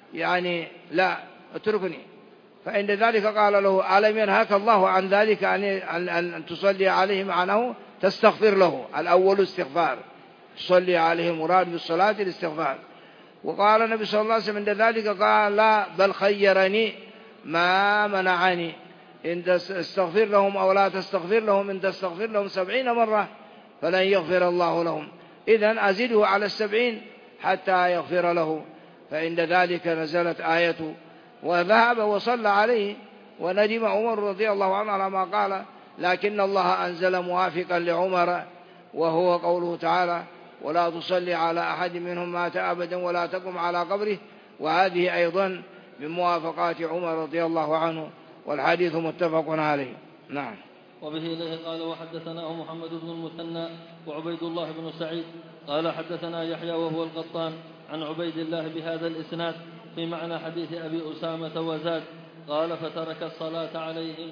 لا اتركني. فعند ذلك قال له: ألم ينهاك الله عن ذلك أن تصلي عليه؟ معناه تستغفر له. الأول استغفار، تصلي عليه، المراد بالصلاة الاستغفار. وقال النبي صلى الله عليه وسلم عند ذلك قال: لا، بل خيرني ما منعني، إن تستغفر لهم أو لا تستغفر لهم، إن تستغفر لهم 70 مرة فلن يغفر الله لهم، إذن أزده على 70 حتى يغفر له. فعند ذلك نزلت آية وذهب وصلى عليه، وندم عمر رضي الله عنه على ما قال، لكن الله أنزل موافقا لعمر، وهو قوله تعالى: ولا تصلي على أحد منهم مات أبدا ولا تقم على قبره. وهذه أيضا من موافقات عمر رضي الله عنه، والحديث متفق عليه. نعم. وبه إليه قال: وحدثناه محمد بن المثنى وعبيد الله بن سعيد قال: حدثنا يحيى وهو القطان عن عبيد الله بهذا الإسناد في معنى حديث أبي أسامة وزاد: قال: فترك الصلاة عليهم.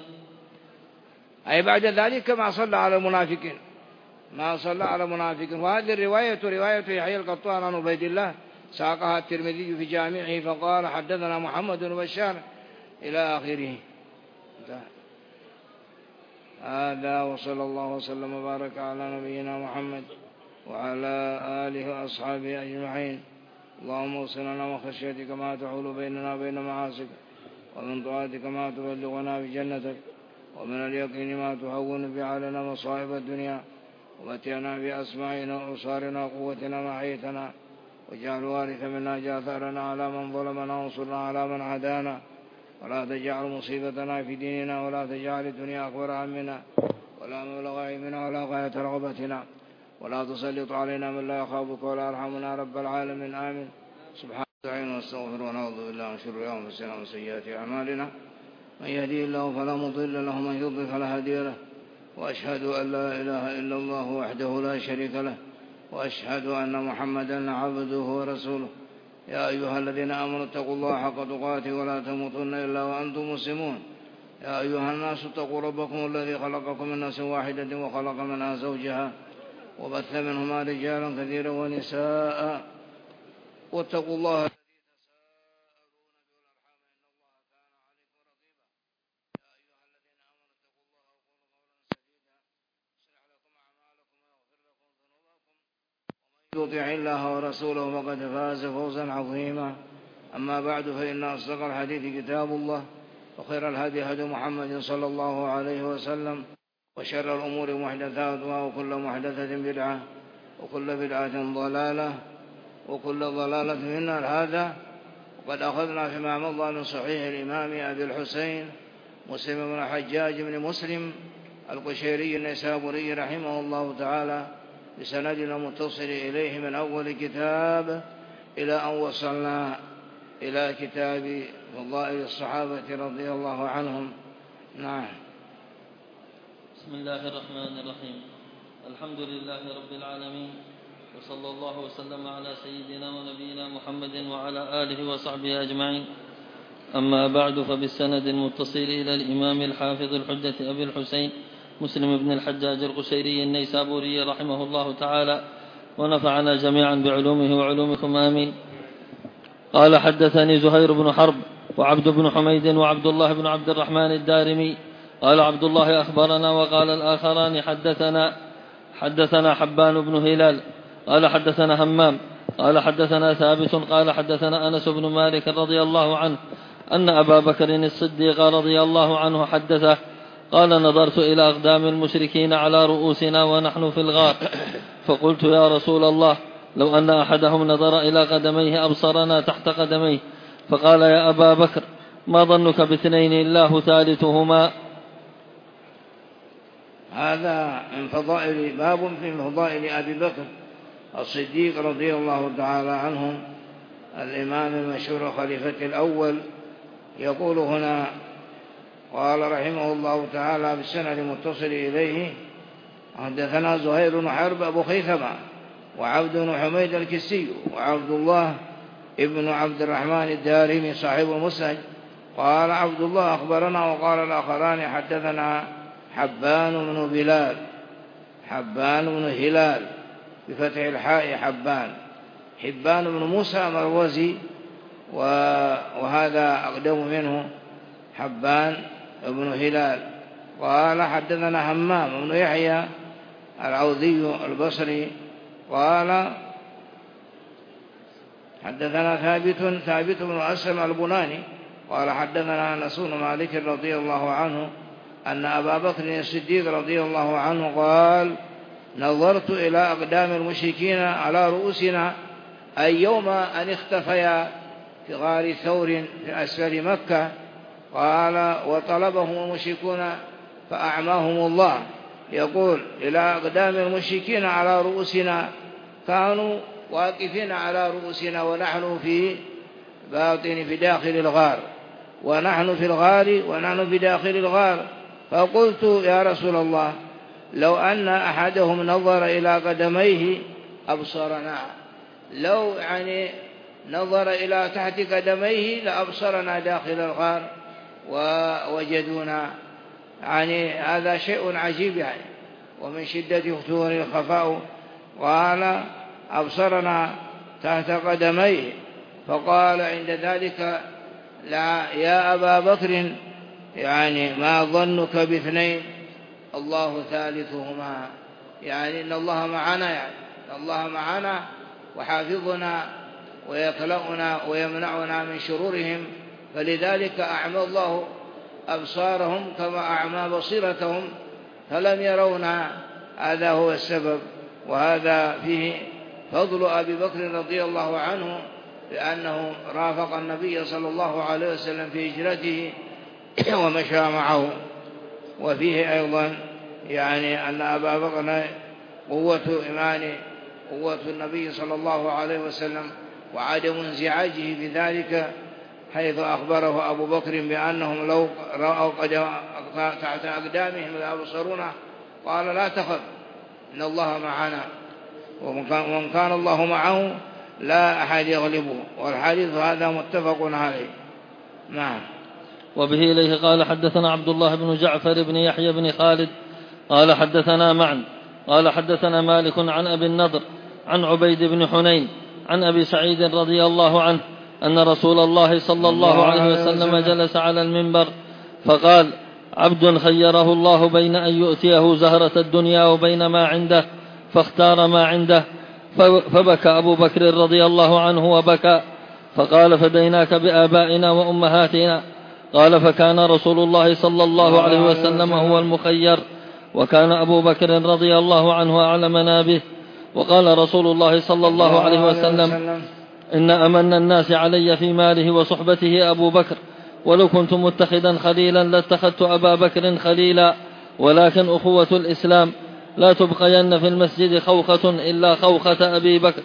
أي بعد ذلك ما صلى على المنافقين، ما صلى على المنافقين. وهذه الرواية رواية يحيى القطان عن عبيد الله، ساقها الترمذي في جامعه فقال: حدثنا محمد بن بشار إلى آخره. هذا، وصلى الله وسلم وبارك على نبينا محمد وعلى آله وأصحابه أجمعين. اللهم اغفر لنا من خشيتك ما تحول بيننا وبين معاصيك، ومن طاعتك ما تبلغنا بجنتك، ومن اليقين ما تهون به علينا مصائب الدنيا، ومتعنا بأسماعنا وأبصارنا وقوتنا ما أحييتنا، واجعل الوارث منا اجعل ثأرنا على من ظلمنا وانصرنا على من عادانا، ولا تجعل مصيبتنا في ديننا، ولا تجعل الدنيا أكبر همنا ولا مبلغ علمنا ولا غاية رغبتنا، ولا تسلط علينا من لا يخافك ولا يرحمنا رب العالمين. آمين. سبحانك ونستغفر ونعوذ بالله من شرور أنفسنا ومن سيئات أعمالنا، من يهدي الله فلا مضل له ومن يضلل فلا هادي له، وأشهد أن لا إله إلا الله وحده لا شريك له، وأشهد أن محمدا عبده ورسوله. يا أيها الذين آمنوا اتقوا الله حق تقاته ولا تموتن إلا وأنتم مسلمون. يا أيها الناس اتقوا ربكم الذي خلقكم من نفس واحدة وخلق منها زوجها وبث منهما رجالا كثيرا ونساء، واتقوا الله يطع الله ورسوله فقد فاز فوزا عظيما. أما بعد، فإن أصدق الحديث كتاب الله، وخير الهدي هدي محمد صلى الله عليه وسلم، وشر الأمور محدثاتها، وكل محدثة بدعة، وكل بدعة ضلالة، وكل ضلالة في النار. هذا وقد أخذنا فيما مضى من صحيح الإمام أبي الحسين مسلم بن الحجاج بن مسلم القشيري النيسابوري رحمه الله تعالى بسندنا متصل إليه من أول كتاب إلى أن وصلنا إلى كتاب فضائل الصحابة رضي الله عنهم. نعم. بسم الله الرحمن الرحيم. الحمد لله رب العالمين، وصلى الله وسلم على سيدنا ونبينا محمد وعلى آله وصحبه أجمعين. أما بعد، فبالسند المتصل إلى الإمام الحافظ الحجة أبي الحسين مسلم بن الحجاج القشيري النيسابوري رحمه الله تعالى، ونفعنا جميعا بعلومه وعلومكم آمين. قال: حدثني زهير بن حرب وعبد بن حميد وعبد الله بن عبد الرحمن الدارمي. قال عبد الله: أخبرنا. وقال الآخران: حدثنا حبان بن هلال قال حدثنا همام قال حدثنا ثابت قال حدثنا أنس بن مالك رضي الله عنه أن أبا بكر الصديق رضي الله عنه حدثه قال: نظرت إلى أقدام المشركين على رؤوسنا ونحن في الغار، فقلت: يا رسول الله، لو أن أحدهم نظر إلى قدميه أبصرنا تحت قدميه. فقال: يا أبا بكر، ما ظنك باثنين الله ثالثهما؟ هذا من فضائل، باب في فضائل أبي بكر الصديق رضي الله تعالى عنه، الإمام المشهور خليفة الأول. يقول هنا: قال رحمه الله تعالى بالسند المتصل إليه: حدثنا زهير بن حرب أبو خيثمة وعبد بن حميد الكسي وعبد الله ابن عبد الرحمن الدارمي صاحب المسند. قال عبد الله: أخبرنا. وقال الآخران: حدثنا حبان بن هلال بفتح الحاء حبان بن موسى مروزي، وهذا أقدم منه حبان بن هلال. قال: حدثنا همام بن يحيى العوذي البصري قال: حدثنا ثابت بن أسلم البناني قال: حدثنا أنس بن مالك رضي الله عنه أن أبا بكر الصديق رضي الله عنه قال: نظرت إلى أقدام المشركين على رؤوسنا، أي يوم أن اختفيا في غار ثور في أسفل مكة. قال: وطلبهم المشركون فأعماهم الله. يقول: إلى أقدام المشركين على رؤوسنا، كانوا واقفين على رؤوسنا ونحن في باطن في داخل الغار، ونحن في الغار ونحن في داخل الغار. فقلت: يا رسول الله، لو أن أحدهم نظر إلى قدميه أبصرنا، لو نظر إلى تحت قدميه لأبصرنا داخل الغار ووجدونا. هذا شيء عجيب ومن شدة فتور الخفاء. قال: أبصرنا تحت قدميه. فقال عند ذلك: لا يا أبا بكر، ما ظنك باثنين الله ثالثهما؟ إن الله معنا، الله معنا وحافظنا ويكلأنا ويمنعنا من شرورهم، فلذلك أعمى الله أبصارهم كما أعمى بصيرتهم فلم يرونا. هذا هو السبب. وهذا فيه فضل أبي بكر رضي الله عنه، لأنه رافق النبي صلى الله عليه وسلم في هجرته ومشى معه. وفيه أيضا يعني أن أبا بكر قوة إيمانه، قوة النبي صلى الله عليه وسلم، وعدم انزعاجه بذلك، حيث أخبره أبو بكر بأنهم لو رأوا قد تحت أقدامهم لا يبصرونه قال لا تخف إن الله معنا، ومن كان الله معه لا أحد يغلبه. والحديث هذا متفق عليه. نعم. وبه إليه قال حدثنا عبد الله بن جعفر بن يحيى بن خالد قال حدثنا معا قال حدثنا مالك عن أبي النضر عن عبيد بن حنين عن أبي سعيد رضي الله عنه أن رسول الله صلى الله عليه وسلم جلس على المنبر فقال: عبد خيره الله بين أن يؤتيه زهرة الدنيا وبين ما عنده فاختار ما عنده، فبكى أبو بكر رضي الله عنه وبكى، فقال: فديناك بآبائنا وأمهاتنا. قال: فكان رسول الله صلى الله عليه وسلم هو المخير، وكان أبو بكر رضي الله عنه أعلمنا به. وقال رسول الله صلى الله عليه وسلم: إن أمن الناس علي في ماله وصحبته أبو بكر، ولو كنت متخذا خليلا لاتخذت أبا بكر خليلا، ولكن أخوة الإسلام لا تبقين في المسجد خوخة إلا خوخة أبي بكر.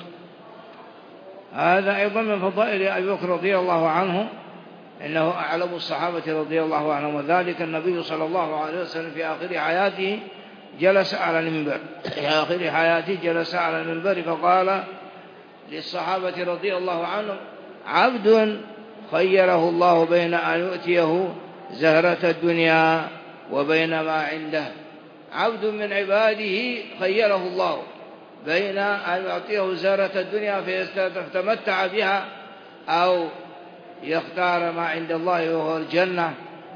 هذا أيضا من فضائل أبي بكر رضي الله عنه، إنه أعلم الصحابة رضي الله عنهم. وذلك النبي صلى الله عليه وسلم في آخر حياته جلس على المنبر، في آخر حياته جلس على المنبر فقال للصحابة رضي الله عنهم: عبد خيره الله بين أن يؤتيه زهرة الدنيا وبين ما عنده. عبد من عباده خيره الله بين أن يعطيه زهرة الدنيا فيتمتع بها، أو يختار ما عند الله وهو الجنة،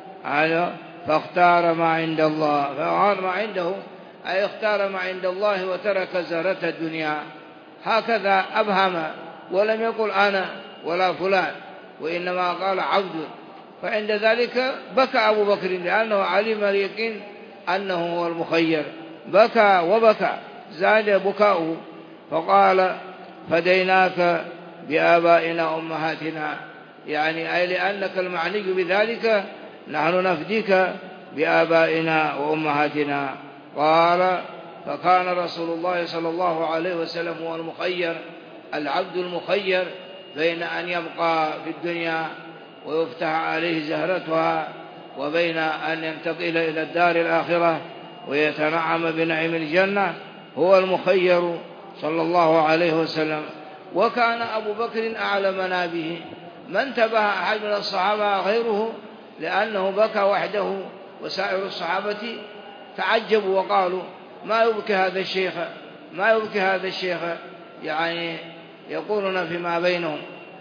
فاختار ما عند الله، فأعار ما عنده أي اختار ما عند الله وترك زهرة الدنيا. هكذا أبهم، ولم يقل أنا ولا فلان، وإنما قال عبد. فعند ذلك بكى أبو بكر لأنه علم اليقين أنه هو المخير، بكى وبكى، زاد بكاؤه، فقال: فديناك بآبائنا وأمهاتنا، يعني أي لأنك المعني بذلك نحن نفديك بآبائنا وأمهاتنا. قال: فكان رسول الله صلى الله عليه وسلم هو المخير، العبد المخير بين أن يبقى في الدنيا ويفتح عليه زهرتها، وبين أن ينتقل إلى الدار الآخرة ويتنعم بنعيم الجنة. هو المخير صلى الله عليه وسلم. وكان أبو بكر أعلمنا به، ما انتبه أحد من الصحابة غيره، لأنه بكى وحده، وسائر الصحابة تعجبوا وقالوا: ما يبكي هذا الشيخ، ما يبكي هذا الشيخ، يعني يقولون فيما بينهم.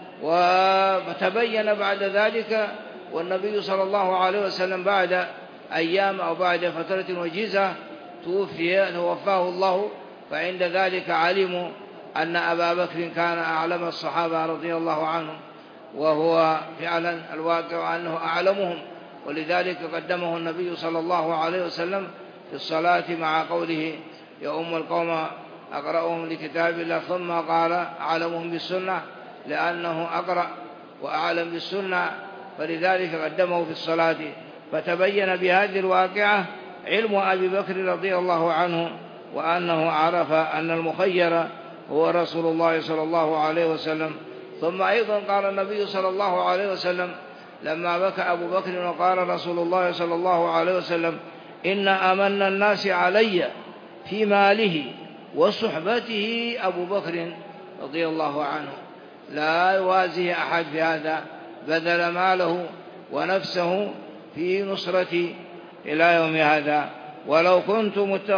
وتبين بعد ذلك، والنبي صلى الله عليه وسلم بعد أيام أو بعد فترة وجيزة توفاه الله، فعند ذلك علموا أن أبا بكر كان أعلم الصحابة رضي الله عنهم، وهو فعلا الواقع أنه أعلمهم، ولذلك قدمه النبي صلى الله عليه وسلم في الصلاة مع قوله: يؤم القوم أقرأهم لكتاب الله، ثم قال: أعلمهم بالسنة، لأنه أقرأ وأعلم بالسنة، فلذلك قدمه في الصلاة. فتبين بهذه الواقعة علم أبي بكر رضي الله عنه، وأنه عرف أن المخير هو رسول الله صلى الله عليه وسلم. ثم أيضا قال النبي صلى الله عليه وسلم لما بكى أبو بكر وقال رسول الله صلى الله عليه وسلم: إن أمن الناس علي في ماله وصحبته أبو بكر رضي الله عنه، لا يوازيه أحد في هذا، بذل ماله ونفسه في نصرتي إلى يوم هذا. ولو كنت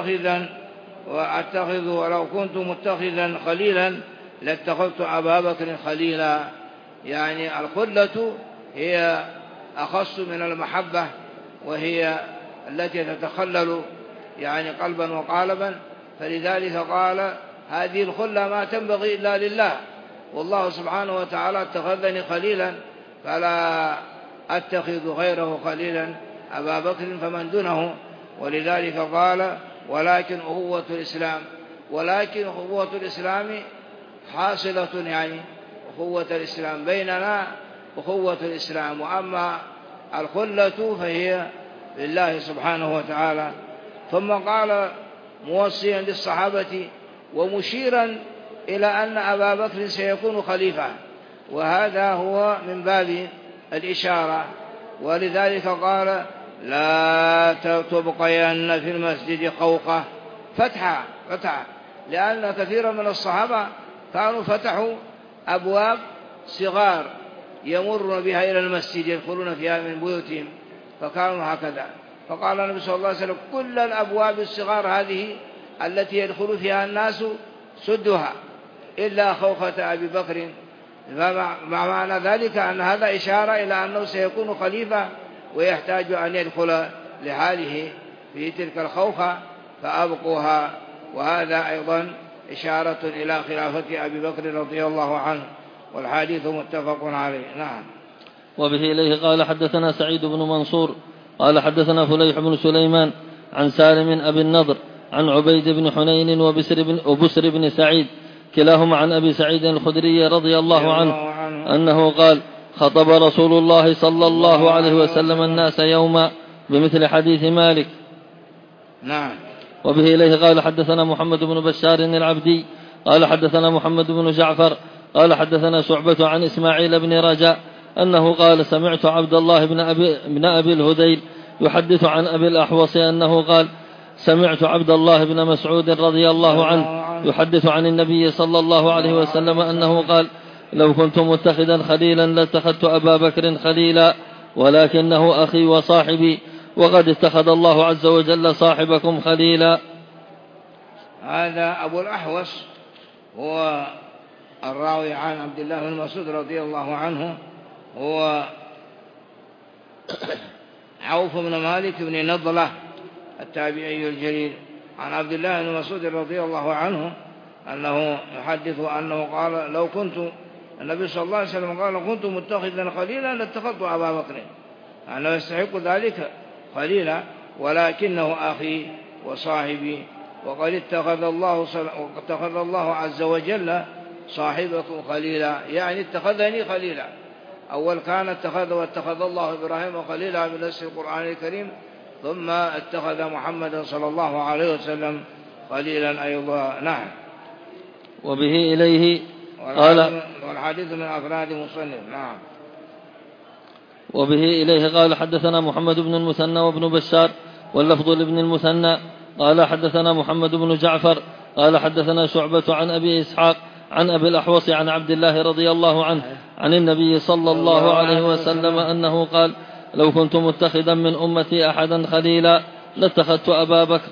متخذا خليلا لاتخذت أبا بكر خليلا. يعني الخلة هي أخص من المحبة، وهي التي تتخلل يعني قلبا وقالبا. فلذلك قال: هذه الخلة ما تنبغي إلا لله، والله سبحانه وتعالى اتخذني خليلا فلا أتخذ غيره خليلا أبا بكر فمن دونه. ولذلك قال ولكن أخوة الإسلام، ولكن أخوة الإسلام حاصلة، يعني أخوة الإسلام بيننا أخوة الإسلام، وأما الخلة فهي لله سبحانه وتعالى. ثم قال موصيا للصحابة ومشيرا إلى أن أبا بكر سيكون خليفة، وهذا هو من باب الإشارة. ولذلك قال لا تبقين في المسجد خوخة، فتحة، لأن كثيرا من الصحابة كانوا فتحوا أبواب صغار يمرون بها إلى المسجد يدخلون فيها من بيوتهم، فكانوا هكذا. فقال النبي صلى الله عليه وسلم كل الأبواب الصغار هذه التي يدخل فيها الناس سدها إلا خوخة أبي بكر. فمعنى ذلك أن هذا إشارة إلى أنه سيكون خليفة ويحتاج أن يدخل لحاله في تلك الخوخة فأبقوها، وهذا أيضا إشارة إلى خلافة أبي بكر رضي الله عنه، والحديث متفق عليه. نعم. وبه إليه قال حدثنا سعيد بن منصور قال حدثنا فليح بن سليمان عن سالم أبي النضر عن عبيد بن حنين وبسر بن سعيد كلاهما عن أبي سعيد الخدري رضي الله عنه أنه قال خطب رسول الله صلى الله عليه وسلم الناس يوما بمثل حديث مالك. نعم. وبه إليه قال حدثنا محمد بن بشار العبدي قال حدثنا محمد بن جعفر قال حدثنا شعبة عن إسماعيل بن رجاء أنه قال سمعت عبد الله بن أبي الهذيل يحدث عن أبي الأحوص أنه قال سمعت عبد الله بن مسعود رضي الله عنه يحدث عن النبي صلى الله عليه وسلم أنه قال لو كنت متخذا خليلا لاتخذت أبا بكر خليلا ولكنه أخي وصاحبي وقد اتخذ الله عز وجل صاحبكم خليلا. هذا أبو الأحوص هو الراوي عن عبد الله بن مسعود رضي الله عنه، هو عوف بن مالك بن نضلة التابعي الجليل، عن عبد الله بن مسعود رضي الله عنه أنه يحدث أنه قال لو كنت النبي صلى الله عليه وسلم قال لو كنت متخذا خليلا لاتخذت أبا بكر، أنه يستحق ذلك خليلا ولكنه أخي وصاحبي وقد اتخذ الله عز وجل صاحبكم خليلا، يعني اتخذني خليلا. أول كان واتخذ الله إبراهيم خليلا بنص القرآن الكريم، ثم اتخذ محمدا صلى الله عليه وسلم خليلا أيضا. نعم. وبه إليه قال والحديث من أفراد مصنف. نعم. وبه إليه قال حدثنا محمد بن المثنى وابن بشار واللفظ لابن المثنى قال حدثنا محمد بن جعفر قال حدثنا شعبة عن أبي إسحاق عن أبي الأحوص عن عبد الله رضي الله عنه عن النبي صلى الله عليه وسلم أنه قال لو كنت متخذا من أمتي أحدا خليلا لاتخذت أبا بكر.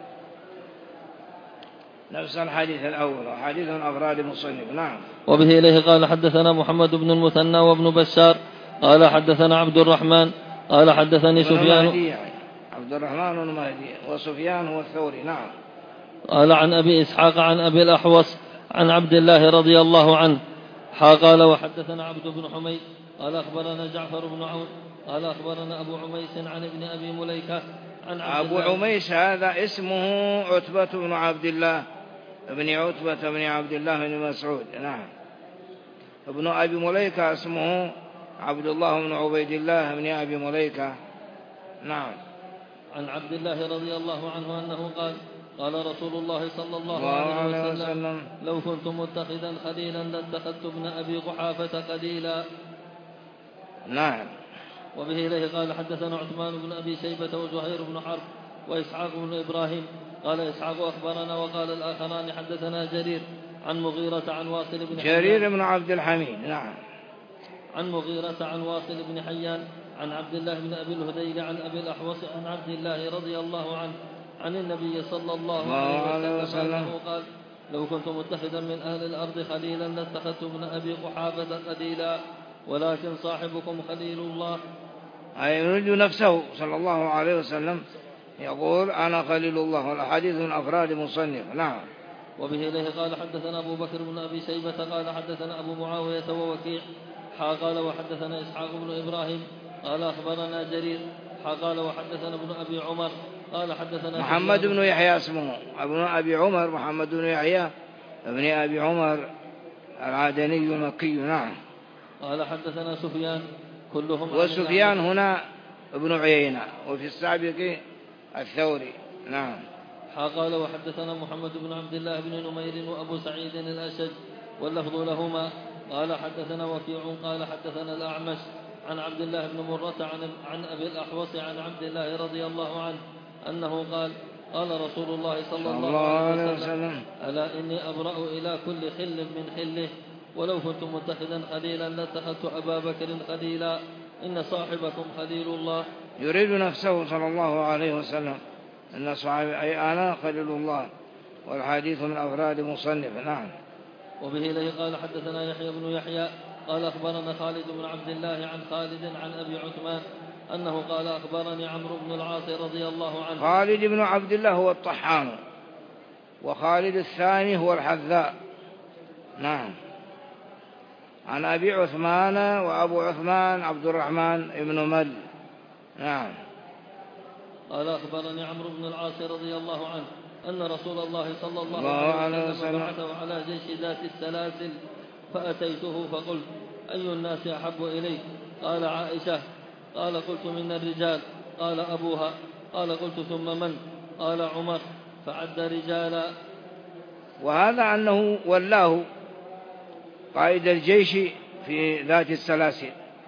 نفس الحديث الأول، حديث من أفراد مصنف. نعم. وبه إليه قال حدثنا محمد بن المثنى وابن بشار قال حدثنا عبد الرحمن قال حدثني سفيان عبد الرحمن بن مهدي وسفيان هو الثوري. نعم. قال عن أبي إسحاق عن أبي الأحوص عن عبد الله رضي الله عنه قال وحدثنا عبد بن حميد قال أخبرنا جعفر بن عون قال أخبرنا أبو عميس عن ابن أبي مليكة عن أبو عميس هذا اسمه عتبة بن عبد الله ابن عتبة بن عبد الله بن مسعود. نعم. ابن أبي مليكة اسمه عبد الله بن عبيد الله بن أبي مليكة. نعم. عن عبد الله رضي الله عنه أنه قال قال رسول الله صلى الله عليه وسلم لو كنت متخذا خليلا لاتخذت ابن أبي قحافة خليلا. نعم. وبه إليه قال حدثنا عثمان بن أبي شيبة وزهير بن حرب وإسحاق بن إبراهيم قال إسحاق أخبرنا وقال الآخران حدثنا جرير عن مغيرة عن واصل بن حيان جرير بن عبد الحميد. نعم. عن مغيرة عن واصل بن حيان عن عبد الله بن أبي الهذيل عن أبي الأحوص عن عبد الله رضي الله عنه عن النبي صلى الله عليه وسلم أنه قال لو كنت متخذا من أهل الأرض خليلا لاتخذت ابن أبي قحافة خليلا ولكن صاحبكم خليل الله، أي يريد نفسه صلى الله عليه وسلم يقول أنا خليل الله. والأحاديث من أفراد مصنف. نعم. وبه إليه قال حدثنا أبو بكر بن أبي شيبة قال حدثنا أبو معاوية ووكيع قال وحدثنا إسحاق بن إبراهيم قال أخبرنا جرير قال وحدثنا ابن أبي عمر قال حدثنا محمد بن يحيى اسمه ابن أبي عمر، محمد بن يحيى ابن أبي عمر العدني المكي. نعم. قال حدثنا سفيان كلهم. وسفيان هنا ابن عيينة، وفي السابق الثوري. نعم. قال وحدثنا محمد بن عبد الله بن نمير وأبو سعيد الأشج واللفظ لهما قال حدثنا وكيع قال حدثنا الأعمش عن عبد الله بن مرة عن أبي الأحوص عن عبد الله رضي الله عنه أنه قال قال رسول الله صلى الله عليه وسلم ألا إني أبرأ إلى كل خل من خله ولو كنت متخذا خليلا لاتخذت أبا بكر خليلا إن صاحبكم خليل الله. يريد نفسه صلى الله عليه وسلم إن صاحبي أي أنا خليل الله، والحديث من أفراد مصنف. نعم. وبه إليه قال حدثنا يحيى بن يحيى قال أخبرنا خالد بن عبد الله عن خالد عن أبي عثمان أنه قال أخبرني عمرو بن العاص رضي الله عنه. خالد بن عبد الله هو الطحان، وخالد الثاني هو الحذاء. نعم. عن أبي عثمان، وأبو عثمان عبد الرحمن بن مل. نعم. قال أخبرني عمرو بن العاص رضي الله عنه أن رسول الله صلى الله عليه وسلم بعثه على جيش ذات السلاسل فأتيته فقلت أي الناس أحب إليك؟ قال عائشة. قال قلت من الرجال. قال أبوها. قال قلت ثم من؟ قال عمر. فعد رجالا. وهذا أنه ولاه قائد الجيش في ذات السلاسل،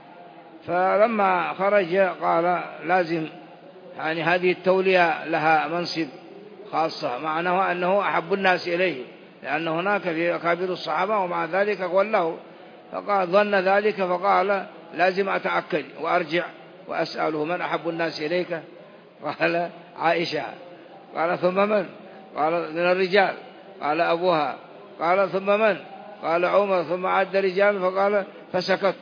فلما خرج قال لازم يعني هذه التولية لها منصب خاصة، معناه أنه أحب الناس إليه، لأن هناك في أكابر الصحابة ومع ذلك ولاه، فقال ظن ذلك فقال لازم أتأكد وأرجع وأسأله من أحب الناس إليك؟ قال عائشة. قال ثم من؟ قال من الرجال. قال أبوها. قال ثم من؟ قال عمر. ثم عد رجال فقال فسكت.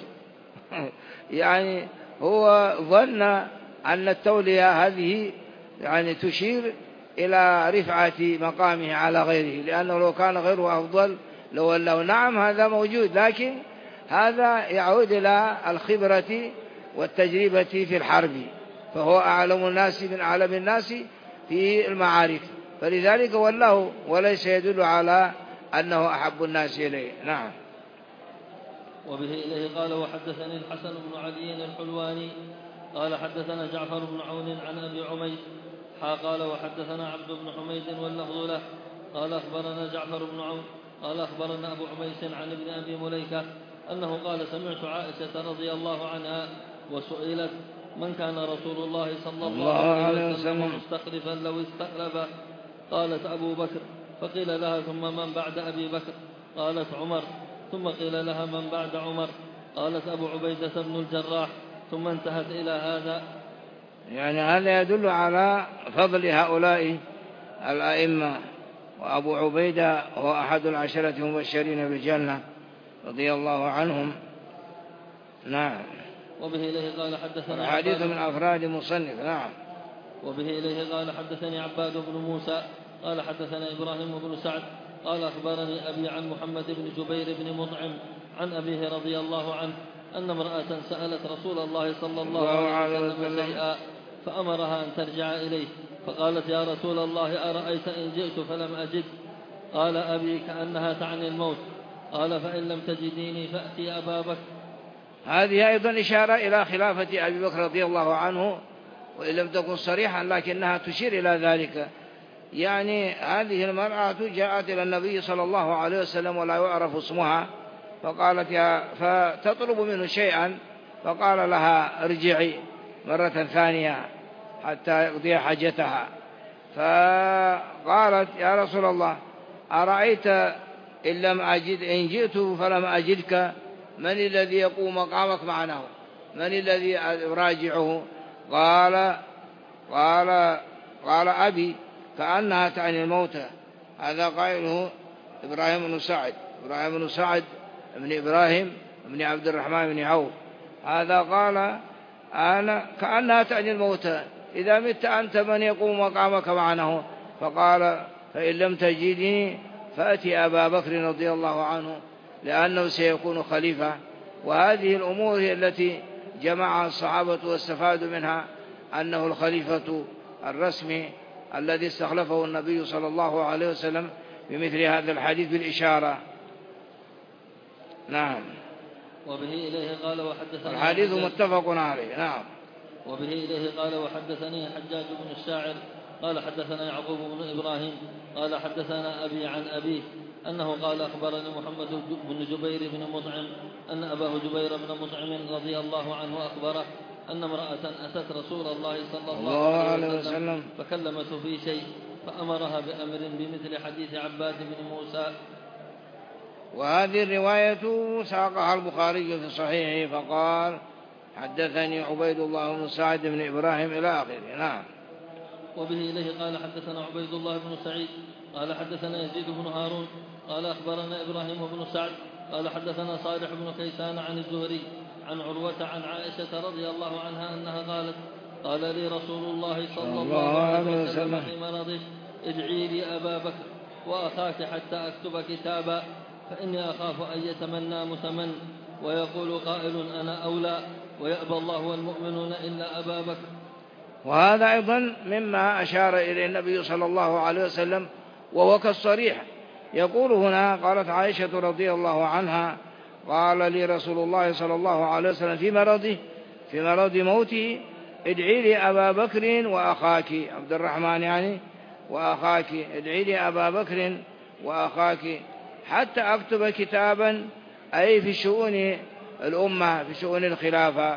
يعني هو ظن أن التولية هذه يعني تشير إلى رفعة مقامه على غيره، لأنه لو كان غيره أفضل لو نعم هذا موجود، لكن هذا يعود إلى الخبرة والتجربة في الحرب، فهو أعلم الناس من أعلم الناس في المعارك، فلذلك والله وليس يدل على أنه أحب الناس إليه. نعم. وبه إليه قال وحدثني الحسن بن علي الحلواني قال حدثنا جعفر بن عون عن أبي عميس قال وحدثنا عبد بن حميد واللفظ له قال أخبرنا جعفر بن عون قال أخبرنا أبو عميس عن ابن أبي مليكة أنه قال سمعت عائشة رضي الله عنها وسئلت من كان رسول الله صلى الله عليه وسلم مستخلفا لو استخلف؟ قالت أبو بكر. فقيل لها ثم من بعد أبي بكر؟ قالت عمر. ثم قيل لها من بعد عمر؟ قالت أبو عبيدة بن الجراح. ثم انتهت إلى هذا. يعني هذا يدل على فضل هؤلاء الأئمة، وأبو عبيدة هو أحد العشرة المبشرين بالجنة رضي الله عنهم. نعم. وبه إليه قال حدثنا حديث من أفراد مصنف. نعم. وبه إليه قال حدثني عباد بن موسى قال حدثنا إبراهيم بن سعد قال أخبرني أبي عن محمد بن جبير بن مطعم عن أبيه رضي الله عنه أن امرأة سألت رسول الله صلى الله عليه وسلم شيئا فأمرها أن ترجع إليه، فقالت يا رسول الله أرأيت إن جئت فلم أجد؟ قال أبي كأنها تعني الموت. قال فإن لم تجديني فأتي أبا بكر. هذه أيضا إشارة إلى خلافة أبي بكر رضي الله عنه، وإن لم تكن صريحا لكنها تشير إلى ذلك. يعني هذه المرأة جاءت إلى النبي صلى الله عليه وسلم ولا يعرف اسمها، فقالت فتطلب منه شيئا، فقال لها ارجعي مرة ثانية حتى يقضي حاجتها. فقالت يا رسول الله أرأيت إن جئت فلم أجدك من الذي يقوم مقامك معنا؟ من الذي يراجعه؟ قال أبي كأنها تعني الموتى. هذا قائله إبراهيم بن سعد بن إبراهيم بن عبد الرحمن بن عوف. هذا قال أنا كأنها تعني الموتى، إذا مت أنت من يقوم مقامك معنا؟ فقال فإن لم تجدني فأتي أبا بكر رضي الله عنه لأنه سيكون خليفة. وهذه الأمور هي التي جمعها الصحابة واستفادوا منها أنه الخليفة الرسمي الذي استخلفه النبي صلى الله عليه وسلم بمثل هذا الحديث بالإشارة. نعم. وبه إليه قال وحدثني الحديث متفق عليه. نعم. وبه إليه قال وحدثني حجاج بن الشاعر قال حدثنا يعقوب بن إبراهيم قال حدثنا أبي عن أبيه أنه قال أخبرني محمد بن جبير بن مطعم أن أباه جبير بن مطعم رضي الله عنه أخبره أن امرأة أتت رسول الله صلى الله عليه وسلم فكلمته في شيء فأمرها بأمر بمثل حديث عباد بن موسى. وهذه الرواية ساقها البخاري في صحيحه فقال حدثني عبيد الله بن سعد بن إبراهيم إلى آخره. نعم. وبه إليه قال حدثنا عبيد الله بن سعيد قال حدثنا يزيد بن هارون قال أخبرنا إبراهيم بن سعد قال حدثنا صالح بن كيسان عن الزهري عن عروة عن عائشة رضي الله عنها أنها قالت قال لي رسول الله صلى الله عليه وسلم في مرضه ادعي لي أبا بكر وأخاك حتى أكتب كتابا فإني أخاف أن يتمنى متمن ويقول قائل أنا أولى ويأبى الله والمؤمنون إلا أبا بكر. وهذا أيضا مما أشار إليه النبي صلى الله عليه وسلم وهو كالصريح. يقول هنا قالت عائشة رضي الله عنها قال لي رسول الله صلى الله عليه وسلم في مرض موته ادعي لي أبا بكر وأخاك عبد الرحمن يعني وأخاك ادعي لي أبا بكر وأخاك حتى أكتب كتابا أي في شؤون الأمة في شؤون الخلافة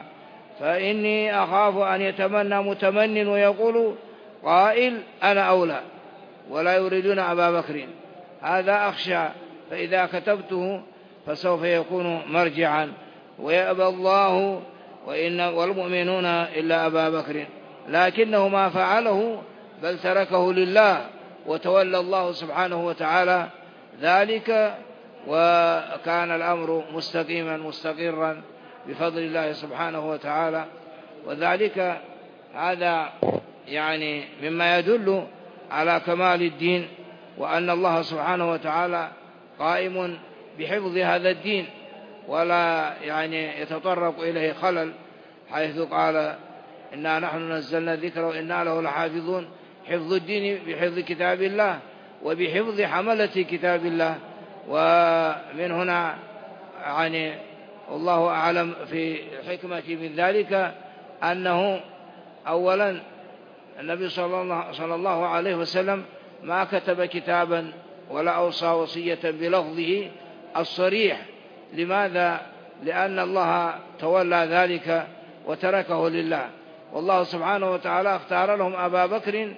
فإني أخاف أن يتمنى متمن ويقول قائل أنا أولى ولا يريدون أبا بكر هذا أخشى فإذا كتبته فسوف يكون مرجعا ويأبى الله والمؤمنون إلا أبا بكر لكنه ما فعله بل تركه لله وتولى الله سبحانه وتعالى ذلك وكان الأمر مستقيما مستقرا بفضل الله سبحانه وتعالى. وذلك هذا يعني مما يدل على كمال الدين وأن الله سبحانه وتعالى قائم بحفظ هذا الدين ولا يعني يتطرق إليه خلل حيث قال إنا نحن نزلنا الذكر وإنا له لحافظون. حفظ الدين بحفظ كتاب الله وبحفظ حملة كتاب الله. ومن هنا يعني الله أعلم في الحكمة من ذلك أنه أولا النبي صلى الله عليه وسلم ما كتب كتابا ولا أوصى وصية بلفظه الصريح. لماذا؟ لأن الله تولى ذلك وتركه لله والله سبحانه وتعالى اختار لهم أبا بكر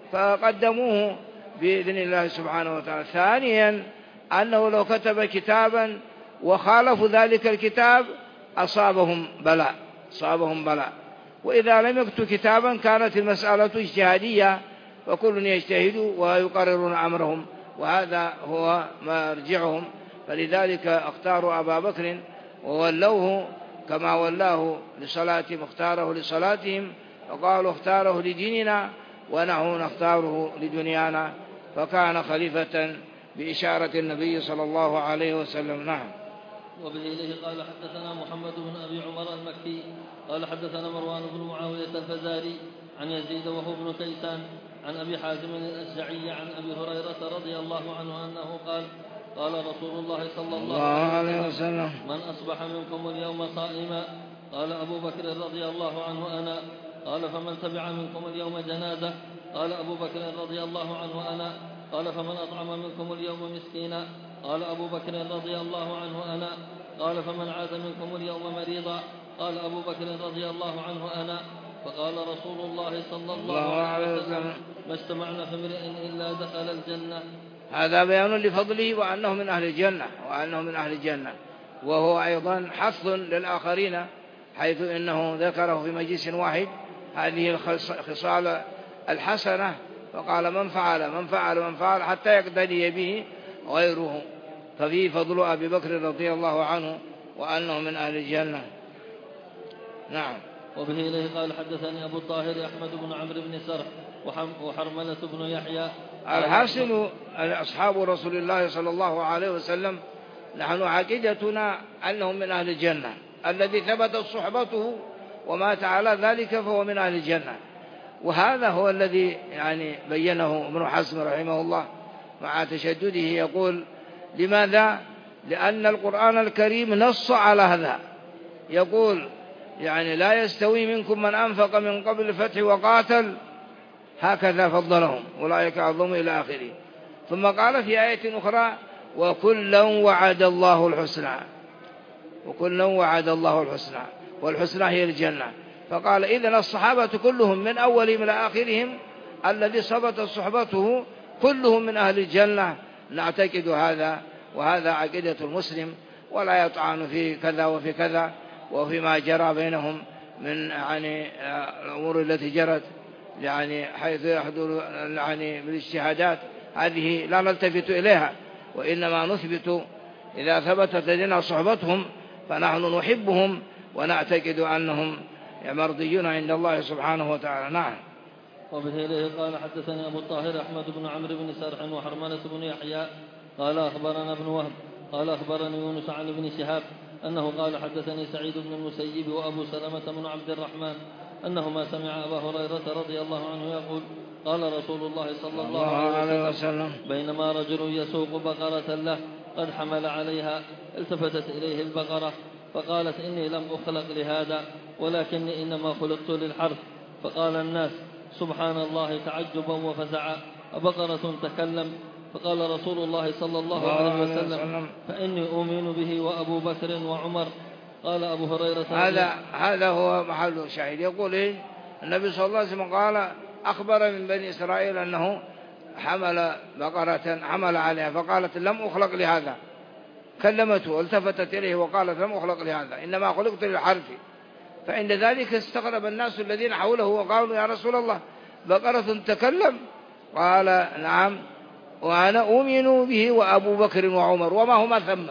فقدموه بإذن الله سبحانه وتعالى. ثانيا أنه لو كتب كتابا وخالفوا ذلك الكتاب أصابهم بلاء وإذا لم يكتب كتابا كانت المسألة اجتهادية وكل يجتهد ويقررون أمرهم وهذا هو مرجعهم. فلذلك اختاروا أبا بكر وولوه كما ولاه لصلاتهم اختاره لصلاتهم وقالوا اختاره لديننا ونحن نختاره لدنيانا فكان خليفة بإشارة النبي صلى الله عليه وسلم. نعم. وبه إليه قال حدثنا محمد بن أبي عمر المكي قال حدثنا مروان بن معاوية الفزاري عن يزيد وهو ابن كيسان عن أبي حازم الأشجعي عن أبي هريرة رضي الله عنه أنه قال رسول الله صلى الله عليه وسلم من أصبح منكم اليوم صائما قال أبو بكر رضي الله عنه أنا قال فمن تبع منكم اليوم جنازة قال أبو بكر رضي الله عنه أنا قال فمن أطعم منكم اليوم مسكينا قال أبو بكر رضي الله عنه أنا قال فمن عاد منكم اليوم مريضا قال أبو بكر رضي الله عنه أنا فقال رسول الله صلى الله عليه وسلم ما اجتمعنا في امرئ إلا دخل الجنة. هذا بيان لفضله وأنه من أهل الجنة وهو أيضا حث للآخرين حيث إنه ذكره في مجلس واحد هذه الخصال الحسنة فقال من فعل حتى يقتدي به غيره ففيه فضل أبي بكر رضي الله عنه وأنه من أهل الجنة. نعم. وبه إليه قال حدثني أبو الطاهر أحمد بن عمرو بن سرح وحرملة بن يحيى الحاصل أصحاب رسول الله صلى الله عليه وسلم نحن عقيدتنا أنهم من أهل الجنة، الذي ثبتت صحبته ومات على ذلك فهو من أهل الجنة. وهذا هو الذي يعني بينه ابن حزم رحمه الله مع تشدده، يقول لماذا؟ لأن القرآن الكريم نص على هذا، يقول يعني لا يستوي منكم من أنفق من قبل الفتح وقاتل، هكذا فضلهم أولئك أعظم إلى آخره. ثم قال في آية أخرى وكلا وعد الله الحسنى، وكلا وعد الله الحسنى، والحسنى هي الجنة. فقال إذن الصحابة كلهم من أولهم إلى آخرهم الذي ثبتت صحبته كلهم من أهل الجنة، نعتقد هذا، وهذا عقيدة المسلم، ولا يطعن في كذا وفي كذا وفيما جرى بينهم من يعني الأمور التي جرت يعني حيث يحضر يعني بالاجتهادات، هذه لا نلتفت إليها، وإنما نثبت إذا ثبتت لنا صحبتهم فنحن نحبهم ونعتقد أنهم مرضيون عند الله سبحانه وتعالى. نعم. وبه إليه قال حدثني أبو الطاهر أحمد بن عمرو بن سرح وحرملة بن يحيى قال أخبرنا ابن وهب قال أخبرني يونس عن ابن شهاب أنه قال حدثني سعيد بن المسيب وأبو سلمة بن عبد الرحمن أنهما سمع أبا هريرة رضي الله عنه يقول قال رسول الله صلى الله عليه وسلم بينما رجل يسوق بقرة له قد حمل عليها التفتت إليه البقرة فقالت إني لم أخلق لهذا ولكني إنما خلقت للحرث. فقال الناس سبحان الله تعجبا وفزعا أبقرة تكلم؟ فقال رسول الله صلى الله عليه وسلم فإني أؤمن به وأبو بكر وعمر. قال أبو هريرة هذا هو محل الشاهد. يقول إيه؟ النبي صلى الله عليه وسلم قال أخبر من بني إسرائيل أنه حمل بقرة حمل عليها فقالت لم أخلق لهذا، كلمته التفتت إليه وقالت لم أخلق لهذا إنما خلقت للحرث. فعند ذلك استغرب الناس الذين حوله وقالوا يا رسول الله بقرة تكلم؟ قال نعم وأنا أؤمن به وأبو بكر وعمر وما هما ثم،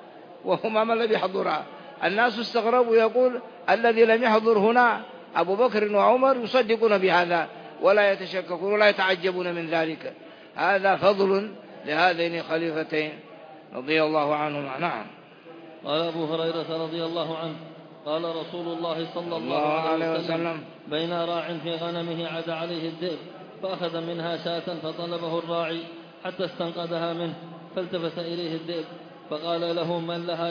وهما ما الذي حضرها. الناس استغربوا، يقول الذي لم يحضر هنا أبو بكر وعمر يصدقون بهذا ولا يتشككون ولا يتعجبون من ذلك. هذا فضل لهذين خليفتين رضي الله عنهما. نعم. قال أبو هريرة رضي الله عنه قال رسول الله صلى الله عليه وسلم بين راع في غنمه عدا عليه الذئب فأخذ منها شاة فطلبه الراعي حتى استنقذها منه فالتفت إليه الذئب فقال له من لها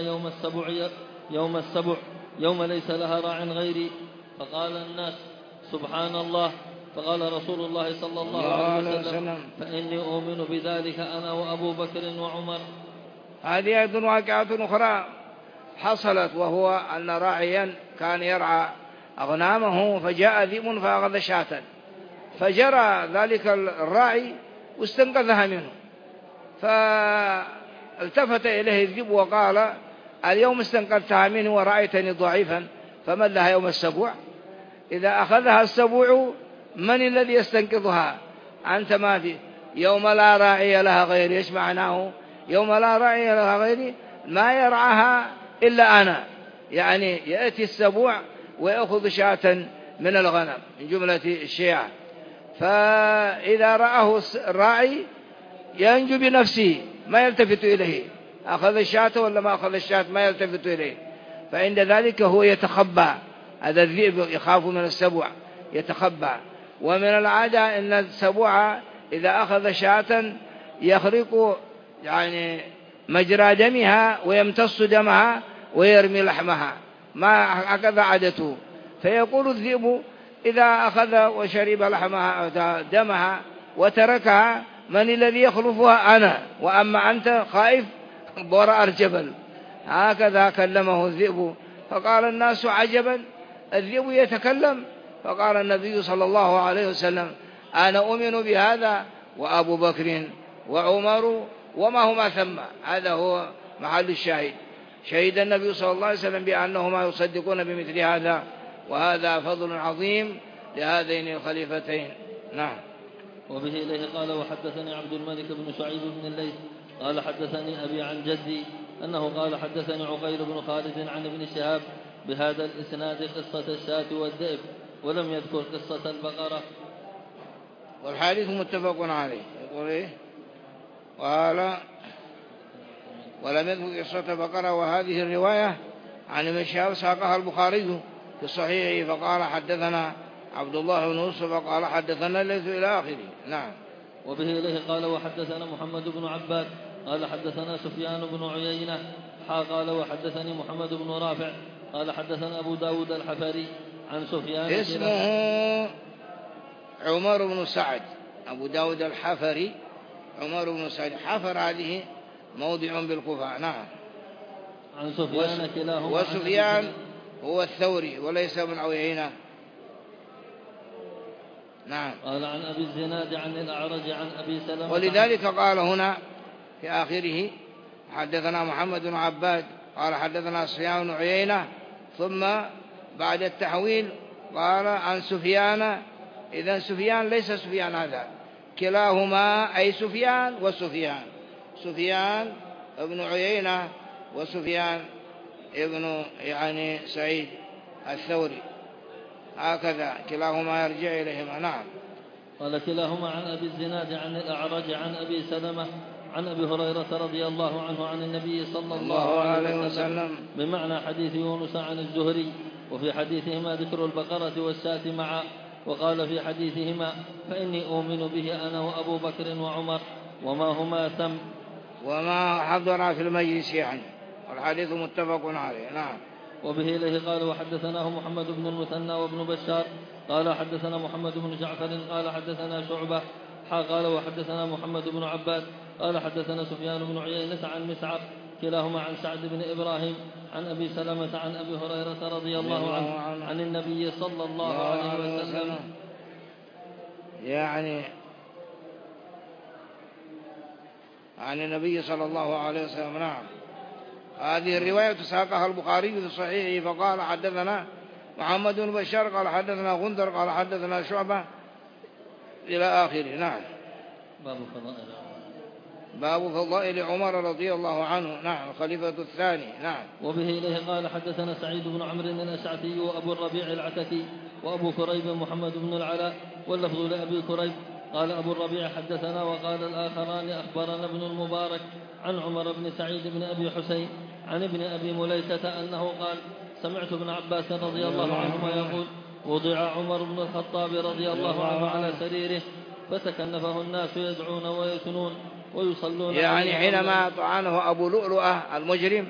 يوم السبع يوم ليس لها راع غيري؟ فقال الناس سبحان الله. فقال رسول الله صلى الله عليه وسلم فإني أؤمن بذلك أنا وأبو بكر وعمر. هذه أيضا واقعة أخرى حصلت، وهو أن راعيا كان يرعى أغنامه فجاء ذئب فأخذ شاة، فجرى ذلك الراعي واستنقذها منه، فالتفت إليه الذئب وقال اليوم استنقذتها منه ورأيتني ضعيفا فمن لها يوم السبوع؟ إذا أخذها السبوع من الذي يستنقذها؟ أنت ما في يوم لا راعي لها غيري. إيش معناه يوم لا راعي لها غيري؟ ما يرعاها إلا أنا، يعني يأتي السبوع ويأخذ شاة من الغنم من جملة الشيعة، فإذا رآه الراعي ينجو بنفسه ما يلتفت إليه، أخذ الشاة ولا ما أخذ الشاة ما يلتفت إليه، فعند ذلك هو يتخبى. هذا الذئب يخاف من السبوع يتخبى. ومن العادة أن السبوع إذا أخذ شاة يخرق يعني مجرى دمها ويمتص دمها ويرمي لحمها، ما هكذا عادته. فيقول الذئب إذا أخذ وشرب لحمها دمها وتركها من الذي يخلفها؟ أنا، وأما أنت خائف وراء الجبل. هكذا كلمه الذئب. فقال الناس عجبا الذئب يتكلم؟ فقال النبي صلى الله عليه وسلم أنا أؤمن بهذا وأبو بكر وعمر وما هما ثم. هذا هو محل الشاهد. شهد النبي صلى الله عليه وسلم بأنهما يصدقون بمثل هذا، وهذا فضل عظيم لهذين الخليفتين. نعم. وبه إليه قال وحدثني عبد الملك بن شعيب بن الليث قال حدثني أبي عن جدي أنه قال حدثني عقيل بن خالد عن ابن شهاب بهذا الإسناد قصة الشاة والذئب ولم يذكر قصة البقرة. والحديث متفق عليه. يقول إيه؟ قال ولم يذكر قصة بقرة، وهذه الرواية عن ابن شهاب ساقها البخاري في صحيحه، فقال حدثنا عبد الله بن يوسف قال حدثنا الليث إلى آخره. نعم. وبه إليه قال وحدثنا محمد بن عباد قال حدثنا سفيان بن عيينة قال وحدثني محمد بن رافع قال حدثنا أبو داود الحفري عن سفيان اسمه عمر بن سعد، أبو داود الحفري عمر بن سعد. حفر هذه موضع بالكوفة. نعم. عن سفيان كلاهما. وسفيان هو الثوري وليس من عيينة. نعم. قال عن أبي الزناد عن الأعرج عن أبي سلمة. ولذلك قال هنا في آخره حدثنا محمد بن عباد قال حدثنا سفيان بن عيينة، ثم بعد التحويل قال عن سفيان. إذن سفيان ليس سفيان هذا، كلاهما أي سفيان وسفيان، سفيان ابن عيينة وسفيان ابن سعيد الثوري، هكذا كلاهما يرجع إليهما. نعم. قال كلاهما عن أبي الزناد عن الأعرج عن أبي سلمة عن أبي هريرة رضي الله عنه عن النبي صلى الله عليه وسلم بمعنى حديث يونس عن الزهري. وفي حديثهما ذكر البقرة والشاة معا. وقال في حديثهما فإني أؤمن به أنا وأبو بكر وعمر وما هما ثم وما حضر في المجلس يعني. والحديث متفق عليه. نعم. وبه إليه قال وحدثناه محمد بن المثنى وابن بشار قال حدثنا محمد بن جعفر قال حدثنا شعبة قال وحدثنا محمد بن عباد قال حدثنا سفيان بن عيينة عن مسعر كلاهما عن سعد بن إبراهيم عن أبي سلمة عن أبي هريرة رضي الله عنه عن النبي صلى الله عليه وسلم يعني عن النبي صلى الله عليه وسلم. نعم. هذه الرواية ساقها البخاري في صحيحه، فقال حدثنا محمد بن بشار قال حدثنا غندر قال حدثنا شعبة إلى آخره. نعم. باب فضائل عمر رضي الله عنه. نعم. الخليفة الثاني. نعم. وبه إليه قال حدثنا سعيد بن عمرو الأشعثي وأبو الربيع العتكي وأبو كريب محمد بن العلاء، واللفظ لأبي كريب. قال أبو الربيع حدثنا، وقال الآخران أخبرنا ابن المبارك عن عمر بن سعيد بن أبي حسين عن ابن أبي مليكة أنه قال سمعت ابن عباس رضي الله عنهما يقول وضع عمر بن الخطاب رضي الله عنه على سريره فتكنفه الناس يدعون ويثنون ويصلون يعني حينما طعنه أبو لؤلؤة المجرم،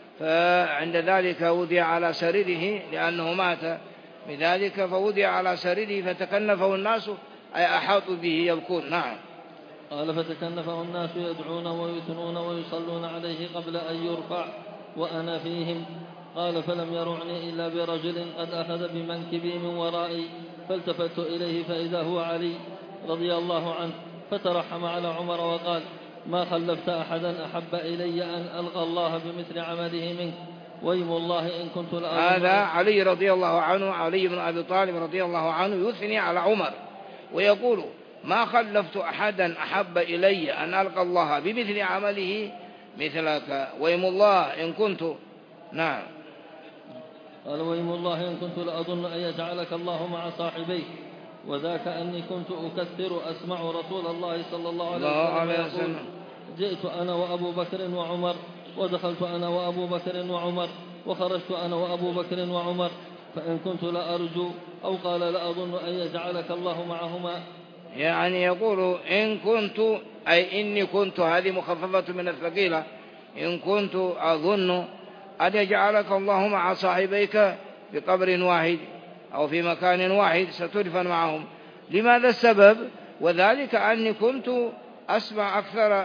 فعند ذلك وضع على سريره لأنه مات بذلك، فوضع على سريره فتكنفه الناس أي أحاطوا به يبكون. نعم. قال فتكنفه الناس يدعون ويثنون ويصلون عليه قبل أن يرفع وأنا فيهم. قال فلم يرعني إلا برجل قد أخذ بمنكبي من ورائي، فالتفت إليه فإذا هو علي رضي الله عنه، فترحم على عمر وقال ما خلفت أحدا أحب إلي أن ألقى الله بمثل عمله منك، ويم الله إن كنت لأظن. هذا علي رضي الله عنه، علي بن أبي طالب رضي الله عنه يثني على عمر ويقول ما خلفت أحدا أحب إلي أن ألقى الله بمثل عمله مثلك، ويم الله إن كنت. نعم. قال ويم الله إن كنت لأظن أن يجعلك الله مع صاحبيك، وذاك أني كنت أكثر أسمع رسول الله صلى الله عليه وسلم جئت أنا وأبو بكر وعمر، ودخلت أنا وأبو بكر وعمر، وخرجت أنا وأبو بكر وعمر، فإن كنت لأرجو أو قال لأظن أن يجعلك الله معهما. يعني يقول إن كنت أي إني كنت، هذه مخففة من الثقيلة، إن كنت أظن أن يجعلك الله مع صاحبيك بقبر واحد أو في مكان واحد ستدفن معهم. لماذا السبب؟ وذلك أني كنت أسمع أكثر،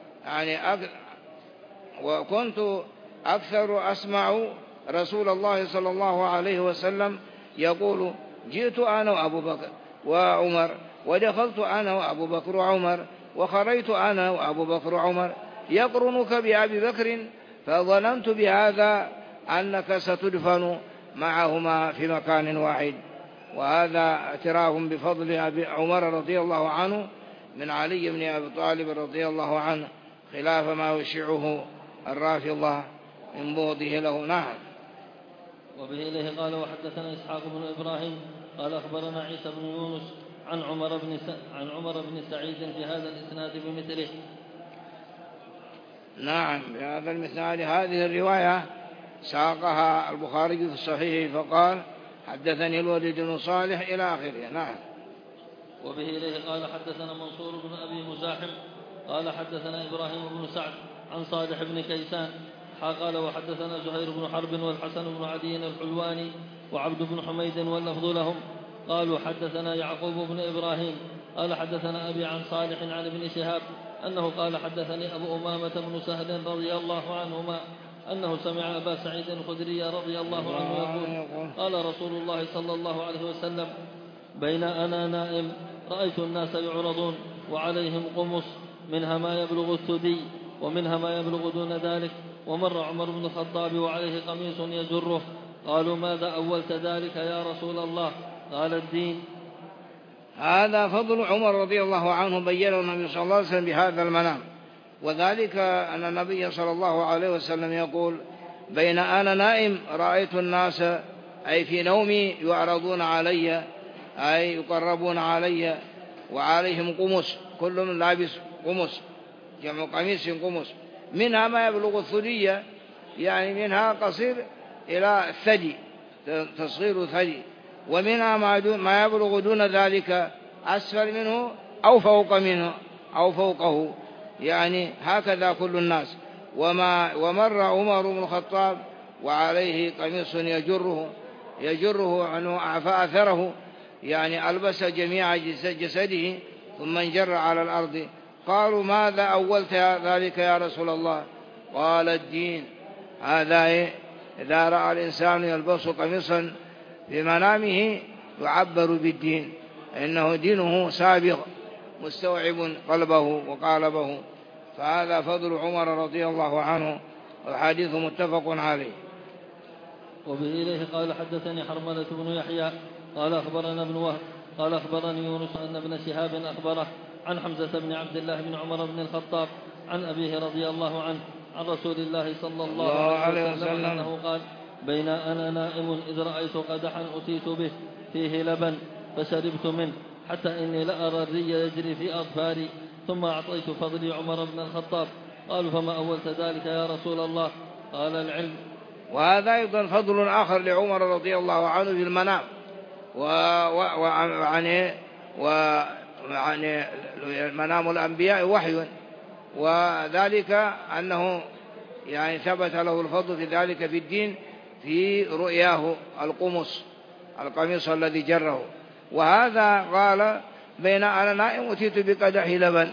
وكنت أكثر أسمع رسول الله صلى الله عليه وسلم يقول جئت أنا وأبو بكر وعمر، ودخلت أنا وأبو بكر وعمر، وخرجت أنا وأبو بكر وعمر، يقرنك بأبي بكر، فظننت بهذا أنك ستدفن معهما في مكان واحد. وهذا اعتراف بفضل أبي عمر رضي الله عنه من علي بن أبي طالب رضي الله عنه، خلاف ما يشيعه الرافضة من بغضه له. نعم. وبه إليه قال وحدثنا إسحاق بن إبراهيم قال أخبرنا عيسى بن يونس عن عمر بن سعيد في هذا الإسناد بمثله. نعم، بهذا المثال هذه الرواية ساقها البخاري في الصحيح فقال حدثني الوليد بن صالح إلى آخره. نعم. وبه إليه قال حدثنا منصور بن أبي مزاحم قال حدثنا إبراهيم بن سعد عن صالح بن كيسان قال وحدثنا زهير بن حرب والحسن بن عدي الحلواني وعبد بن حميد واللفظ لهم قالوا حدثنا يعقوب بن إبراهيم قال حدثنا أبي عن صالح عن ابن شهاب أنه قال حدثني أبو أمامة بن سهل رضي الله عنهما أنه سمع أبا سعيد الخدري رضي الله عنه يقول قال رسول الله صلى الله عليه وسلم بين أنا نائم رأيت الناس يعرضون وعليهم قمص منها ما يبلغ الثدي ومنها ما يبلغ دون ذلك ومر عمر بن الخطاب وعليه قميص يجره قالوا ماذا أولت ذلك يا رسول الله قال الدين. هذا فضل عمر رضي الله عنه بيّنه النبي صلى الله عليه وسلم بهذا المنام، وذلك أن النبي صلى الله عليه وسلم يقول بين أنا نائم رأيت الناس أي في نومي يعرضون علي أي يقربون علي وعليهم قمص، كلهم لابس قمص جمع قميص قمص منها ما يبلغ الثدي يعني منها قصير إلى الثدي تصغير الثدي ومنها ما يبلغ دون ذلك أسفل منه أو فوق منه أو فوقه يعني هكذا كل الناس. ومر عمر بن الخطاب وعليه قميص يجره عنه أعفى أثره يعني ألبس جميع جسده ثم انجر على الأرض. قالوا ماذا أولت ذلك يا رسول الله قال الدين. هذا إذا رأى الإنسان يلبس قميصا في منامه يعبر بالدين إنه دينه سابق مستوعب قلبه وقالبه. فهذا فضل عمر رضي الله عنه والحديث متفق عليه. وبه إليه قال حدثني حرملة بن يحيى قال أخبرنا ابن وهب قال أخبرني يونس أن ابن شهاب أخبره عن حمزة بن عبد الله بن عمر بن الخطاب عن أبيه رضي الله عنه عن رسول الله صلى الله عليه وسلم أنه قال بين أنا نائم إذ رأيت قدحا أتيت به فيه لبن فشربت منه حتى إني لأرى الري يجري في أظفاري ثم أعطيت فضلي عمر بن الخطاب. قالوا فما أولت ذلك يا رسول الله قال العلم. وهذا أيضا فضل آخر لعمر رضي الله عنه في المنام وعني منام الأنبياء وحي، وذلك أنه يعني ثبت له الفضل في ذلك في الدين في رؤياه القميص الذي جره. وهذا قال بين أنا نائم أتيت بقدح لبن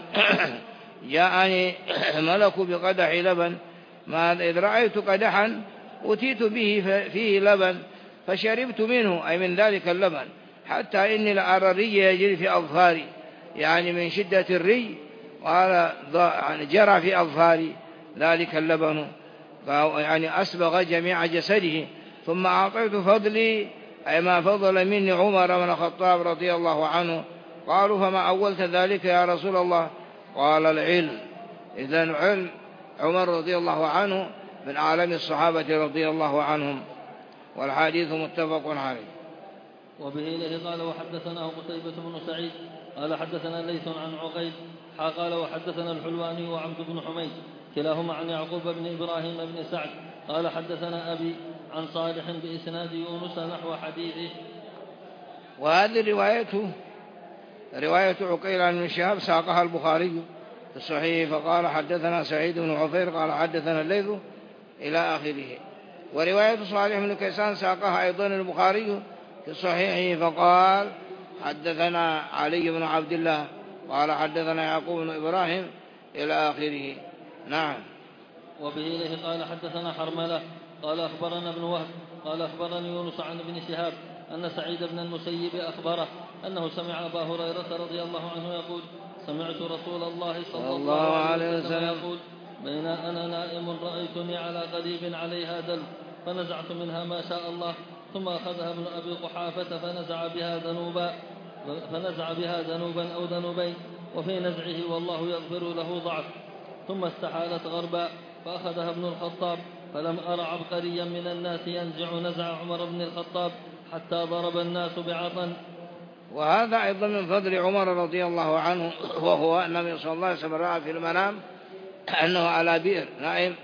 جاءني ملك بقدح لبن إذ رأيت قدحا أتيت به فيه لبن فشربت منه أي من ذلك اللبن حتى إني لأرى الري يجري في أظفاري يعني من شدة الري قال يعني جرى في أظفاري ذلك اللبن يعني أسبغ جميع جسده ثم أعطيت فضلي أي ما فضل مني عمر بن الخطاب رضي الله عنه. قالوا فما أولت ذلك يا رسول الله قال العلم. إذن علم عمر رضي الله عنه من أعلم الصحابة رضي الله عنهم والحديث متفق عليه. وبه إليه قال وحدثنا قتيبة بن سعيد قال حدثنا ليث عن عقيل قال وحدثنا الحلواني وعبد بن حميد كلاهما عن يعقوب بن إبراهيم بن سعد قال حدثنا أبي عن صالح بإسناد يونس نحو حديثه. وهذه رواية عقيل عن ابن شهاب ساقها البخاري في الصحيح فقال حدثنا سعيد بن عفير قال حدثنا الليث إلى آخره. ورواية صالح بن كيسان ساقها أيضا البخاري في الصحيح فقال حدثنا علي بن عبد الله قال حدثنا يعقوب بن إبراهيم إلى آخره. نعم. وبه إليه قال حدثنا حرملة قال أخبرنا ابن وهب قال أخبرني يونس عن ابن شهاب أن سعيد بن المسيب أخبره أنه سمع أبا هريرة رضي الله عنه يقول سمعت رسول الله صلى الله عليه وسلم يقول بين أنا نائم رأيتني على قريب عليها دلو فنزعت منها ما شاء الله ثم أخذها ابن أبي قحافة فنزع بها ذنوبا أو ذنوبين وفي نزعه والله يغفر له ضعف ثم استحالت غربا فأخذها ابن الخطاب فلم أر عبقريا من الناس ينزع نزع عمر بن الخطاب حتى ضرب الناس بعطن. وهذا أيضا من فضل عمر رضي الله عنه، وهو النبي صلى الله عليه وسلم رأى في المنام أنه على بئر نائم،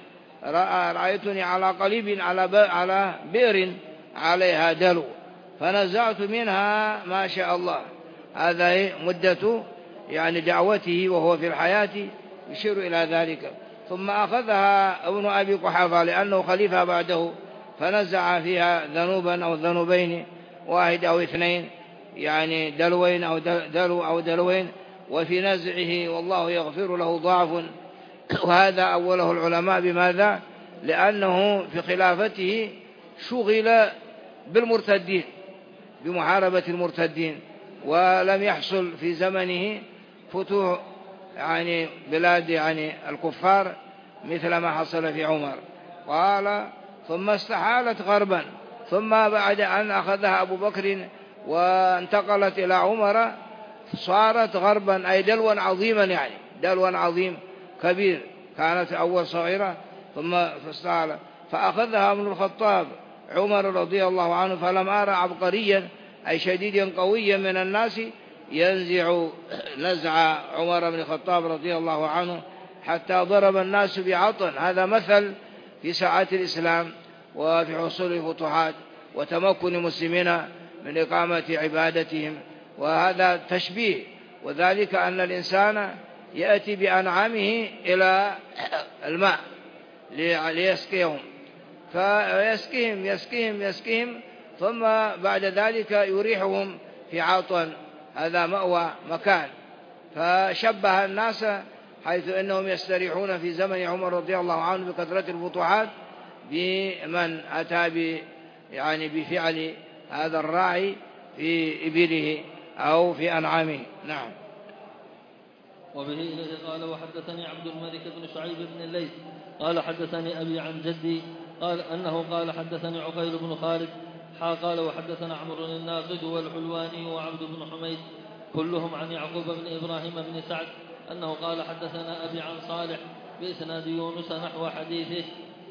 رأيتني على قليب على بئر عليها دلو فنزعت منها ما شاء الله. هذا مدة يعني دعوته وهو في الحياة يشير إلى ذلك. ثم أخذها ابن أبي قحافة لأنه خليفة بعده فنزع فيها ذنوبا أو ذنوبين، واحد أو اثنين، يعني دلوين أو دلو أو دلوين، وفي نزعه والله يغفر له ضعف. وهذا أوله العلماء بماذا؟ لأنه في خلافته شغل بالمرتدين، بمحاربة المرتدين، ولم يحصل في زمنه فتوح يعني بلاد يعني الكفار مثل ما حصل في عمر. قال ثم استحالت غربا، ثم بعد أن أخذها أبو بكر وانتقلت إلى عمر صارت غربا أي دلوا عظيما، يعني دلوا عظيم كبير، كانت أول صغيرة ثم فاستحالت فأخذها ابن الخطاب عمر رضي الله عنه، فلم أرى عبقريا أي شديدا قويا من الناس ينزع نزع عمر بن الخطاب رضي الله عنه حتى ضرب الناس بعطن. هذا مثل في ساعات الإسلام وفي حصول الفتوحات وتمكن المسلمين من إقامة عبادتهم. وهذا تشبيه، وذلك أن الإنسان يأتي بأنعامه إلى الماء ليسقيهم، فيسقيهم يسقيهم يسقيهم ثم بعد ذلك يريحهم في عطن، هذا مأوى مكان. فشبه الناس حيث أنهم يستريحون في زمن عمر رضي الله عنه بكثرة الفتوحات بمن أتى يعني بفعل هذا الراعي في إبله أو في أنعامه. نعم. وبه إليه قال وحدثني عبد الملك بن شعيب بن الليث قال حدثني أبي عن جدي قال أنه قال حدثني عقيل بن خالد قال وحدثنا عمرو الناقد والحلواني وعبد بن حميد كلهم عن يعقوب بن إبراهيم بن سعد أنه قال حدثنا أبي عن صالح بإسناد يونس نحو حديثه.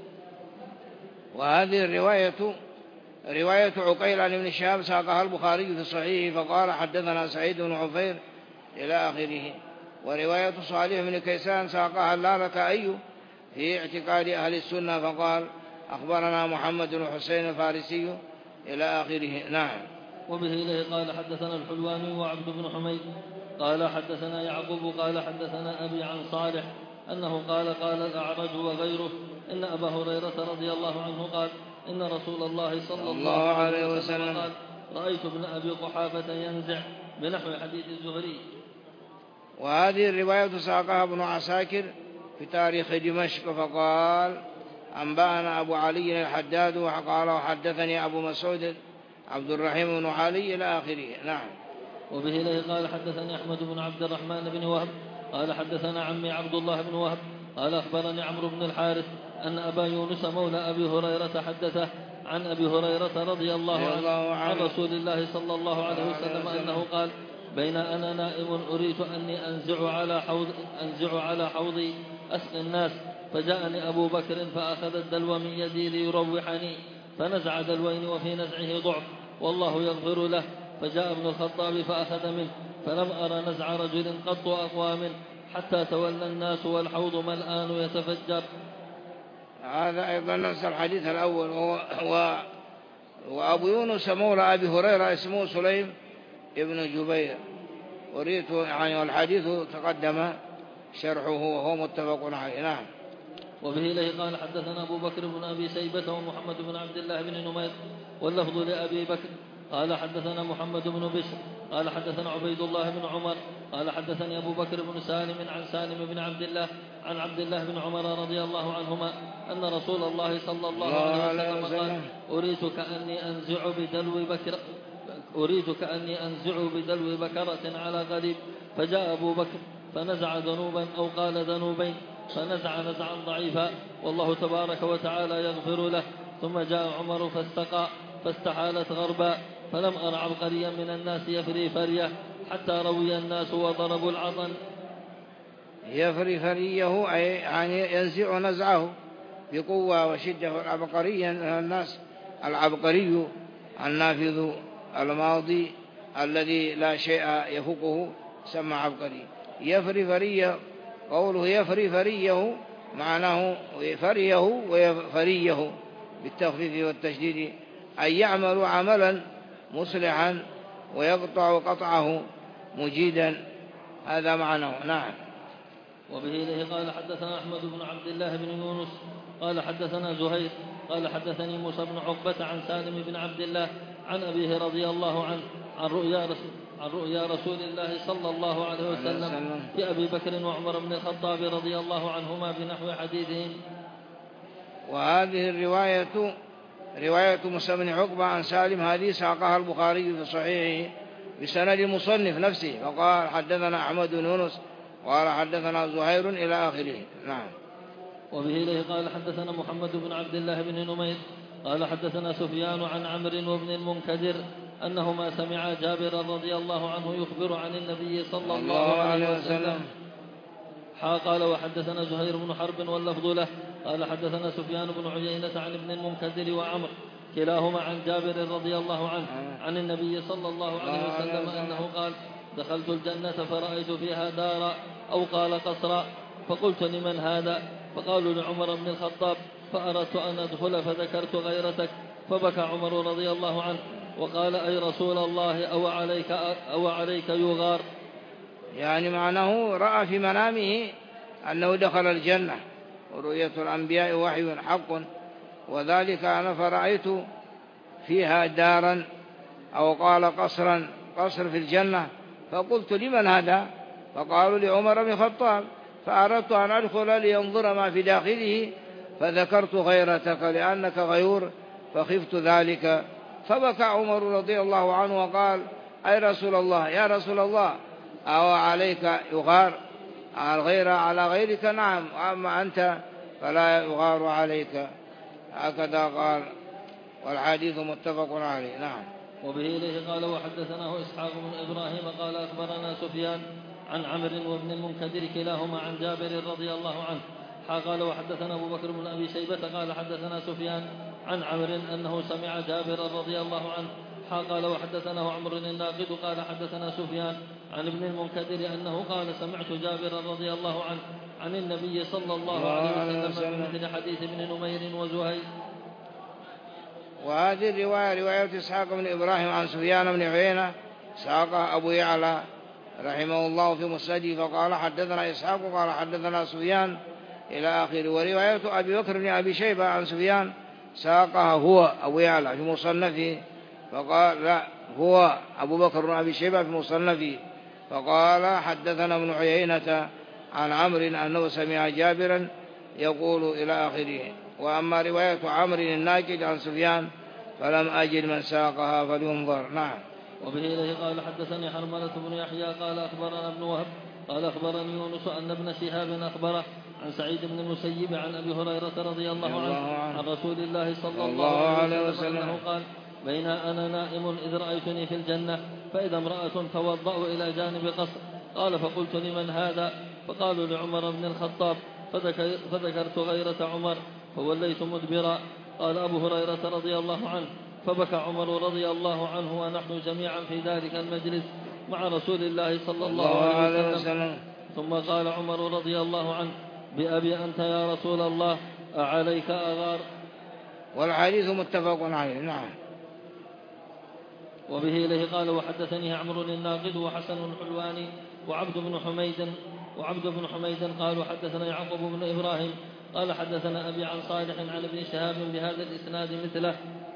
وهذه رواية عقيل عن ابن شهاب ساقها البخاري في صحيحه فقال حدثنا سعيد بن عفير إلى آخره. ورواية صالح بن كيسان ساقها اللالكائي في اعتقاد أهل السنة فقال أخبرنا محمد بن حسين الفارسي إلى آخره. نعم. وبه إليه قال حدثنا الحلواني وعبد بن حميد قال حدثنا يعقوب قال حدثنا أبي عن صالح أنه قال الأعرج وغيره إن أبا هريرة رضي الله عنه قال إن رسول الله صلى الله عليه وسلم قال رأيت ابن أبي قحافة ينزع بنحو حديث الزهري. وهذه الرواية ساقها ابن عساكر في تاريخ دمشق فقال أنبأنا أبو علي الحداد وقال وحدثني أبو مسعود عبد الرحيم بن علي إلى آخره. نعم. وبه إليه قال حدثني أحمد بن عبد الرحمن بن وهب قال حدثنا عمي عبد الله بن وهب قال أخبرني عمرو بن الحارث أن أبا يونس مولى أبي هريرة حدثه عن أبي هريرة رضي الله عنه عن رسول الله صلى الله عليه وسلم أنه قال بين أنا نائم أريد أني أنزع على حوضي أسقي الناس فجاءني أبو بكر فأخذ الدلو من يدي ليروحني فنزع دلوين وفي نزعه ضعف والله يغفر له فجاء ابن الخطاب فأخذ منه فلم أرى نزع رجل قط أقوى منه حتى تولى الناس والحوض ملآن يتفجر. هذا أيضا نفس الحديث الأول. وأبو يونس مولى أبي هريرة اسمه سليم ابن جبير أريد يعني والحديث تقدم شرحه وهو متفق عليه. نعم. وبه إليه قال حدثنا أبو بكر بن أبي شيبة ومحمد بن عبد الله بن نمير واللفظ لأبي بكر قال حدثنا محمد بن بشر قال حدثنا عبيد الله بن عمر قال حدثني أبو بكر بن سالم عن سالم بن عبد الله عن عبد الله بن عمر رضي الله عنهما أن رسول الله صلى الله عليه وسلم قال أريد كأني أنزع بدلو بكرة على غريب فجاء أبو بكر فنزع ذنوبا أو قال ذنوبين فنزع نزعا ضعيفا والله تبارك وتعالى يغفر له ثم جاء عمر فاستقى فاستحالت غربا فلم أر عبقريا من الناس يفري فريه حتى روي الناس وضربوا العطن. يفري فريه أي يعني ينزع نزعه بقوة وشدة. العبقري من الناس العبقري النافذ الماضي الذي لا شيء يفوقه سمى عبقري. يفري فريه، قوله يفري فريه معناه فريه وفريه بالتخفيف والتشديد، أن يعمل عملا مصلحا ويقطع قطعه مجيدا، هذا معناه. نعم. وبه إليه قال حدثنا أحمد بن عبد الله بن يونس قال حدثنا زهير قال حدثني موسى بن عقبة عن سالم بن عبد الله عن أبيه رضي الله عنه عن رؤيا رسول الله صلى الله عليه وسلم في أبي بكر وعمر بن الخطاب رضي الله عنهما بنحو حديثهم. وهذه رواية موسى بن عقبة عن سالم، هذه ساقها البخاري في صحيحه بسند المصنف نفسه، فقال حدثنا أحمد بن يونس قال حدثنا زهير إلى آخره. نعم. وبه إليه قال حدثنا محمد بن عبد الله بن نمير قال حدثنا سفيان عن عمرو وابن المنكدر أنهما سمعا جابر رضي الله عنه يخبر عن النبي صلى الله عليه وسلم. قال وحدثنا زهير بن حرب واللفظ له قال حدثنا سفيان بن عيينة عن ابن المنكدر وعمر كلاهما عن جابر رضي الله عنه عن النبي صلى الله عليه وسلم أنه قال دخلت الجنة فرأيت فيها دارا أو قال قصرا، فقلت لمن هذا؟ فقالوا لعمر بن الخطاب، فأردت أن أدخل فذكرت غيرتك، فبكى عمر رضي الله عنه وقال أي رسول الله أو عليك يغار، يعني معناه رأى في منامه أنه دخل الجنة، ورؤية الأنبياء وحي حق، وذلك أنا فرأيت فيها دارا أو قال قصر في الجنة، فقلت لمن هذا؟ فقالوا لعمر بن الخطاب، فأردت أن أدخل لينظر ما في داخله، فذكرت غيرتك لأنك غيور فخفت ذلك، فبكى عمر رضي الله عنه وقال أي رسول الله، يا رسول الله أو عليك يغار؟ الغير على غيرك نعم، أما أنت فلا يغار عليك، هكذا قال، والحديث متفق عليه. نعم. وبه إليه قال وحدثناه إسحاق بن إبراهيم قال أخبرنا سفيان عن عمرو وابن المنكدر كلاهما عن جابر رضي الله عنه. قال وحدثنا أبو بكر بن أبي شيبة قال حدثنا سفيان عن عمرو أنه سمع جابر رضي الله عنه. قال وحدثناه عمرو الناقد قال حدثنا سفيان عن ابن المنكدر أنه قال سمعت جابر رضي الله عنه عن النبي صلى الله عليه وسلم بمثل حديث ابن نمير وزهير. وهذه الرواية رواية إسحاق بن إبراهيم عن سفيان بن عيينة ساقها أبو يعلى رحمه الله في مسنده، فقال حدثنا إسحاق قال حدثنا سفيان إلى آخره. ورواية أبي بكر بن أبي شيبة عن سفيان ساقها هو أبو يعلى في مصنفه، فقال لا هو أبو بكر بن أبي شيبة في مصنفه، فقال حدثنا ابن عيينة عن عمرو أنه سمع جابرا يقول إلى آخره. وأما رواية عمرو الناقد عن سفيان فلم أجد من ساقها فلينظر. نعم. وبه إليه قال حدثني حرملة بن يحيى قال أخبرنا ابن وهب قال أخبرني يونس أن ابن شهاب أخبره عن سعيد بن المسيب عن أبي هريرة رضي الله عنه عن رسول الله صلى الله عليه وسلم أنه قال بين أنا نائم إذ رأيتني في الجنة فإذا امرأة توضأ إلى جانب قصر، قال فقلت لمن هذا؟ فقالوا لعمر بن الخطاب، فذكرت غيرة عمر فوليت مدبرا. قال أبو هريرة رضي الله عنه فبكى عمر رضي الله عنه ونحن جميعا في ذلك المجلس مع رسول الله صلى الله عليه وسلم. ثم قال عمر رضي الله عنه بأبي أنت يا رسول الله أعليك أغار. والحديث متفق عليه. نعم. وبه إليه قال وحدثني عمرو الناقد وحسن الحلواني وعبد بن حميد قال وحدثنا يعقوب بن إبراهيم قال حدثنا أبي عن صالح عن ابن شهاب بهذا الإسناد مثله.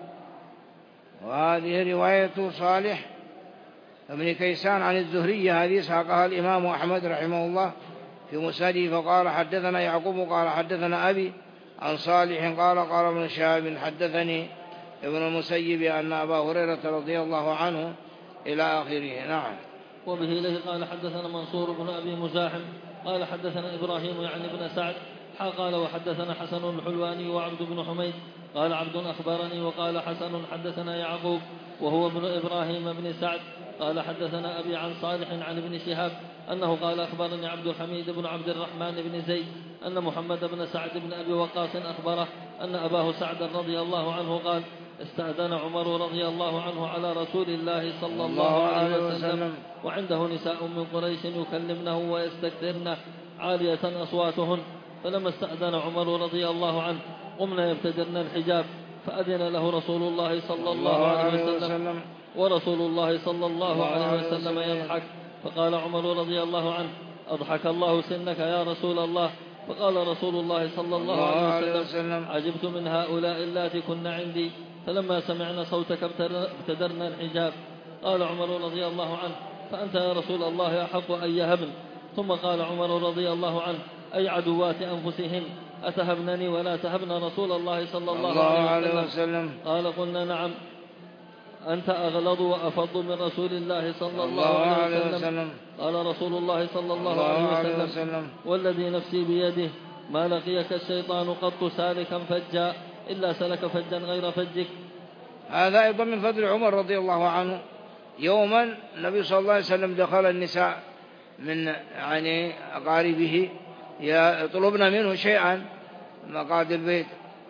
وهذه رواية صالح ابن كيسان عن الزهرية، هذه ساقها الإمام أحمد رحمه الله في مسنده، فقال حدثنا يعقوب قال حدثنا أبي عن صالح قال ابن شهاب حدثني ابن المسيب أن أبا هريرة رضي الله عنه إلى آخره. نعم. وبه إليه قال حدثنا منصور بن أبي مزاحم قال حدثنا إبراهيم يعني بن سعد قال وحدثنا حسن الحلواني وعبد بن حميد قال عبد أخبرني وقال حسن حدثنا يعقوب وهو ابن إبراهيم بن سعد قال حدثنا أبي عن صالح عن ابن شهاب أنه قال أخبرني عبد الحميد بن عبد الرحمن بن زيد أن محمد بن سعد بن أبي وقاص أخبره أن أباه سعد رضي الله عنه قال استأذن عمر رضي الله عنه على رسول الله صلى الله عليه وسلم وعنده نساء من قريش يكلمنه ويستكثرن عالية أصواتهن، فلما استأذن عمر رضي الله عنه قمنا يبتدرن الحجاب، فأذن له رسول الله صلى الله عليه وسلم، ورسول الله صلى الله عليه وسلم يضحك، فقال عمر رضي الله عنه: أضحك الله سنك يا رسول الله. فقال رسول الله صلى الله عليه وسلم: عجبت من هؤلاء اللاتي كن عندي، فلما سمعنا صوتك ابتدرنا الحجاب. قال عمر رضي الله عنه: فأنت يا رسول الله أحق أن يهبن. ثم قال عمر رضي الله عنه: أي عدوات أنفسهن أتهبنني ولا تهبن رسول الله صلى الله عليه وسلم؟ قال: قلنا نعم، أنت أغلظ وأفض من رسول الله صلى الله عليه وسلم. قال رسول الله صلى الله عليه وسلم: والذي نفسي بيده ما لقيك الشيطان قط سالكا فجا إلا سلك فجا غير فجك. هذا أيضا من فضل عمر رضي الله عنه. يوما النبي صلى الله عليه وسلم دخل النساء من أقاربه يطلبن منه شيئا مقعد البيت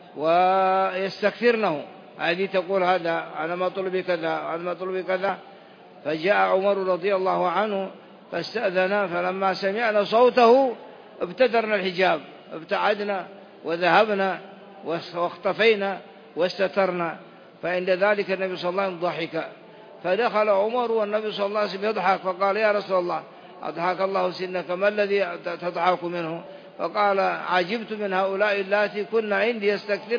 ويستكثرنه، هذه تقول هذا أنا ما طلبي كذا، أنا ما طلبي كذا. فجاء عمر رضي الله عنه فاستأذن، فلما سمعنا صوته ابتدرنا الحجاب، ابتعدنا وذهبنا واختفينا واستترنا. فعند ذلك النبي صلى الله عليه وسلم ضحك، فدخل عمر والنبي صلى الله عليه وسلم يضحك، فقال: يا رسول الله أضحك الله سنك، ما الذي تضحك منه؟ فقال: عجبت من هؤلاء اللاتي كن عندي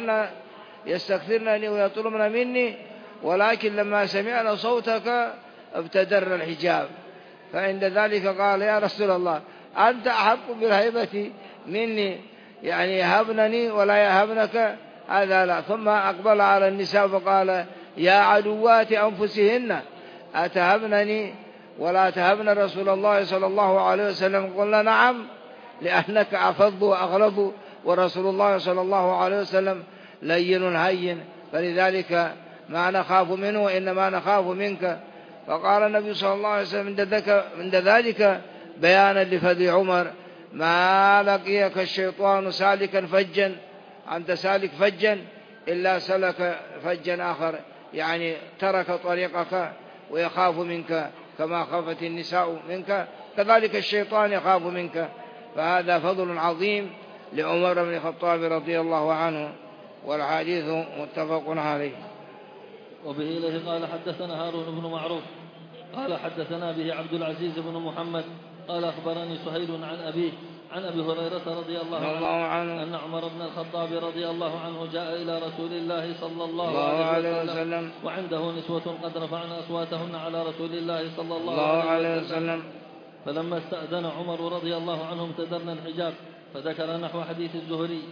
يستكثرنني ويطلبن مني، ولكن لما سمعنا صوتك ابتدرنا الحجاب. فعند ذلك قال: يا رسول الله أنت أحق بالهيبة مني، يهبنني ولا يهبنك، هذا لا. ثم أقبل على النساء فقال: يا عدوات أنفسهن أتهبنني ولا تهبن رسول الله صلى الله عليه وسلم؟ قلنا نعم، لأنك أفض وأغلظ، ورسول الله صلى الله عليه وسلم لين هين، فلذلك ما نخاف منه وإنما نخاف منك. فقال النبي صلى الله عليه وسلم عند ذلك بيانا لفضل عمر: ما لقيك الشيطان سالكا فجا، أنت سالك فجا إلا سلك فجا آخر، ترك طريقك ويخاف منك كما خافت النساء منك، كذلك الشيطان يخاف منك. فهذا فضل عظيم لعمر بن الخطاب رضي الله عنه، والحديث متفق عليه. وبه إليه قال: حدثنا هارون بن معروف قال حدثنا به عبد العزيز بن محمد قال أخبرني سهيل عن أبيه عن أبي هريرة رضي الله عنه أن عمر بن الخطاب رضي الله عنه جاء إلى رسول الله صلى الله عليه وسلم وعنده نسوة قد رفعن أصواتهن على رسول الله صلى الله عليه وسلم، فلما استأذن عمر رضي الله عنه ابتدرنا الحجاب، فذكر نحو حديث الزهري.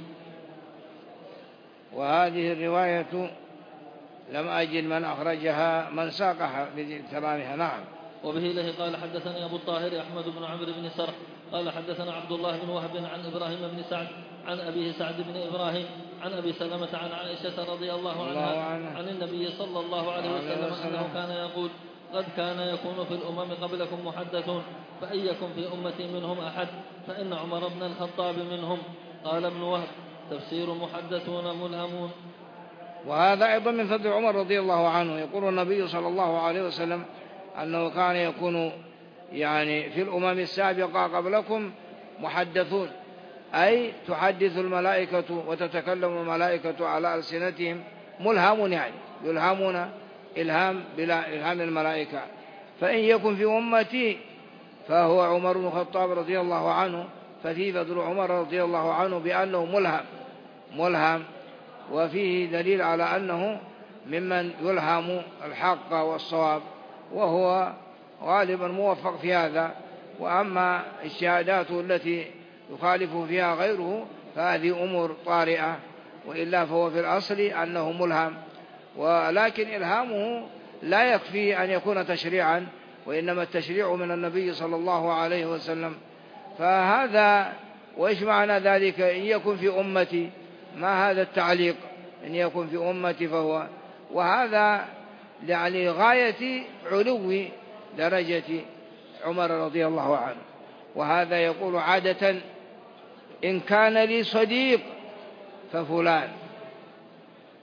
وهذه الرواية لم أجد من أخرجها من ساقها بتمامها. نعم. وبه له قال: حدثني أبو الطاهر أحمد بن عمرو بن سرح قال حدثنا عبد الله بن وهب عن إبراهيم بن سعد عن أبيه سعد بن إبراهيم عن أبي سلمة عن عائشة رضي الله عنها عن النبي صلى الله عليه وسلم أنه كان يقول: قد كان يكون في الأمم قبلكم محدثون، فإن يكن في أمتي منهم أحد فإن عمر بن الخطاب منهم. قال ابن وهب: تفسير محدثون ملهمون. وهذا أيضا من فضل عمر رضي الله عنه. يقول النبي صلى الله عليه وسلم أنه كان يكون في الأمم السابقة قبلكم محدثون، أي تحدث الملائكة وتتكلم الملائكة على ألسنتهم، ملهم يلهمون إلهام بلا إلهام الملائكة. فإن يكن في أمتي فهو عمر بن الخطاب رضي الله عنه، ففي فضل عمر رضي الله عنه بأنه ملهم، وفيه دليل على أنه ممن يلهم الحق والصواب، وهو غالبا موفق في هذا. وأما الشهادات التي يخالف فيها غيره فهذه أمور طارئة، وإلا فهو في الأصل أنه ملهم، ولكن إلهامه لا يكفي أن يكون تشريعا، وإنما التشريع من النبي صلى الله عليه وسلم. فهذا وإيش معنى ذلك؟ إن يكن في أمتي، ما هذا التعليق؟ إن يكن في أمتي فهو، وهذا غاية علو درجة عمر رضي الله عنه. وهذا يقول عادة: إن كان لي صديق ففلان،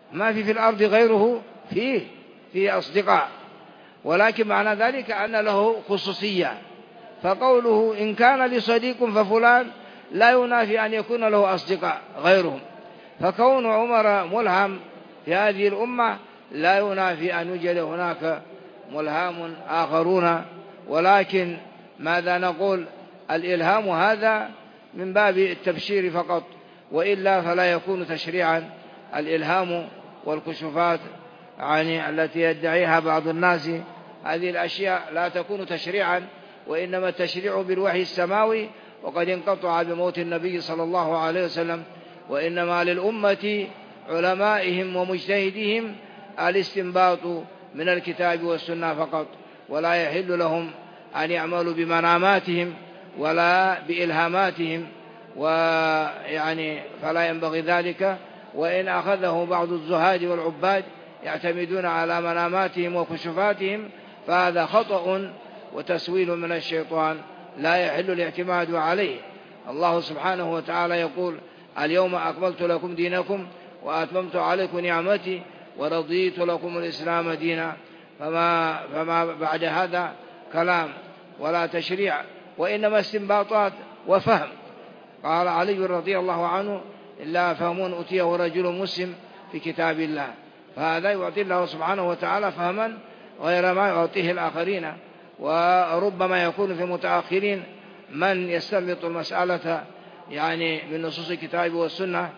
ما في الأرض غيره، فيه أصدقاء، ولكن معنى ذلك أن له خصوصية. فقوله إن كان لي صديق ففلان لا ينافي أن يكون له أصدقاء غيرهم، فكون عمر ملهم في هذه الأمة لا ينافي أن يوجد هناك ملهام آخرون. ولكن ماذا نقول؟ الإلهام هذا من باب التبشير فقط، وإلا فلا يكون تشريعا. الإلهام والكشوفات يعني التي يدعيها بعض الناس، هذه الأشياء لا تكون تشريعا، وإنما التشريع بالوحي السماوي، وقد انقطع بموت النبي صلى الله عليه وسلم. وإنما للأمة علمائهم ومجتهدهم الاستنباط من الكتاب والسنة فقط، ولا يحل لهم أن يعملوا بمناماتهم ولا بإلهاماتهم، ويعني فلا ينبغي ذلك. وإن أخذه بعض الزهاد والعباد يعتمدون على مناماتهم وكشوفاتهم فهذا خطأ وتسويل من الشيطان لا يحل الاعتماد عليه. الله سبحانه وتعالى يقول اليوم أكملت لكم دينكم وأتممت عليكم نعمتي ورضيت لكم الإسلام دينا. فما بعد هذا كلام ولا تشريع، وإنما استنباطات وفهم. قال علي رضي الله عنه إلا فهم أتيه رجل مسلم في كتاب الله، فهذا يعطي الله سبحانه وتعالى فهما غير ما يعطيه الآخرين. وربما يكون في المتأخرين من يستنبط المسألة يعني من نصوص الكتاب والسنة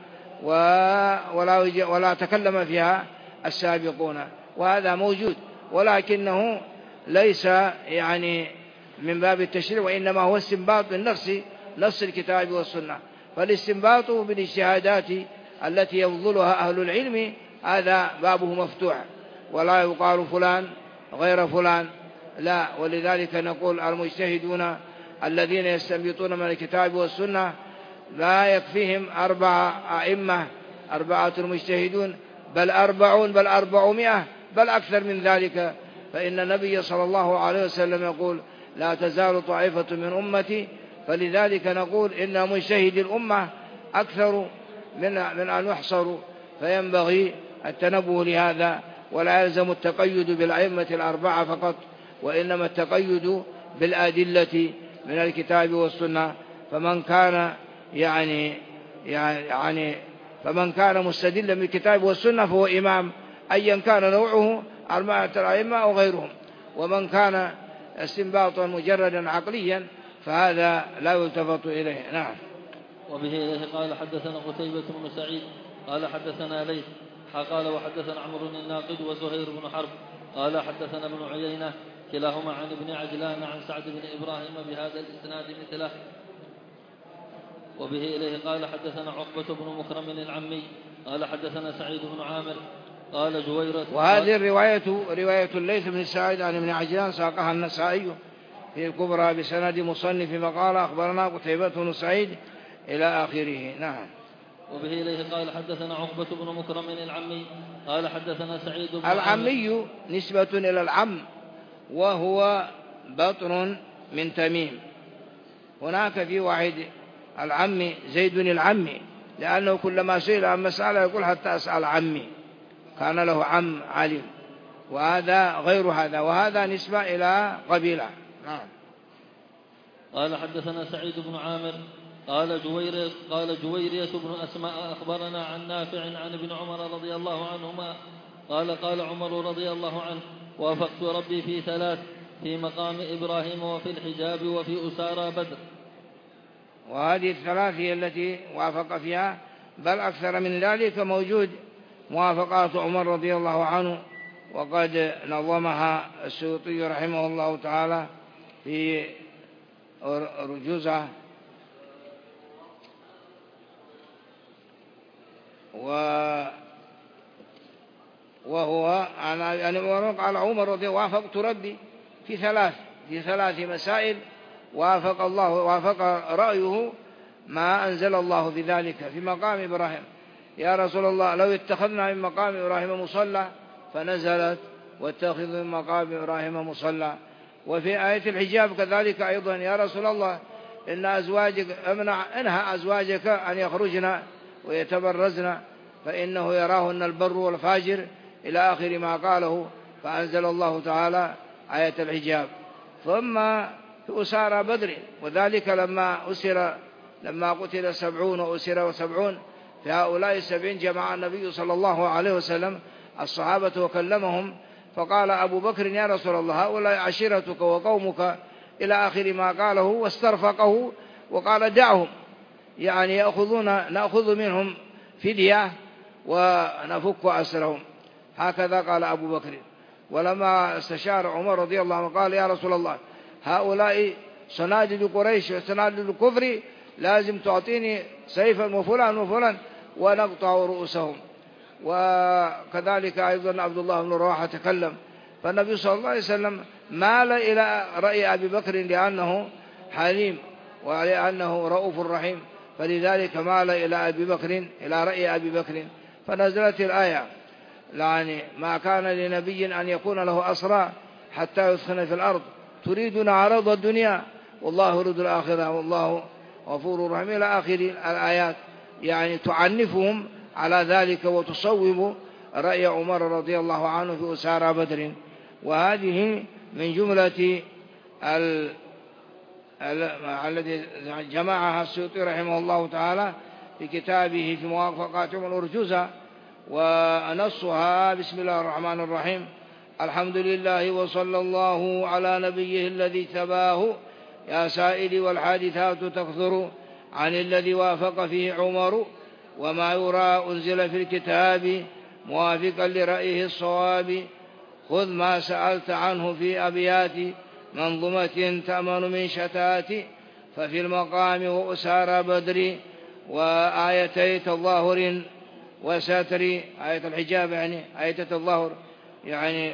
ولا تكلم فيها السابقون، وهذا موجود، ولكنه ليس يعني من باب التشريع، وإنما هو استنباط من نفس الكتاب والسنة. فالاستنباط بالاجتهادات التي يفضلها أهل العلم هذا بابه مفتوح، ولا يقال فلان غير فلان، لا. ولذلك نقول المجتهدون الذين يستنبطون من الكتاب والسنة لا يكفيهم 4 أئمة 4 مجتهدون، بل 40 بل 400 بل أكثر من ذلك. فإن النبي صلى الله عليه وسلم يقول لا تزال طائفة من أمتي، فلذلك نقول إن مجتهد الأمة أكثر من أن يحصروا، فينبغي التنبه لهذا، ولا يلزم التقيد بالأئمة 4 فقط، وإنما التقيد بالأدلة من الكتاب والسنة. فمن كان مستدلا بالكتاب والسنة فهو إمام، أيا كان نوعه 4 أئمة أو غيرهم. ومن كان استنباطا مجردا عقليا فهذا لا يلتفت إليه. نعم. وبه إليه قال حدثنا قتيبة بن سعيد قال حدثنا ليث قال وحدثنا عمرو الناقد وزهير بن حرب قال حدثنا ابن عيينة كلاهما عن ابن عجلان عن سعد بن إبراهيم بهذا الإسناد مثله. وبه إليه قال حدثنا عقبة بن مكرم العمي قال حدثنا سعيد بن عامر قال جويرة. وهذه رواية الليث بن سعيد عن ابن عجلان ساقها النسائي في الكبرى بسند مصنف فقال أخبرنا قتيبة بن سعيد إلى آخره. نعم. وبه إليه قال حدثنا عقبة بن مكرم العمي قال حدثنا سعيد بن العمي نسبة إلى العم، وهو بطن من تميم. هناك في واحد العم زيد العمي، لأنه كلما سئل عن مسألة يقول حتى أسأل عمي، كان له عم علم، وهذا غير هذا، وهذا نسبة إلى قبيلة. نعم. قال حدثنا سعيد بن عامر قال جويرية بن أسماء أخبرنا عن نافع عن ابن عمر رضي الله عنهما قال عمر رضي الله عنه وافقت ربي في 3 في مقام إبراهيم وفي الحجاب وفي أسارى بدر. وهذه 3 هي التي وافق فيها، بل أكثر من ذلك موجود موافقات عمر رضي الله عنه، وقد نظمها السيوطي رحمه الله تعالى في رجوزة. وهو يعني قال عمر رضي الله وافقت ربي في 3 مسائل وافق رأيه ما أنزل الله بذلك في مقام إبراهيم. يا رسول الله لو اتخذنا من مقام إبراهيم مصلى، فنزلت واتخذ من مقام إبراهيم مصلى. وفي آية الحجاب كذلك أيضا يا رسول الله إن أزواجك انهى أزواجك أن يخرجن ويتبرزن، فإنه يراهن البر والفاجر إلى آخر ما قاله، فأنزل الله تعالى آية الحجاب. ثم في أسارى بدر، وذلك لما قتل 70 وأسر 70، في هؤلاء 70 جمع النبي صلى الله عليه وسلم الصحابة وكلمهم، فقال أبو بكر يا رسول الله هؤلاء عشيرتك وقومك إلى آخر ما قاله، واسترفقه وقال دعهم، يعني نأخذ منهم فدية ونفك أسرهم، هكذا قال أبو بكر. ولما استشار عمر رضي الله عنه قال يا رسول الله هؤلاء صناديد قريش وصناديد الكفر، لازم تعطيني سيفا وفلان وفلان ونقطع رؤوسهم. وكذلك أيضا عبد الله بن رواحة تكلم، فالنبي صلى الله عليه وسلم مال إلى رأي أبي بكر لأنه حليم ولأنه رؤوف رحيم، فلذلك مال إلى رأي أبي بكر. فنزلت الآية يعني ما كان لنبي أن يكون له أسرى حتى يثخن في الأرض تريدون عرض الدنيا والله يريد الآخرة والله غفور رحيم إلى آخر الآيات، يعني تعنفهم على ذلك وتصوب رأي عمر رضي الله عنه في أسارى بدر. وهذه من جملة الذي جمعها السيوطي رحمه الله تعالى في كتابه في موافقاتهم الأرجوزة، ونصها بسم الله الرحمن الرحيم: الحمد لله وصلى الله على نبيه الذي تباه، يا سائلي والحادثات تكثر عن الذي وافق فيه عمر، وما يرى أنزل في الكتاب موافقا لرأيه الصواب، خذ ما سألت عنه في أبيات منظومة تأمن من شتات، ففي المقام وأسارى بدر وآيتي تظاهر وستر، آية الحجاب يعني آية التظاهر يعني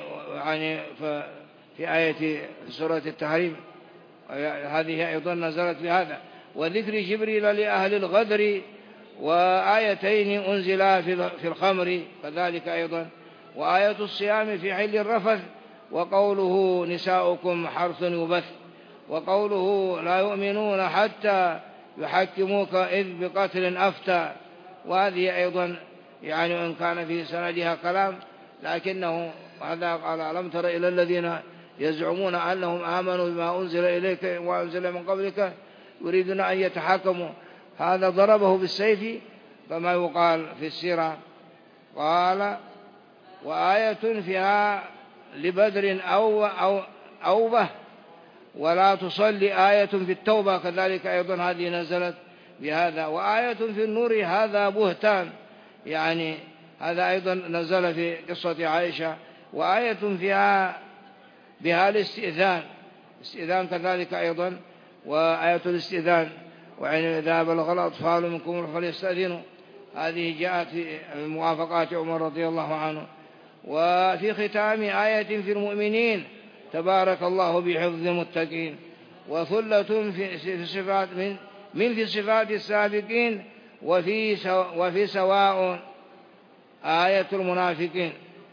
في آية سورة التحريم، هذه أيضا نزلت بهذا، وذكر جبريل لأهل الغدر، وآيتين أنزلا في الخمر كذلك أيضا، وآية الصيام في حل الرفث، وقوله نساؤكم حرث يبث، وقوله لا يؤمنون حتى يحكموك إذ بقتل أفتى. وهذه أيضا يعني إن كان في سندها كلام، لكنه هذا قال ألم تر إلى الذين يزعمون أنهم آمنوا بما أنزل إليك وأنزل من قبلك يريدون أن يتحاكموا، هذا ضربه بالسيف كما يقال في السيرة. قال وآية فيها لبدر أوبة ولا تصلي، آية في التوبة كذلك أيضا هذه نزلت بهذا، وآية في النور هذا بهتان، يعني هذا أيضا نزل في قصة عائشة، وآية فيها بها الاستئذان كذلك أيضا، وآية الاستئذان وإن إذا بلغ الأطفال منكم فليستأذنوا، هذه جاءت في موافقات عمر رضي الله عنه. وفي ختام آية في المؤمنين تبارك الله بحفظ المتقين، وثلة في صفات في صفات السابقين، وفي سواء آية المنافقين.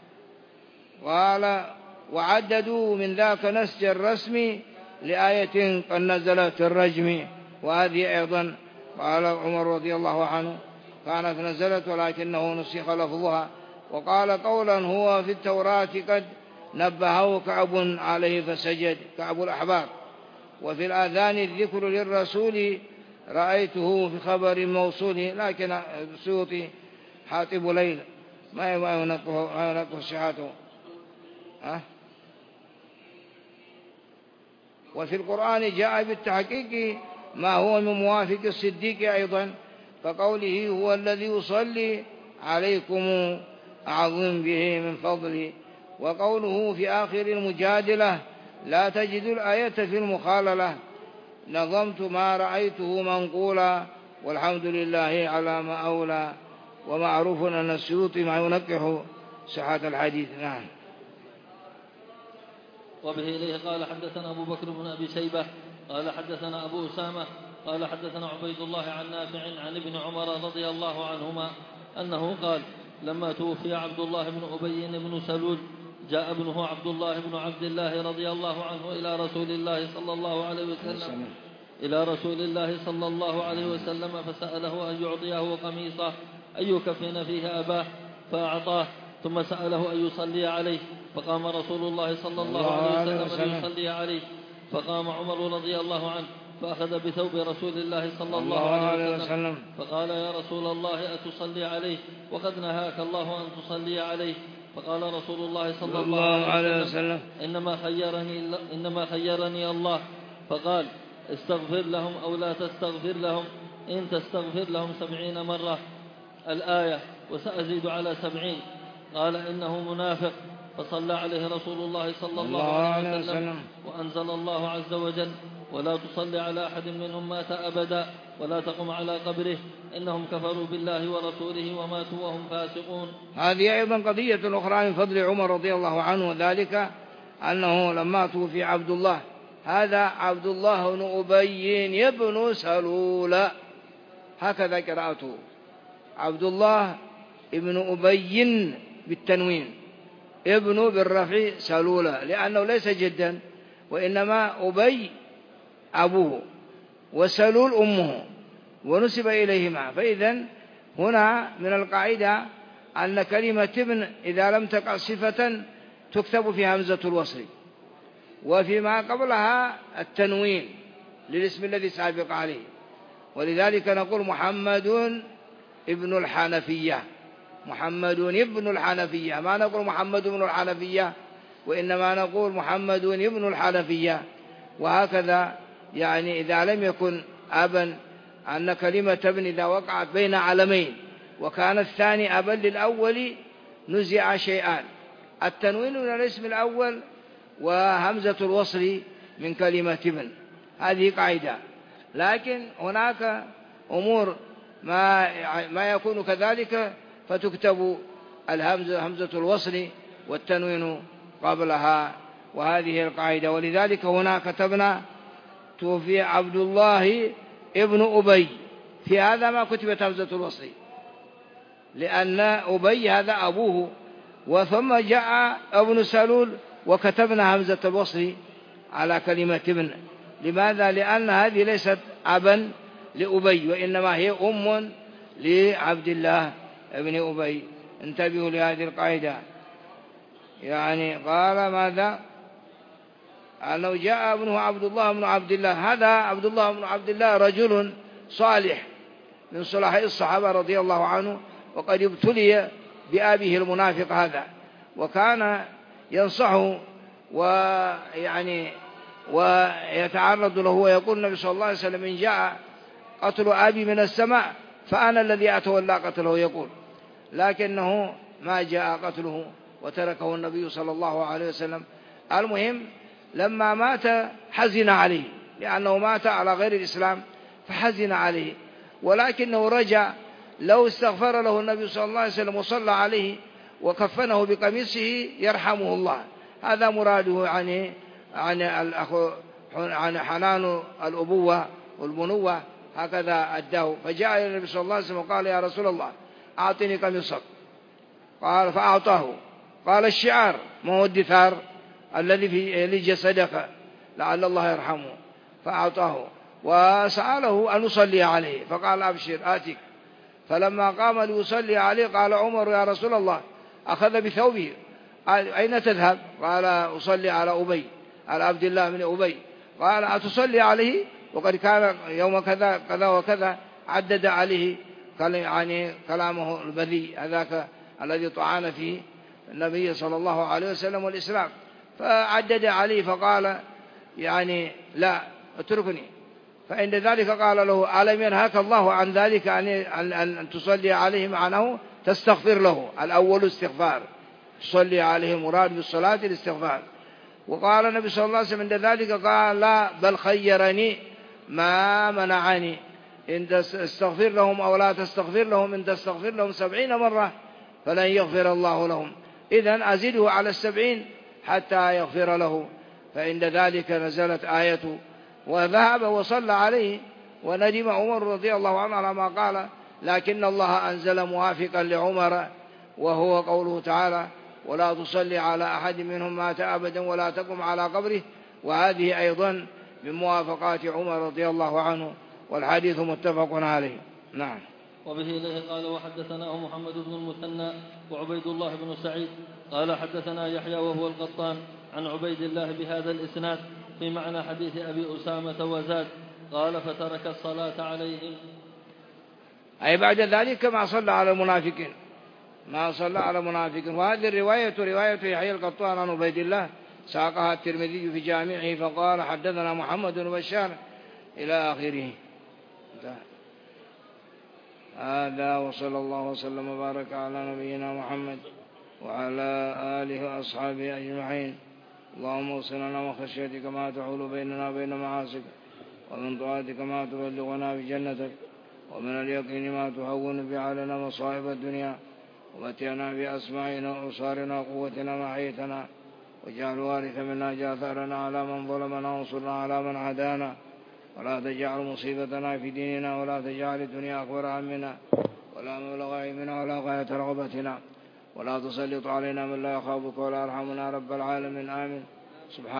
قال وعددوا من ذاك نسج الرسم لآية قد نزلت الرجم، وهذه أيضا قال عمر رضي الله عنه كانت نزلت ولكنه نسخ لفظها. وقال قولا هو في التوراة قد نبهه كعب عليه فسجد، كعب الأحبار. وفي الآذان الذكر للرسول رأيته في خبر موصول، لكن السيوطي حاطب ليل ما ينقه صحته. وفي القرآن جاء بالتحقيق ما هو من موافق الصديق أيضا، فقوله هو الذي يصلي عليكم أعظم به من فضله، وقوله في آخر المجادلة لا تجد الآية في المخاللة، نظمت ما رأيته منقولا والحمد لله على ما أولى. ومعروف أن السيوطي ما ينكح صحة الحديث. نعم. وبه إليه قال حدثنا أبو بكر بن أبي شيبة قال حدثنا أبو أسامة قال حدثنا عبيد الله عن نافع عن ابن عمر رضي الله عنهما أنه قال لما توفي عبد الله بن أبي بن سلول جاء ابنه عبد الله بن عبد الله رضي الله عنه إلى رسول الله صلى الله عليه وسلم فسأله أن يعطيه قميصه أن يكفن فيه أباه فأعطاه، ثم سأله أن يصلي عليه، فقام رسول الله صلى الله عليه وسلم ليصلي عليه، فقام عمر رضي الله عنه فأخذ بثوب رسول الله صلى الله عليه وسلم فقال: يا رسول الله أتصلي عليه وقد نهاك الله أن تصلي عليه؟ فقال رسول الله صلى الله عليه وسلم: إنما خيرني الله، فقال: استغفر لهم أو لا تستغفر لهم، إن تستغفر لهم 70 مرة الآية، وسأزيد على 70. قال: إنه منافق. فصلى عليه رسول الله صلى الله عليه وسلم، وأنزل الله عز وجل: ولا تصلي على أحد منهم مات أبدا ولا تقم على قبره إنهم كفروا بالله ورسوله وماتوا وهم فاسقون. هذه أيضا قضية أخرى من فضل عمر رضي الله عنه، وذلك أنه لما توفي عبد الله، هذا عبد الله بن أبي بن سلول، هكذا قراءته، عبد الله بن أبي بالتنوين، ابن بالرفع سلولة، لأنه ليس جدا، وإنما أبي أبوه وسلول أمه ونسب إليهما. فإذن هنا من القاعدة أن كلمة ابن إذا لم تقع صفة تكتب في همزة الوصل، وفيما قبلها التنوين للاسم الذي سابق عليه، ولذلك نقول محمد ابن الحنفية، محمد ابن الحنفية، ما نقول محمد ابن الحنفية، وإنما نقول محمد ابن الحنفية. وهكذا يعني إذا لم يكن أبا، أن كلمة ابن إذا وقعت بين علمين وكان الثاني أبا للأول نزع شيئان: التنوين من الاسم الأول وهمزة الوصل من كلمة ابن. هذه قاعدة. لكن هناك أمور ما يكون كذلك فتكتب همزة الوصل والتنوين قبلها، وهذه القاعدة. ولذلك هنا كتبنا: توفي عبد الله ابن أبي، في هذا ما كتبت همزة الوصل لأن أبي هذا أبوه، وثم جاء ابن سلول وكتبنا همزة الوصل على كلمة ابن. لماذا؟ لأن هذه ليست أبا لأبي، وإنما هي أم لعبد الله ابن أبي. انتبهوا لهذه القاعدة. يعني قال ماذا؟ أنه جاء ابنه عبد الله بن عبد الله، هذا عبد الله بن عبد الله رجل صالح من صلحاء الصحابة رضي الله عنه، وقد ابتلي بأبيه المنافق هذا، وكان ينصحه ويتعرض له، ويقول النبي صلى الله عليه وسلم: إن جاء قتل أبي من السماء فأنا الذي أتولى قتله، يقول. لكنه ما جاء قتله وتركه النبي صلى الله عليه وسلم. المهم لما مات حزن عليه، لأنه مات على غير الإسلام فحزن عليه، ولكنه رجع لو استغفر له النبي صلى الله عليه وسلم وصلى عليه وكفنه بقميصه يرحمه الله. هذا مراده عن حنان الأبوة والبنوة، هكذا أداه. فجاء إلى النبي صلى الله عليه وسلم وقال: يا رسول الله أعطني قميصك. قال فأعطاه. قال: الشعار ما هو الدثار الذي في جسدك لعل الله يرحمه. فأعطاه وسأله أن يصلي عليه، فقال: أبشر آتيك. فلما قام ليصلي عليه قال عمر: يا رسول الله أخذ بثوبه، أين تذهب؟ قال: أصلي على أبي، على عبد الله من أبي. قال: أتصلي عليه وقد كان يوم كذا كذا وكذا، عدد عليه كلامه البذيء هذاك الذي طعن فيه النبي صلى الله عليه وسلم والإسلام، فعدد عليه فقال: لا اتركني. فعند ذلك قال له: ألم ينهاك الله عن ذلك أن تصلي عليه؟ معناه تستغفر له. الأول استغفار، تصلي عليه مراد بالصلاة الاستغفار. وقال النبي صلى الله عليه وسلم عند ذلك قال: لا بل خيرني ما منعني، إن تستغفر لهم أو لا تستغفر لهم، إن تستغفر لهم 70 مرة فلن يغفر الله لهم، إذن أزده على 70 حتى يغفر له. فعند ذلك نزلت آية وذهب وصلى عليه، وندم عمر رضي الله عنه على ما قال، لكن الله أنزل موافقا لعمر، وهو قوله تعالى: ولا تصلي على أحد منهم مات أبدا ولا تقم على قبره. وهذه أيضا من موافقات عمر رضي الله عنه، والحديث متفق عليه. نعم. وبه إليه قال وحدثناه محمد بن المثنى وعبيد الله بن سعيد قال حدثنا يحيى وهو القطان عن عبيد الله بهذا الإسناد في معنى حديث أبي أسامة وزاد قال فترك الصلاة عليهم. أي بعد ذلك ما صلى على المنافقين، ما صلى على المنافقين. وهذه الرواية رواية يحيى القطان عن عبيد الله ساقها الترمذي في جامعه فقال حدثنا محمد بن بشار إلى آخره. هذا وصلى الله وسلم وبارك على نبينا محمد وعلى آله وأصحابه أجمعين. اللهم اوصلنا من خشيتك ما تحول بيننا وبين معاصيك، ومن طاعتك ما تبلغنا بجنتك، ومن اليقين ما تهون به علينا مصائب الدنيا، ومتعنا بأسماعنا وأبصارنا وقوتنا ما أحييتنا، واجعل وارث منا اجعل ثأرنا على من ظلمنا وانصرنا على من عادانا، ولا تجعل مصيبتنا في ديننا، ولا تجعل الدنيا أكبر همنا ولا مبلغ علمنا ولا غاية رغبتنا، ولا تسلط علينا من لا يخافك ولا يرحمنا رب العالمين. آمين. سبحان